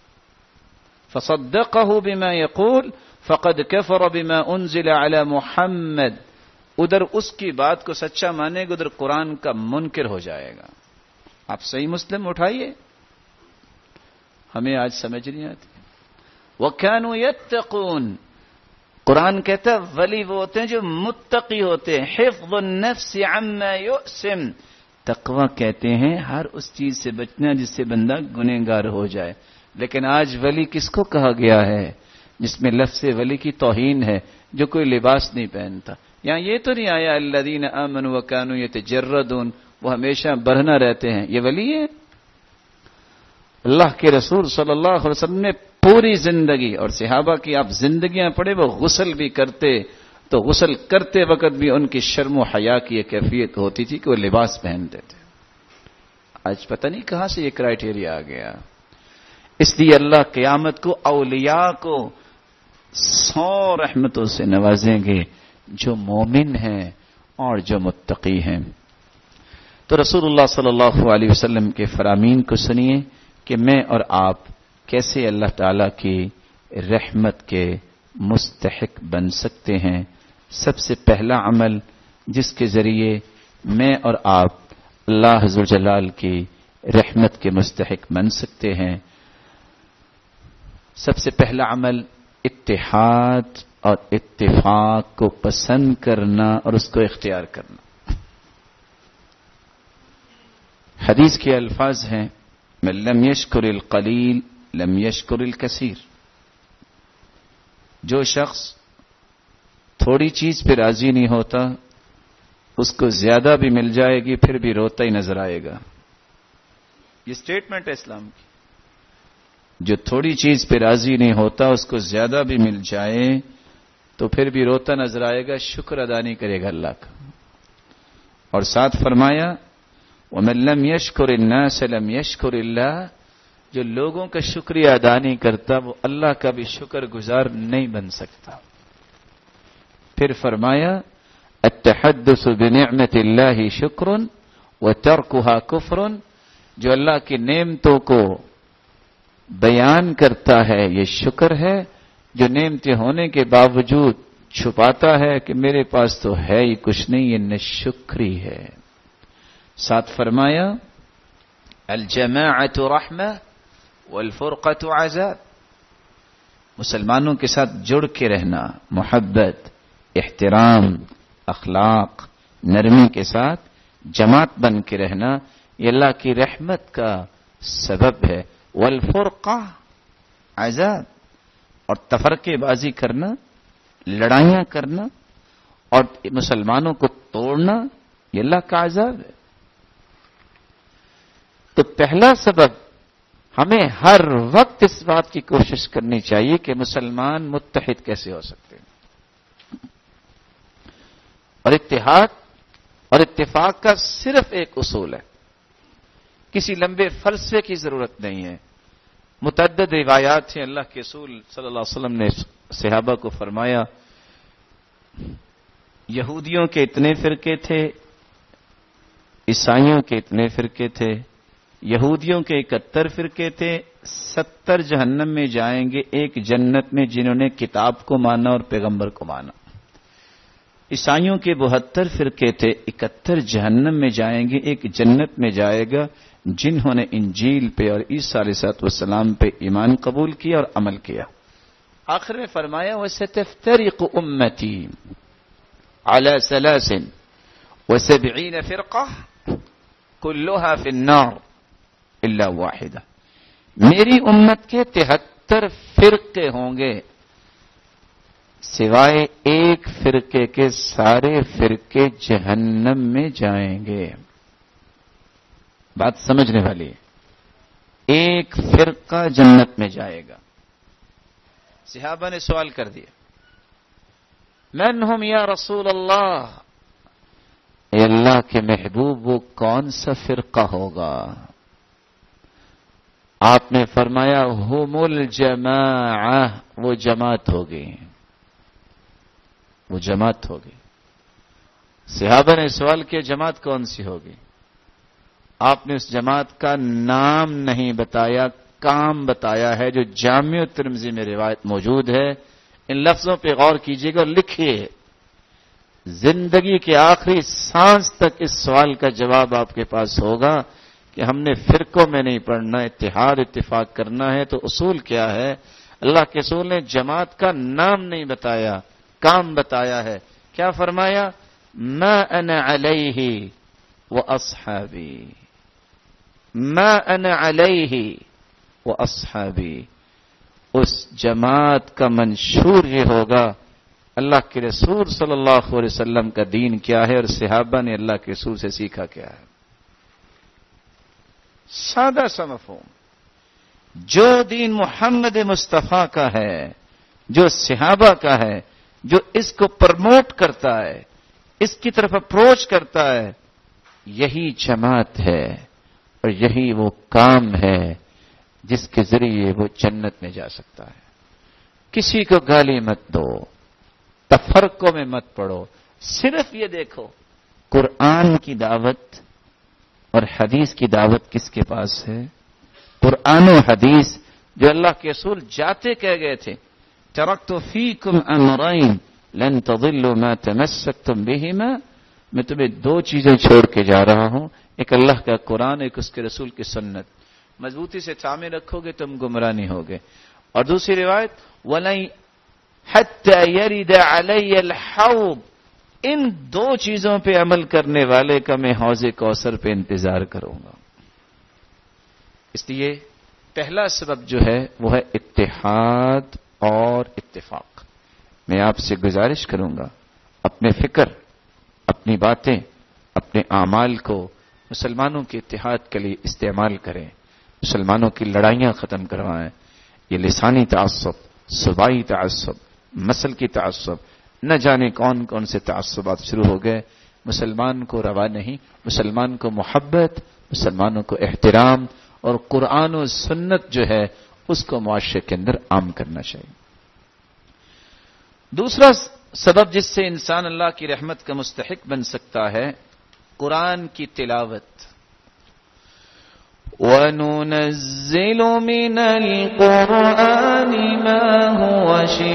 فصدقه بما يقول فقد كفر بما انزل على محمد، ادھر اس کی بات کو سچا مانے گا، ادھر قرآن کا منکر ہو جائے گا. آپ صحیح مسلم اٹھائیے، ہمیں آج سمجھ نہیں آتی. وَكَانُوا يَتَّقُونَ، قرآن کہتا ہے ولی وہ ہوتے ہیں جو متقی ہوتے ہیں. حفظ النفس عما يؤسم، تقوی کہتے ہیں ہر اس چیز سے بچنا جس سے بندہ گنہگار ہو جائے. لیکن آج ولی کس کو کہا گیا ہے؟ جس میں لفظ ولی کی توہین ہے، جو کوئی لباس نہیں پہنتا. یہاں یہ تو نہیں آیا الذین آمنوا وکانوا یتجردون، وہ ہمیشہ برہنہ رہتے ہیں، یہ ولی ہے؟ اللہ کے رسول صلی اللہ علیہ وسلم نے پوری زندگی، اور صحابہ کی آپ زندگیاں پڑھے، وہ غسل بھی کرتے تو غسل کرتے وقت بھی ان کی شرم و حیا کی ایک کیفیت ہوتی تھی کہ وہ لباس پہنتے تھے. آج پتہ نہیں کہاں سے یہ کرائیٹیریا آ گیا. اس لیے اللہ قیامت کو اولیاء کو 100 رحمتوں سے نوازیں گے جو مومن ہیں اور جو متقی ہیں. تو رسول اللہ صلی اللہ علیہ وسلم کے فرامین کو سنیے کہ میں اور آپ کیسے اللہ تعالی کی رحمت کے مستحق بن سکتے ہیں. سب سے پہلا عمل جس کے ذریعے میں اور آپ اللہ عز و جلال کی رحمت کے مستحق بن سکتے ہیں، سب سے پہلا عمل اتحاد اور اتفاق کو پسند کرنا اور اس کو اختیار کرنا. حدیث کے الفاظ ہیں من لم یشکر القلیل لم یشکر الکثیر، جو شخص تھوڑی چیز پہ راضی نہیں ہوتا اس کو زیادہ بھی مل جائے گی پھر بھی روتا ہی نظر آئے گا. یہ سٹیٹمنٹ ہے اسلام کی. جو تھوڑی چیز پہ راضی نہیں ہوتا اس کو زیادہ بھی مل جائے تو پھر بھی روتا نظر آئے گا، شکر ادا نہیں کرے گا اللہ کا. اور ساتھ فرمایا وَمَن لَّمْ يَشْكُرِ النَّاسَ لَمْ يَشْكُرِ اللَّهَ، جو لوگوں کا شکریہ ادا نہیں کرتا وہ اللہ کا بھی شکر گزار نہیں بن سکتا. پھر فرمایا التحدث بنعمت اللہ شکر وترکها کفر، جو اللہ کی نعمتوں کو بیان کرتا ہے یہ شکر ہے، جو نعمتیں ہونے کے باوجود چھپاتا ہے کہ میرے پاس تو ہے ہی کچھ نہیں، یہ ناشکری ہے. ساتھ فرمایا الجماعۃ رحمہ والفرقۃ عذاب، مسلمانوں کے ساتھ جڑ کے رہنا، محبت، احترام، اخلاق، نرمی کے ساتھ جماعت بن کے رہنا، یہ اللہ کی رحمت کا سبب ہے. والفرقہ عذاب، اور تفرقے بازی کرنا، لڑائیاں کرنا اور مسلمانوں کو توڑنا یہ اللہ کا عذاب ہے. تو پہلا سبب ہمیں ہر وقت اس بات کی کوشش کرنی چاہیے کہ مسلمان متحد کیسے ہو سکتے ہیں. اور اتحاد اور اتفاق کا صرف ایک اصول ہے، کسی لمبے فلسفے کی ضرورت نہیں ہے. متعدد روایات ہیں، اللہ کے رسول صلی اللہ علیہ وسلم نے صحابہ کو فرمایا یہودیوں کے اتنے فرقے تھے، عیسائیوں کے اتنے فرقے تھے. یہودیوں کے 71 فرقے تھے، 70 جہنم میں جائیں گے، ایک جنت میں جنہوں نے کتاب کو مانا اور پیغمبر کو مانا. عیسائیوں کے 72 فرقے تھے، 71 جہنم میں جائیں گے، ایک جنت میں جائے گا جنہوں نے انجیل پہ اور عیسیٰ علیہ السلام پہ ایمان قبول کیا اور عمل کیا. آخر میں فرمایا وَسَتَفْتَرِقُ أُمَّتِي عَلَى 73 فِرْقَةً كُلُّهَا فِي النَّارِ إِلَّا وَاحِدَةً، میری امت کے 73 فرقے ہوں گے سوائے ایک فرقے کے سارے فرقے جہنم میں جائیں گے. بات سمجھنے والی ہے، ایک فرقہ جنت میں جائے گا. صحابہ نے سوال کر دیا من ہم یا رسول اللہ، اے اللہ کے محبوب وہ کون سا فرقہ ہوگا؟ آپ نے فرمایا ہم الجماعہ، وہ جماعت ہوگی، وہ جماعت ہوگی. صحابہ نے سوال کیا جماعت کون سی ہوگی؟ آپ نے اس جماعت کا نام نہیں بتایا، کام بتایا ہے، جو جامع ترمذی میں روایت موجود ہے۔ ان لفظوں پہ غور کیجیے گا اور لکھیے، زندگی کے آخری سانس تک اس سوال کا جواب آپ کے پاس ہوگا کہ ہم نے فرقوں میں نہیں پڑھنا، اتحاد اتفاق کرنا ہے۔ تو اصول کیا ہے؟ اللہ کے رسول نے جماعت کا نام نہیں بتایا، کام بتایا ہے۔ کیا فرمایا؟ ما انا علیہ واصحابی، ما انا علیہ واصحابی۔ اس جماعت کا منشور یہ ہوگا اللہ کے رسول صلی اللہ علیہ وسلم کا دین کیا ہے اور صحابہ نے اللہ کے رسول سے سیکھا کیا ہے۔ سادہ سا مفہوم، جو دین محمد مصطفیٰ کا ہے، جو صحابہ کا ہے، جو اس کو پرموٹ کرتا ہے، اس کی طرف اپروچ کرتا ہے، یہی جماعت ہے اور یہی وہ کام ہے جس کے ذریعے وہ جنت میں جا سکتا ہے۔ کسی کو گالی مت دو، تفرقوں میں مت پڑو، صرف یہ دیکھو قرآن کی دعوت اور حدیث کی دعوت کس کے پاس ہے؟ قرآن و حدیث جو اللہ کے رسول جاتے کہہ گئے تھے، ترکت فیکم امرین لن تضلوا ما تمسکتم بہما، میں تمہیں دو چیزیں چھوڑ کے جا رہا ہوں، ایک اللہ کا قرآن، ایک اس کے رسول کی سنت، مضبوطی سے تھامے رکھو گے تم گمراہ نہیں ہوگے۔ اور دوسری روایت وَلَن حَتَّى يَرِدَ عَلَيَّ الْحَوْض، ان دو چیزوں پہ عمل کرنے والے کا میں حوض کوثر پہ انتظار کروں گا۔ اس لیے پہلا سبب جو ہے وہ ہے اتحاد اور اتفاق۔ میں آپ سے گزارش کروں گا اپنے فکر، اپنی باتیں، اپنے اعمال کو مسلمانوں کے اتحاد کے لیے استعمال کریں، مسلمانوں کی لڑائیاں ختم کروائیں۔ یہ لسانی تعصب، صوبائی تعصب، مسل کی تعصب، نہ جانے کون کون سے تعصبات شروع ہو گئے، مسلمان کو روا نہیں۔ مسلمان کو محبت، مسلمانوں کو احترام اور قرآن و سنت جو ہے اس کو معاشرے کے اندر عام کرنا چاہیے۔ دوسرا سبب جس سے انسان اللہ کی رحمت کا مستحق بن سکتا ہے، قرآن کی تلاوت۔ وَنُنَزِّلُ مِنَ الْقُرْآنِ مَا هُوَ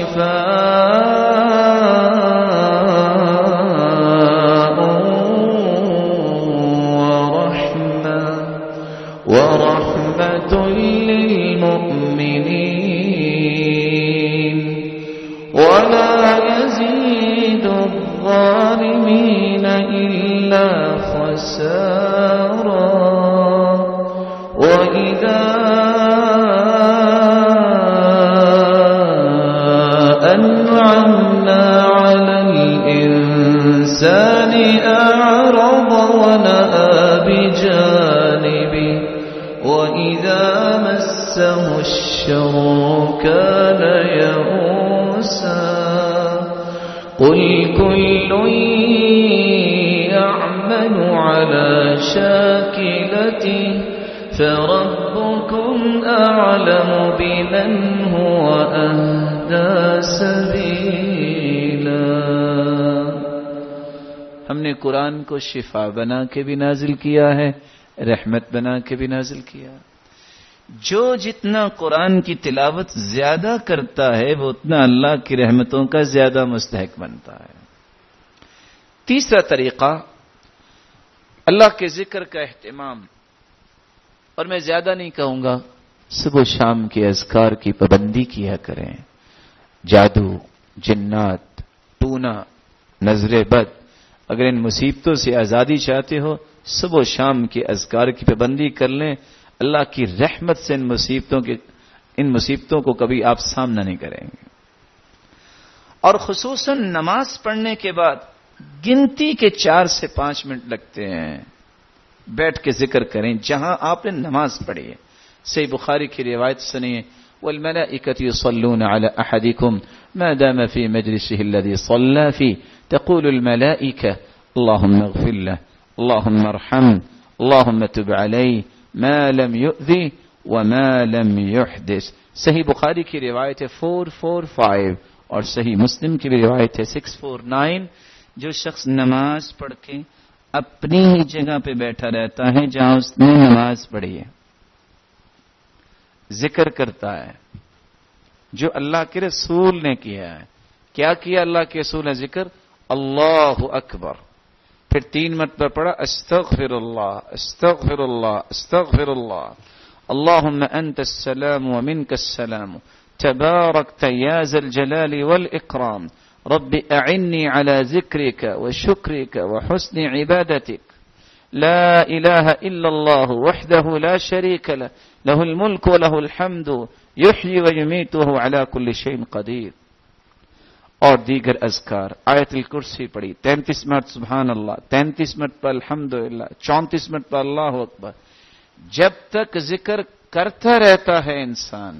شِفَاءٌ وَرَحْمَةٌ لِّلْمُؤْمِنِينَ وَلَا يَزِيدُ الظَّالِمِينَ إِلَّا خَسَارًا۔ وَإِذَا أَنْعَمْنَا عَلَى الْإِنسَانِ أَعْرَضَ وَنَأَىٰ بِجَانِبِهِ وَإِذَا مَسَّهُ الشَّرُّ كَانَ يَئُوسًا۔ قُلْ كُلٌّ يَعْمَلُ عَلَى شَاكِلَتِهِ فَرَبُّكُمْ أَعْلَمُ بِمَنْ هُوَ أَهْدَىٰ سَبِيلًا۔ ہم نے قرآن کو شفا بنا کے بھی نازل کیا ہے، رحمت بنا کے بھی نازل کیا۔ جو جتنا قرآن کی تلاوت زیادہ کرتا ہے وہ اتنا اللہ کی رحمتوں کا زیادہ مستحق بنتا ہے۔ تیسرا طریقہ اللہ کے ذکر کا اہتمام، اور میں زیادہ نہیں کہوں گا، صبح و شام کے اذکار کی پابندی کیا کریں۔ جادو، جنات، ٹونا، نظر بد، اگر ان مصیبتوں سے آزادی چاہتے ہو صبح و شام کے اذکار کی پابندی کر لیں، اللہ کی رحمت سے ان مصیبتوں کو کبھی آپ سامنا نہیں کریں گے۔ اور خصوصاً نماز پڑھنے کے بعد گنتی کے 4 سے 5 منٹ لگتے ہیں، بیٹھ کے ذکر کریں جہاں آپ نے نماز پڑھی ہے۔ صحیح بخاری کی روایت سنیے، وَالْمَلَائِكَةُ يُصَلُّونَ عَلَىٰ أَحَدِكُمْ مَا دَامَ فِي مَجْلِسِهِ الَّذِي صَلَّىٰ فِيهِ تَقُولُ الْمَلَائِكَةُ اللهم اغفر له اللهم ارحمه اللهم تب عليه ما لم يؤذي وما لم يحدث۔ صحیح بخاری کی روایت ہے 445 اور صحیح مسلم کی بھی روایت ہے 649۔ جو شخص نماز پڑھ کے اپنی ہی جگہ پہ بیٹھا رہتا ہے جہاں اس نے نماز پڑھی ہے، ذکر کرتا ہے جو اللہ کے رسول نے کیا ہے۔ کیا کیا اللہ کے رسول نے ذکر؟ اللہ اکبر، پھر 3 مرتبہ پڑھا استغفر اللہ استغفر اللہ استغفر اللہ، اللہم انت السلام ومنک السلام تبارکت یا ذا الجلال والاکرام رب اعنی علی ذکرک وشکرک وحسن عبادتک لا الہ الا اللہ وحدہ لا شریک له له الملک وله الحمد یحیی ویمیت وهو علی کل شیء قدیر۔ اور دیگر اذکار، آیت الکرسی پڑھی 33 مرتبہ سبحان اللہ، 33 مرتبہ الحمدللہ، 34 مرتبہ اللہ اکبر۔ جب تک ذکر کرتا رہتا ہے انسان،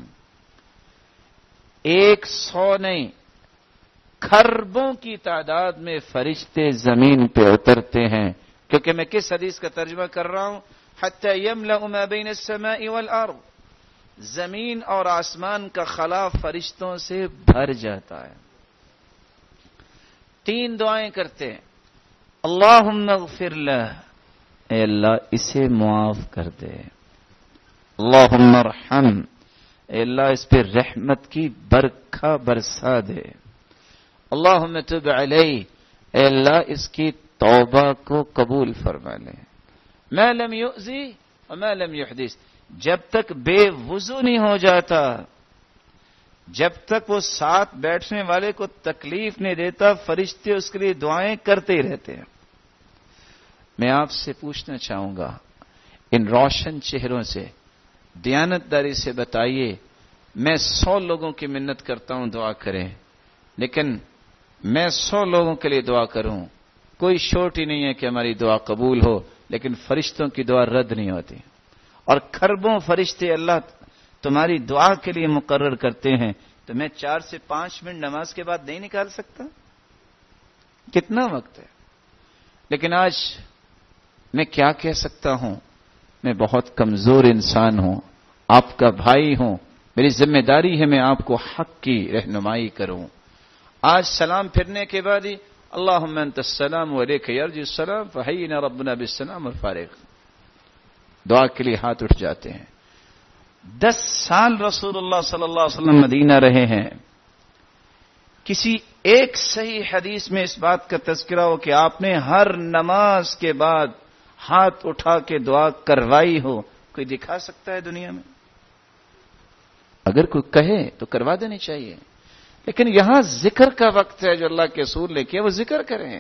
100 نہیں کھربوں کی تعداد میں فرشتے زمین پہ اترتے ہیں، کیونکہ میں کس حدیث کا ترجمہ کر رہا ہوں؟ حتی یملأ ما بین السماء والارض، زمین اور آسمان کا خلا فرشتوں سے بھر جاتا ہے۔ 3 دعائیں کرتے ہیں، اللہم اغفر لہ، اے اللہ اسے معاف کر دے، اللہم ارحم، اے اللہ اس پہ رحمت کی برکھا برسا دے، اللہم تب علیہ، اے اللہ اس کی توبہ کو قبول فرما لے، ما لم یؤذی وما لم یحدث، جب تک بے وضو نہیں ہو جاتا، جب تک وہ ساتھ بیٹھنے والے کو تکلیف نہیں دیتا، فرشتے اس کے لیے دعائیں کرتے ہی رہتے ہیں۔ میں آپ سے پوچھنا چاہوں گا، ان روشن چہروں سے دیانتداری سے بتائیے، میں 100 لوگوں کی منت کرتا ہوں دعا کریں، لیکن میں 100 لوگوں کے لیے دعا کروں، کوئی شورٹ ہی نہیں ہے کہ ہماری دعا قبول ہو، لیکن فرشتوں کی دعا رد نہیں ہوتی، اور کھربوں فرشتے اللہ تمہاری دعا کے لیے مقرر کرتے ہیں، تو میں 4 سے 5 منٹ نماز کے بعد نہیں نکال سکتا؟ کتنا وقت ہے؟ لیکن آج میں کیا کہہ سکتا ہوں؟ میں بہت کمزور انسان ہوں، آپ کا بھائی ہوں، میری ذمہ داری ہے میں آپ کو حق کی رہنمائی کروں۔ آج سلام پھرنے کے بعد ہی اللہم انت السلام وعلیک یرجع السلام فحینا ربنا بالسلام اور فارغ، دعا کے لیے ہاتھ اٹھ جاتے ہیں۔ 10 سال رسول اللہ صلی اللہ علیہ وسلم مدینہ رہے ہیں، کسی ایک صحیح حدیث میں اس بات کا تذکرہ ہو کہ آپ نے ہر نماز کے بعد ہاتھ اٹھا کے دعا کروائی ہو؟ کوئی دکھا سکتا ہے دنیا میں؟ اگر کوئی کہے تو کروا دینی چاہیے، لیکن یہاں ذکر کا وقت ہے جو اللہ کے رسول نے کیا، وہ ذکر کریں۔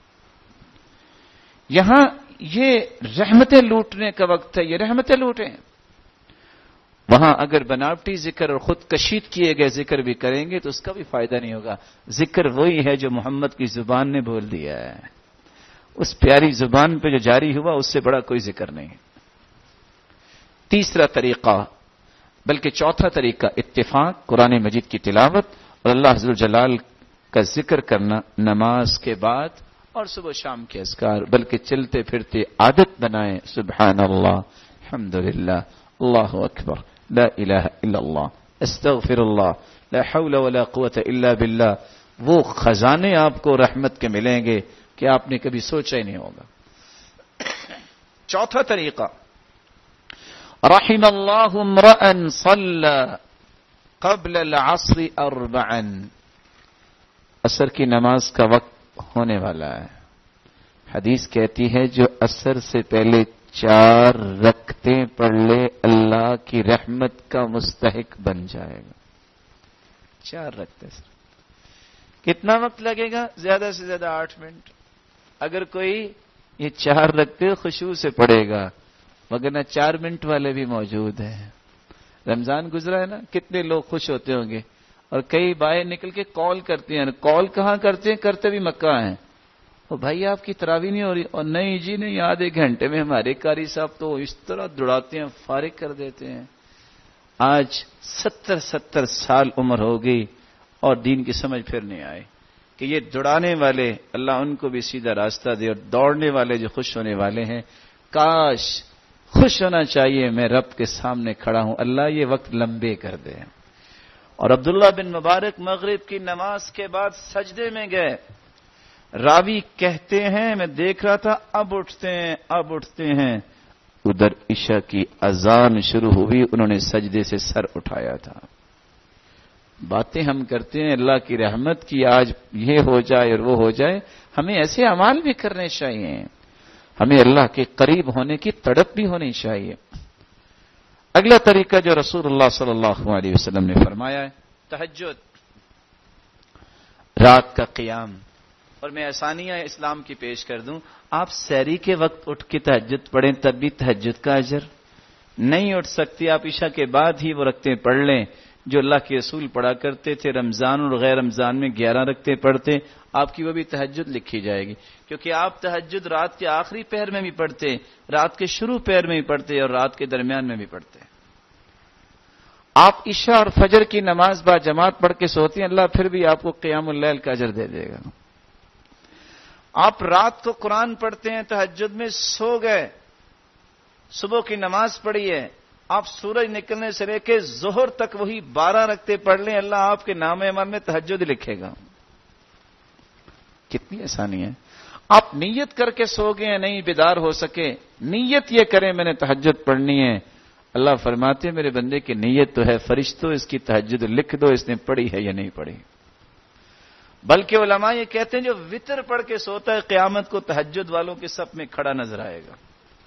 یہاں یہ رحمتیں لوٹنے کا وقت ہے، یہ رحمتیں لوٹیں۔ وہاں اگر بناوٹی ذکر اور خود کشید کیے گئے ذکر بھی کریں گے تو اس کا بھی فائدہ نہیں ہوگا۔ ذکر وہی ہے جو محمد کی زبان نے بول دیا ہے، اس پیاری زبان پہ جو جاری ہوا اس سے بڑا کوئی ذکر نہیں۔ تیسرا طریقہ، بلکہ چوتھا طریقہ، اتفاق، قرآن مجید کی تلاوت اور اللہ عز و جلال کا ذکر کرنا نماز کے بعد اور صبح شام کے اذکار، بلکہ چلتے پھرتے عادت بنائیں۔ سبحان اللہ، الحمدللہ، اللہ اکبر، لا الہ الا اللہ، استغفر اللہ، لا حول ولا قوت الا باللہ۔ وہ خزانے آپ کو رحمت کے ملیں گے کہ آپ نے کبھی سوچا ہی نہیں ہوگا۔ چوتھا طریقہ، رحم اللہ امرأ صلی قبل العصر 4، عصر کی نماز کا وقت ہونے والا ہے، حدیث کہتی ہے جو عصر سے پہلے 4 رکعتیں پڑھ لے اللہ کی رحمت کا مستحق بن جائے گا۔ 4 رکعتیں، کتنا وقت لگے گا؟ زیادہ سے زیادہ 8 منٹ۔ اگر کوئی یہ 4 رکعتیں خشوع سے پڑھے گا، مگر نہ 4 منٹ والے بھی موجود ہیں۔ رمضان گزرا ہے نا، کتنے لوگ خوش ہوتے ہوں گے، اور کئی باہر نکل کے کال کرتے ہیں۔ کال کہاں کرتے ہیں؟ کرتے بھی مکہ ہیں۔ وہ بھائی آپ کی تراویح نہیں ہو رہی، اور نہیں جی نہیں، آدھے گھنٹے میں ہمارے قاری صاحب تو اس طرح دوڑاتے ہیں، فارغ کر دیتے ہیں۔ آج 70 سال عمر ہو گئی اور دین کی سمجھ پھر نہیں آئی کہ یہ دوڑانے والے اللہ ان کو بھی سیدھا راستہ دے، اور دوڑنے والے جو خوش ہونے والے ہیں، کاش خوش ہونا چاہیے میں رب کے سامنے کھڑا ہوں، اللہ یہ وقت لمبے کر دے۔ اور عبداللہ بن مبارک مغرب کی نماز کے بعد سجدے میں گئے، راوی کہتے ہیں میں دیکھ رہا تھا اب اٹھتے ہیں. ادھر عشاء کی اذان شروع ہوئی, انہوں نے سجدے سے سر اٹھایا تھا. باتیں ہم کرتے ہیں اللہ کی رحمت کی, آج یہ ہو جائے اور وہ ہو جائے. ہمیں ایسے اعمال بھی کرنے چاہیے, ہمیں اللہ کے قریب ہونے کی تڑپ بھی ہونی چاہیے. اگلا طریقہ جو رسول اللہ صلی اللہ علیہ وسلم نے فرمایا ہے تہجد, رات کا قیام. اور میں آسانیاں اسلام کی پیش کر دوں, آپ سحری کے وقت اٹھ کے تہجد پڑھیں تب بھی تہجد کا اجر. نہیں اٹھ سکتی آپ عشاء کے بعد ہی وہ رکعتیں پڑھ لیں جو اللہ کے رسول پڑھا کرتے تھے. رمضان اور غیر رمضان میں 11 رکعتیں پڑھتے, آپ کی وہ بھی تہجد لکھی جائے گی, کیونکہ آپ تہجد رات کے آخری پہر میں بھی پڑھتے, رات کے شروع پہر میں بھی پڑھتے اور رات کے درمیان میں بھی پڑھتے. آپ عشاء اور فجر کی نماز با جماعت پڑھ کے سوتی ہیں, اللہ پھر بھی آپ کو قیام اللیل کا اجر دے دے گا. آپ رات کو قرآن پڑھتے ہیں, تہجد میں سو گئے, صبح کی نماز پڑھی ہے, آپ سورج نکلنے سے لے کے ظہر تک وہی 12 رکعتیں پڑھ لیں, اللہ آپ کے نام عمل میں تہجد لکھے گا. کتنی آسانی ہے. آپ نیت کر کے سو گئے ہیں, نہیں بیدار ہو سکے, نیت یہ کریں میں نے تہجد پڑھنی ہے. اللہ فرماتے میرے بندے کی نیت تو ہے, فرشتوں اس کی تہجد لکھ دو اس نے پڑھی ہے یا نہیں پڑھی. بلکہ علماء یہ کہتے ہیں جو وتر پڑھ کے سوتا ہے قیامت کو تہجد والوں کے صف میں کھڑا نظر آئے گا.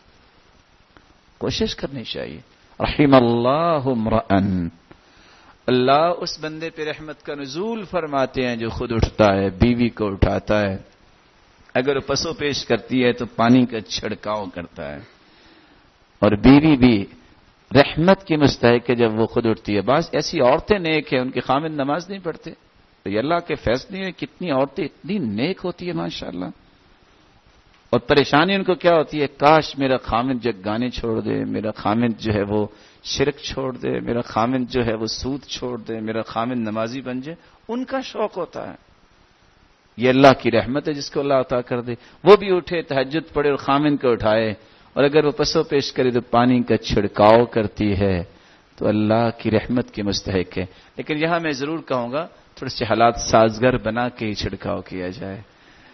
کوشش کرنی چاہیے. رحم اللہ امرأن, اللہ اس بندے پہ رحمت کا نزول فرماتے ہیں جو خود اٹھتا ہے, بیوی کو اٹھاتا ہے, اگر وہ پسو پیش کرتی ہے تو پانی کا چھڑکاؤ کرتا ہے, اور بیوی بھی رحمت کی مستحق ہے جب وہ خود اٹھتی ہے. بعض ایسی عورتیں نیک ہیں ان کے خامن نماز نہیں پڑھتے, تو یہ اللہ کے فیصلے میں کتنی عورتیں اتنی نیک ہوتی ہے ماشاءاللہ. اور پریشانی ان کو کیا ہوتی ہے, کاش میرا خامند جگ گانے چھوڑ دے, میرا خامند جو ہے وہ شرک چھوڑ دے, میرا خامند جو ہے وہ سود چھوڑ دے, میرا خامند نمازی بن جائے. ان کا شوق ہوتا ہے. یہ اللہ کی رحمت ہے جس کو اللہ عطا کر دے. وہ بھی اٹھے تہجد پڑھے اور خامند کو اٹھائے, اور اگر وہ پسو پیش کرے تو پانی کا چھڑکاؤ کرتی ہے, تو اللہ کی رحمت کی مستحق ہے. لیکن یہاں میں ضرور کہوں گا تھوڑے سے حالات سازگار بنا کے ہی چھڑکاؤ کیا جائے,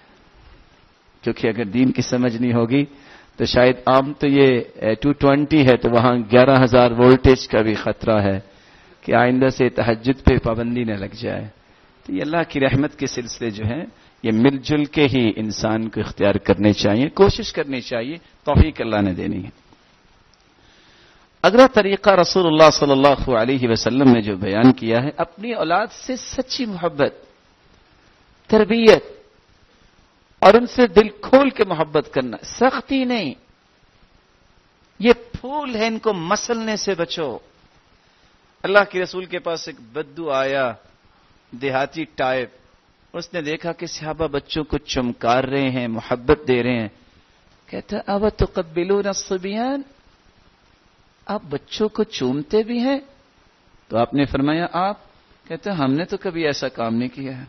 کیونکہ اگر دین کی سمجھ نہیں ہوگی تو شاید عام تو یہ 220 ہے تو وہاں 11,000 وولٹیج کا بھی خطرہ ہے کہ آئندہ سے تہجد پہ پابندی نہ لگ جائے. تو یہ اللہ کی رحمت کے سلسلے جو ہیں یہ مل جل کے ہی انسان کو اختیار کرنے چاہیے, کوشش کرنی چاہیے, توفیق اللہ نے دینی ہے. اگلا طریقہ رسول اللہ صلی اللہ علیہ وسلم نے جو بیان کیا ہے, اپنی اولاد سے سچی محبت, تربیت, اور ان سے دل کھول کے محبت کرنا, سختی نہیں. یہ پھول ہے, ان کو مسلنے سے بچو. اللہ کے رسول کے پاس ایک بدو آیا, دیہاتی ٹائپ. اس نے دیکھا کہ صحابہ بچوں کو چمکار رہے ہیں, محبت دے رہے ہیں. کہتا اب تقبلون الصبیان, آپ بچوں کو چومتے بھی ہیں؟ تو آپ نے فرمایا آپ. کہتے ہم نے تو کبھی ایسا کام نہیں کیا ہے.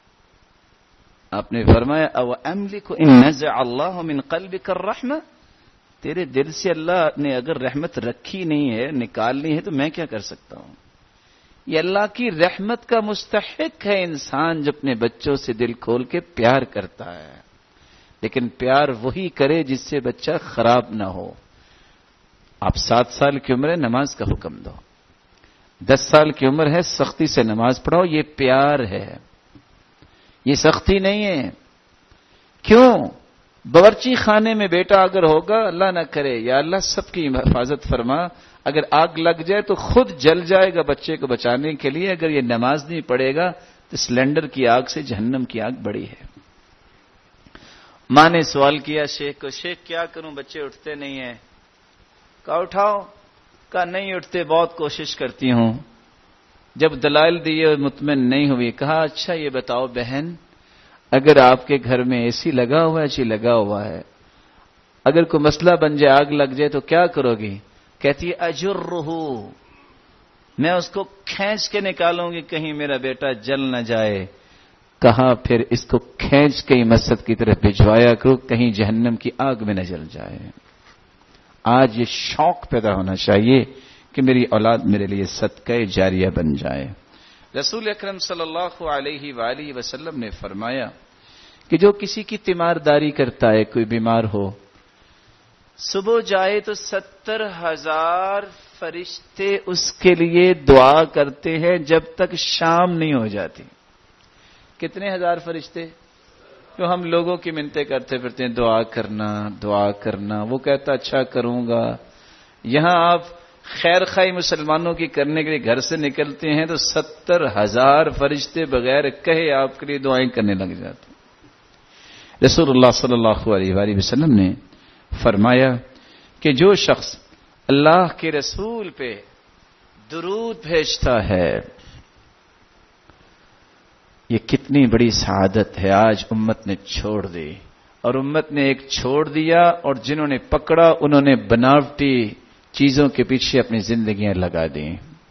آپ نے فرمایا او املک ان نزع اللہ من قلبک الرحمہ, تیرے دل سے اللہ نے اگر رحمت رکھی نہیں ہے, نکالنی ہے, تو میں کیا کر سکتا ہوں. یہ اللہ کی رحمت کا مستحق ہے انسان جو اپنے بچوں سے دل کھول کے پیار کرتا ہے, لیکن پیار وہی کرے جس سے بچہ خراب نہ ہو. آپ 7 سال کی عمر ہے, نماز کا حکم دو. 10 سال کی عمر ہے, سختی سے نماز پڑھاؤ. یہ پیار ہے, یہ سختی نہیں ہے. کیوں؟ باورچی خانے میں بیٹا اگر ہوگا, اللہ نہ کرے, یا اللہ سب کی حفاظت فرما, اگر آگ لگ جائے تو خود جل جائے گا بچے کو بچانے کے لیے. اگر یہ نماز نہیں پڑھے گا تو سلنڈر کی آگ سے جہنم کی آگ بڑی ہے. ماں نے سوال کیا شیخ کو, شیخ کیا کروں, بچے اٹھتے نہیں ہیں. کہا اٹھاؤ. کہا نہیں اٹھتے, بہت کوشش کرتی ہوں. جب دلائل دیے اور مطمئن نہیں ہوئی, کہا اچھا یہ بتاؤ بہن, اگر آپ کے گھر میں اے سی لگا ہوا ہے, لگا ہوا ہے, اگر کوئی مسئلہ بن جائے, آگ لگ جائے, تو کیا کرو گی؟ کہتی ہے اجرہ, میں اس کو کھینچ کے نکالوں گی کہیں میرا بیٹا جل نہ جائے. کہا پھر اس کو کھینچ کے مسجد کی طرف بھجوایا کرو, کہیں جہنم کی آگ میں نہ جل جائے. آج یہ شوق پیدا ہونا چاہیے کہ میری اولاد میرے لیے صدقہ جاریہ بن جائے. رسول اکرم صلی اللہ علیہ وآلہ وسلم نے فرمایا کہ جو کسی کی تیمارداری کرتا ہے، کوئی بیمار ہو، صبح جائے تو 70,000 فرشتے اس کے لیے دعا کرتے ہیں جب تک شام نہیں ہو جاتی. کتنے ہزار فرشتے؟ جو ہم لوگوں کی منتیں کرتے پھرتے ہیں، دعا کرنا دعا کرنا، وہ کہتا اچھا کروں گا. یہاں آپ خیر خواہی مسلمانوں کی کرنے کے لیے گھر سے نکلتے ہیں تو 70,000 فرشتے بغیر کہے آپ کے لیے دعائیں کرنے لگ جاتے. رسول اللہ صلی اللہ علیہ وآلہ وسلم نے فرمایا کہ جو شخص اللہ کے رسول پہ درود بھیجتا ہے، یہ کتنی بڑی سعادت ہے. آج امت نے چھوڑ دی، اور امت نے ایک چھوڑ دیا، اور جنہوں نے پکڑا انہوں نے بناوٹی چیزوں کے پیچھے اپنی زندگیاں لگا دیں.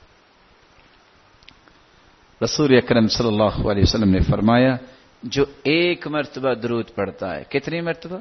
رسول اکرم صلی اللہ علیہ وسلم نے فرمایا جو ایک مرتبہ درود پڑھتا ہے، کتنی مرتبہ؟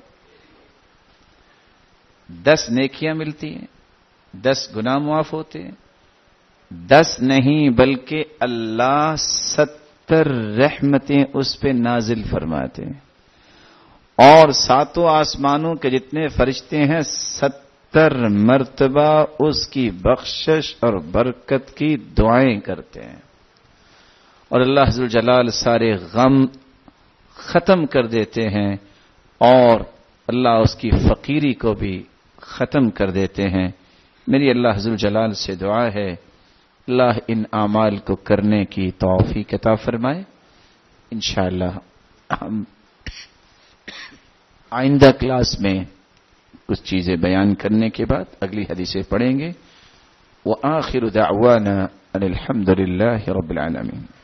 10 نیکیاں ملتی ہیں، 10 گناہ معاف ہوتے ہیں. 10 نہیں بلکہ اللہ 70 رحمتیں اس پہ نازل فرماتے ہیں، اور 7 آسمانوں کے جتنے فرشتے ہیں 70 مرتبہ اس کی بخشش اور برکت کی دعائیں کرتے ہیں. اور اللہ ذوالجلال سارے غم ختم کر دیتے ہیں، اور اللہ اس کی فقیری کو بھی ختم کر دیتے ہیں. میری اللہ ذوالجلال سے دعا ہے اللہ ان اعمال کو کرنے کی توفیق عطا فرمائے. انشاءاللہ ہم آئندہ کلاس میں کچھ چیزیں بیان کرنے کے بعد اگلی حدیثیں پڑھیں گے. وآخر دعوانا ان الحمد للہ رب العالمین.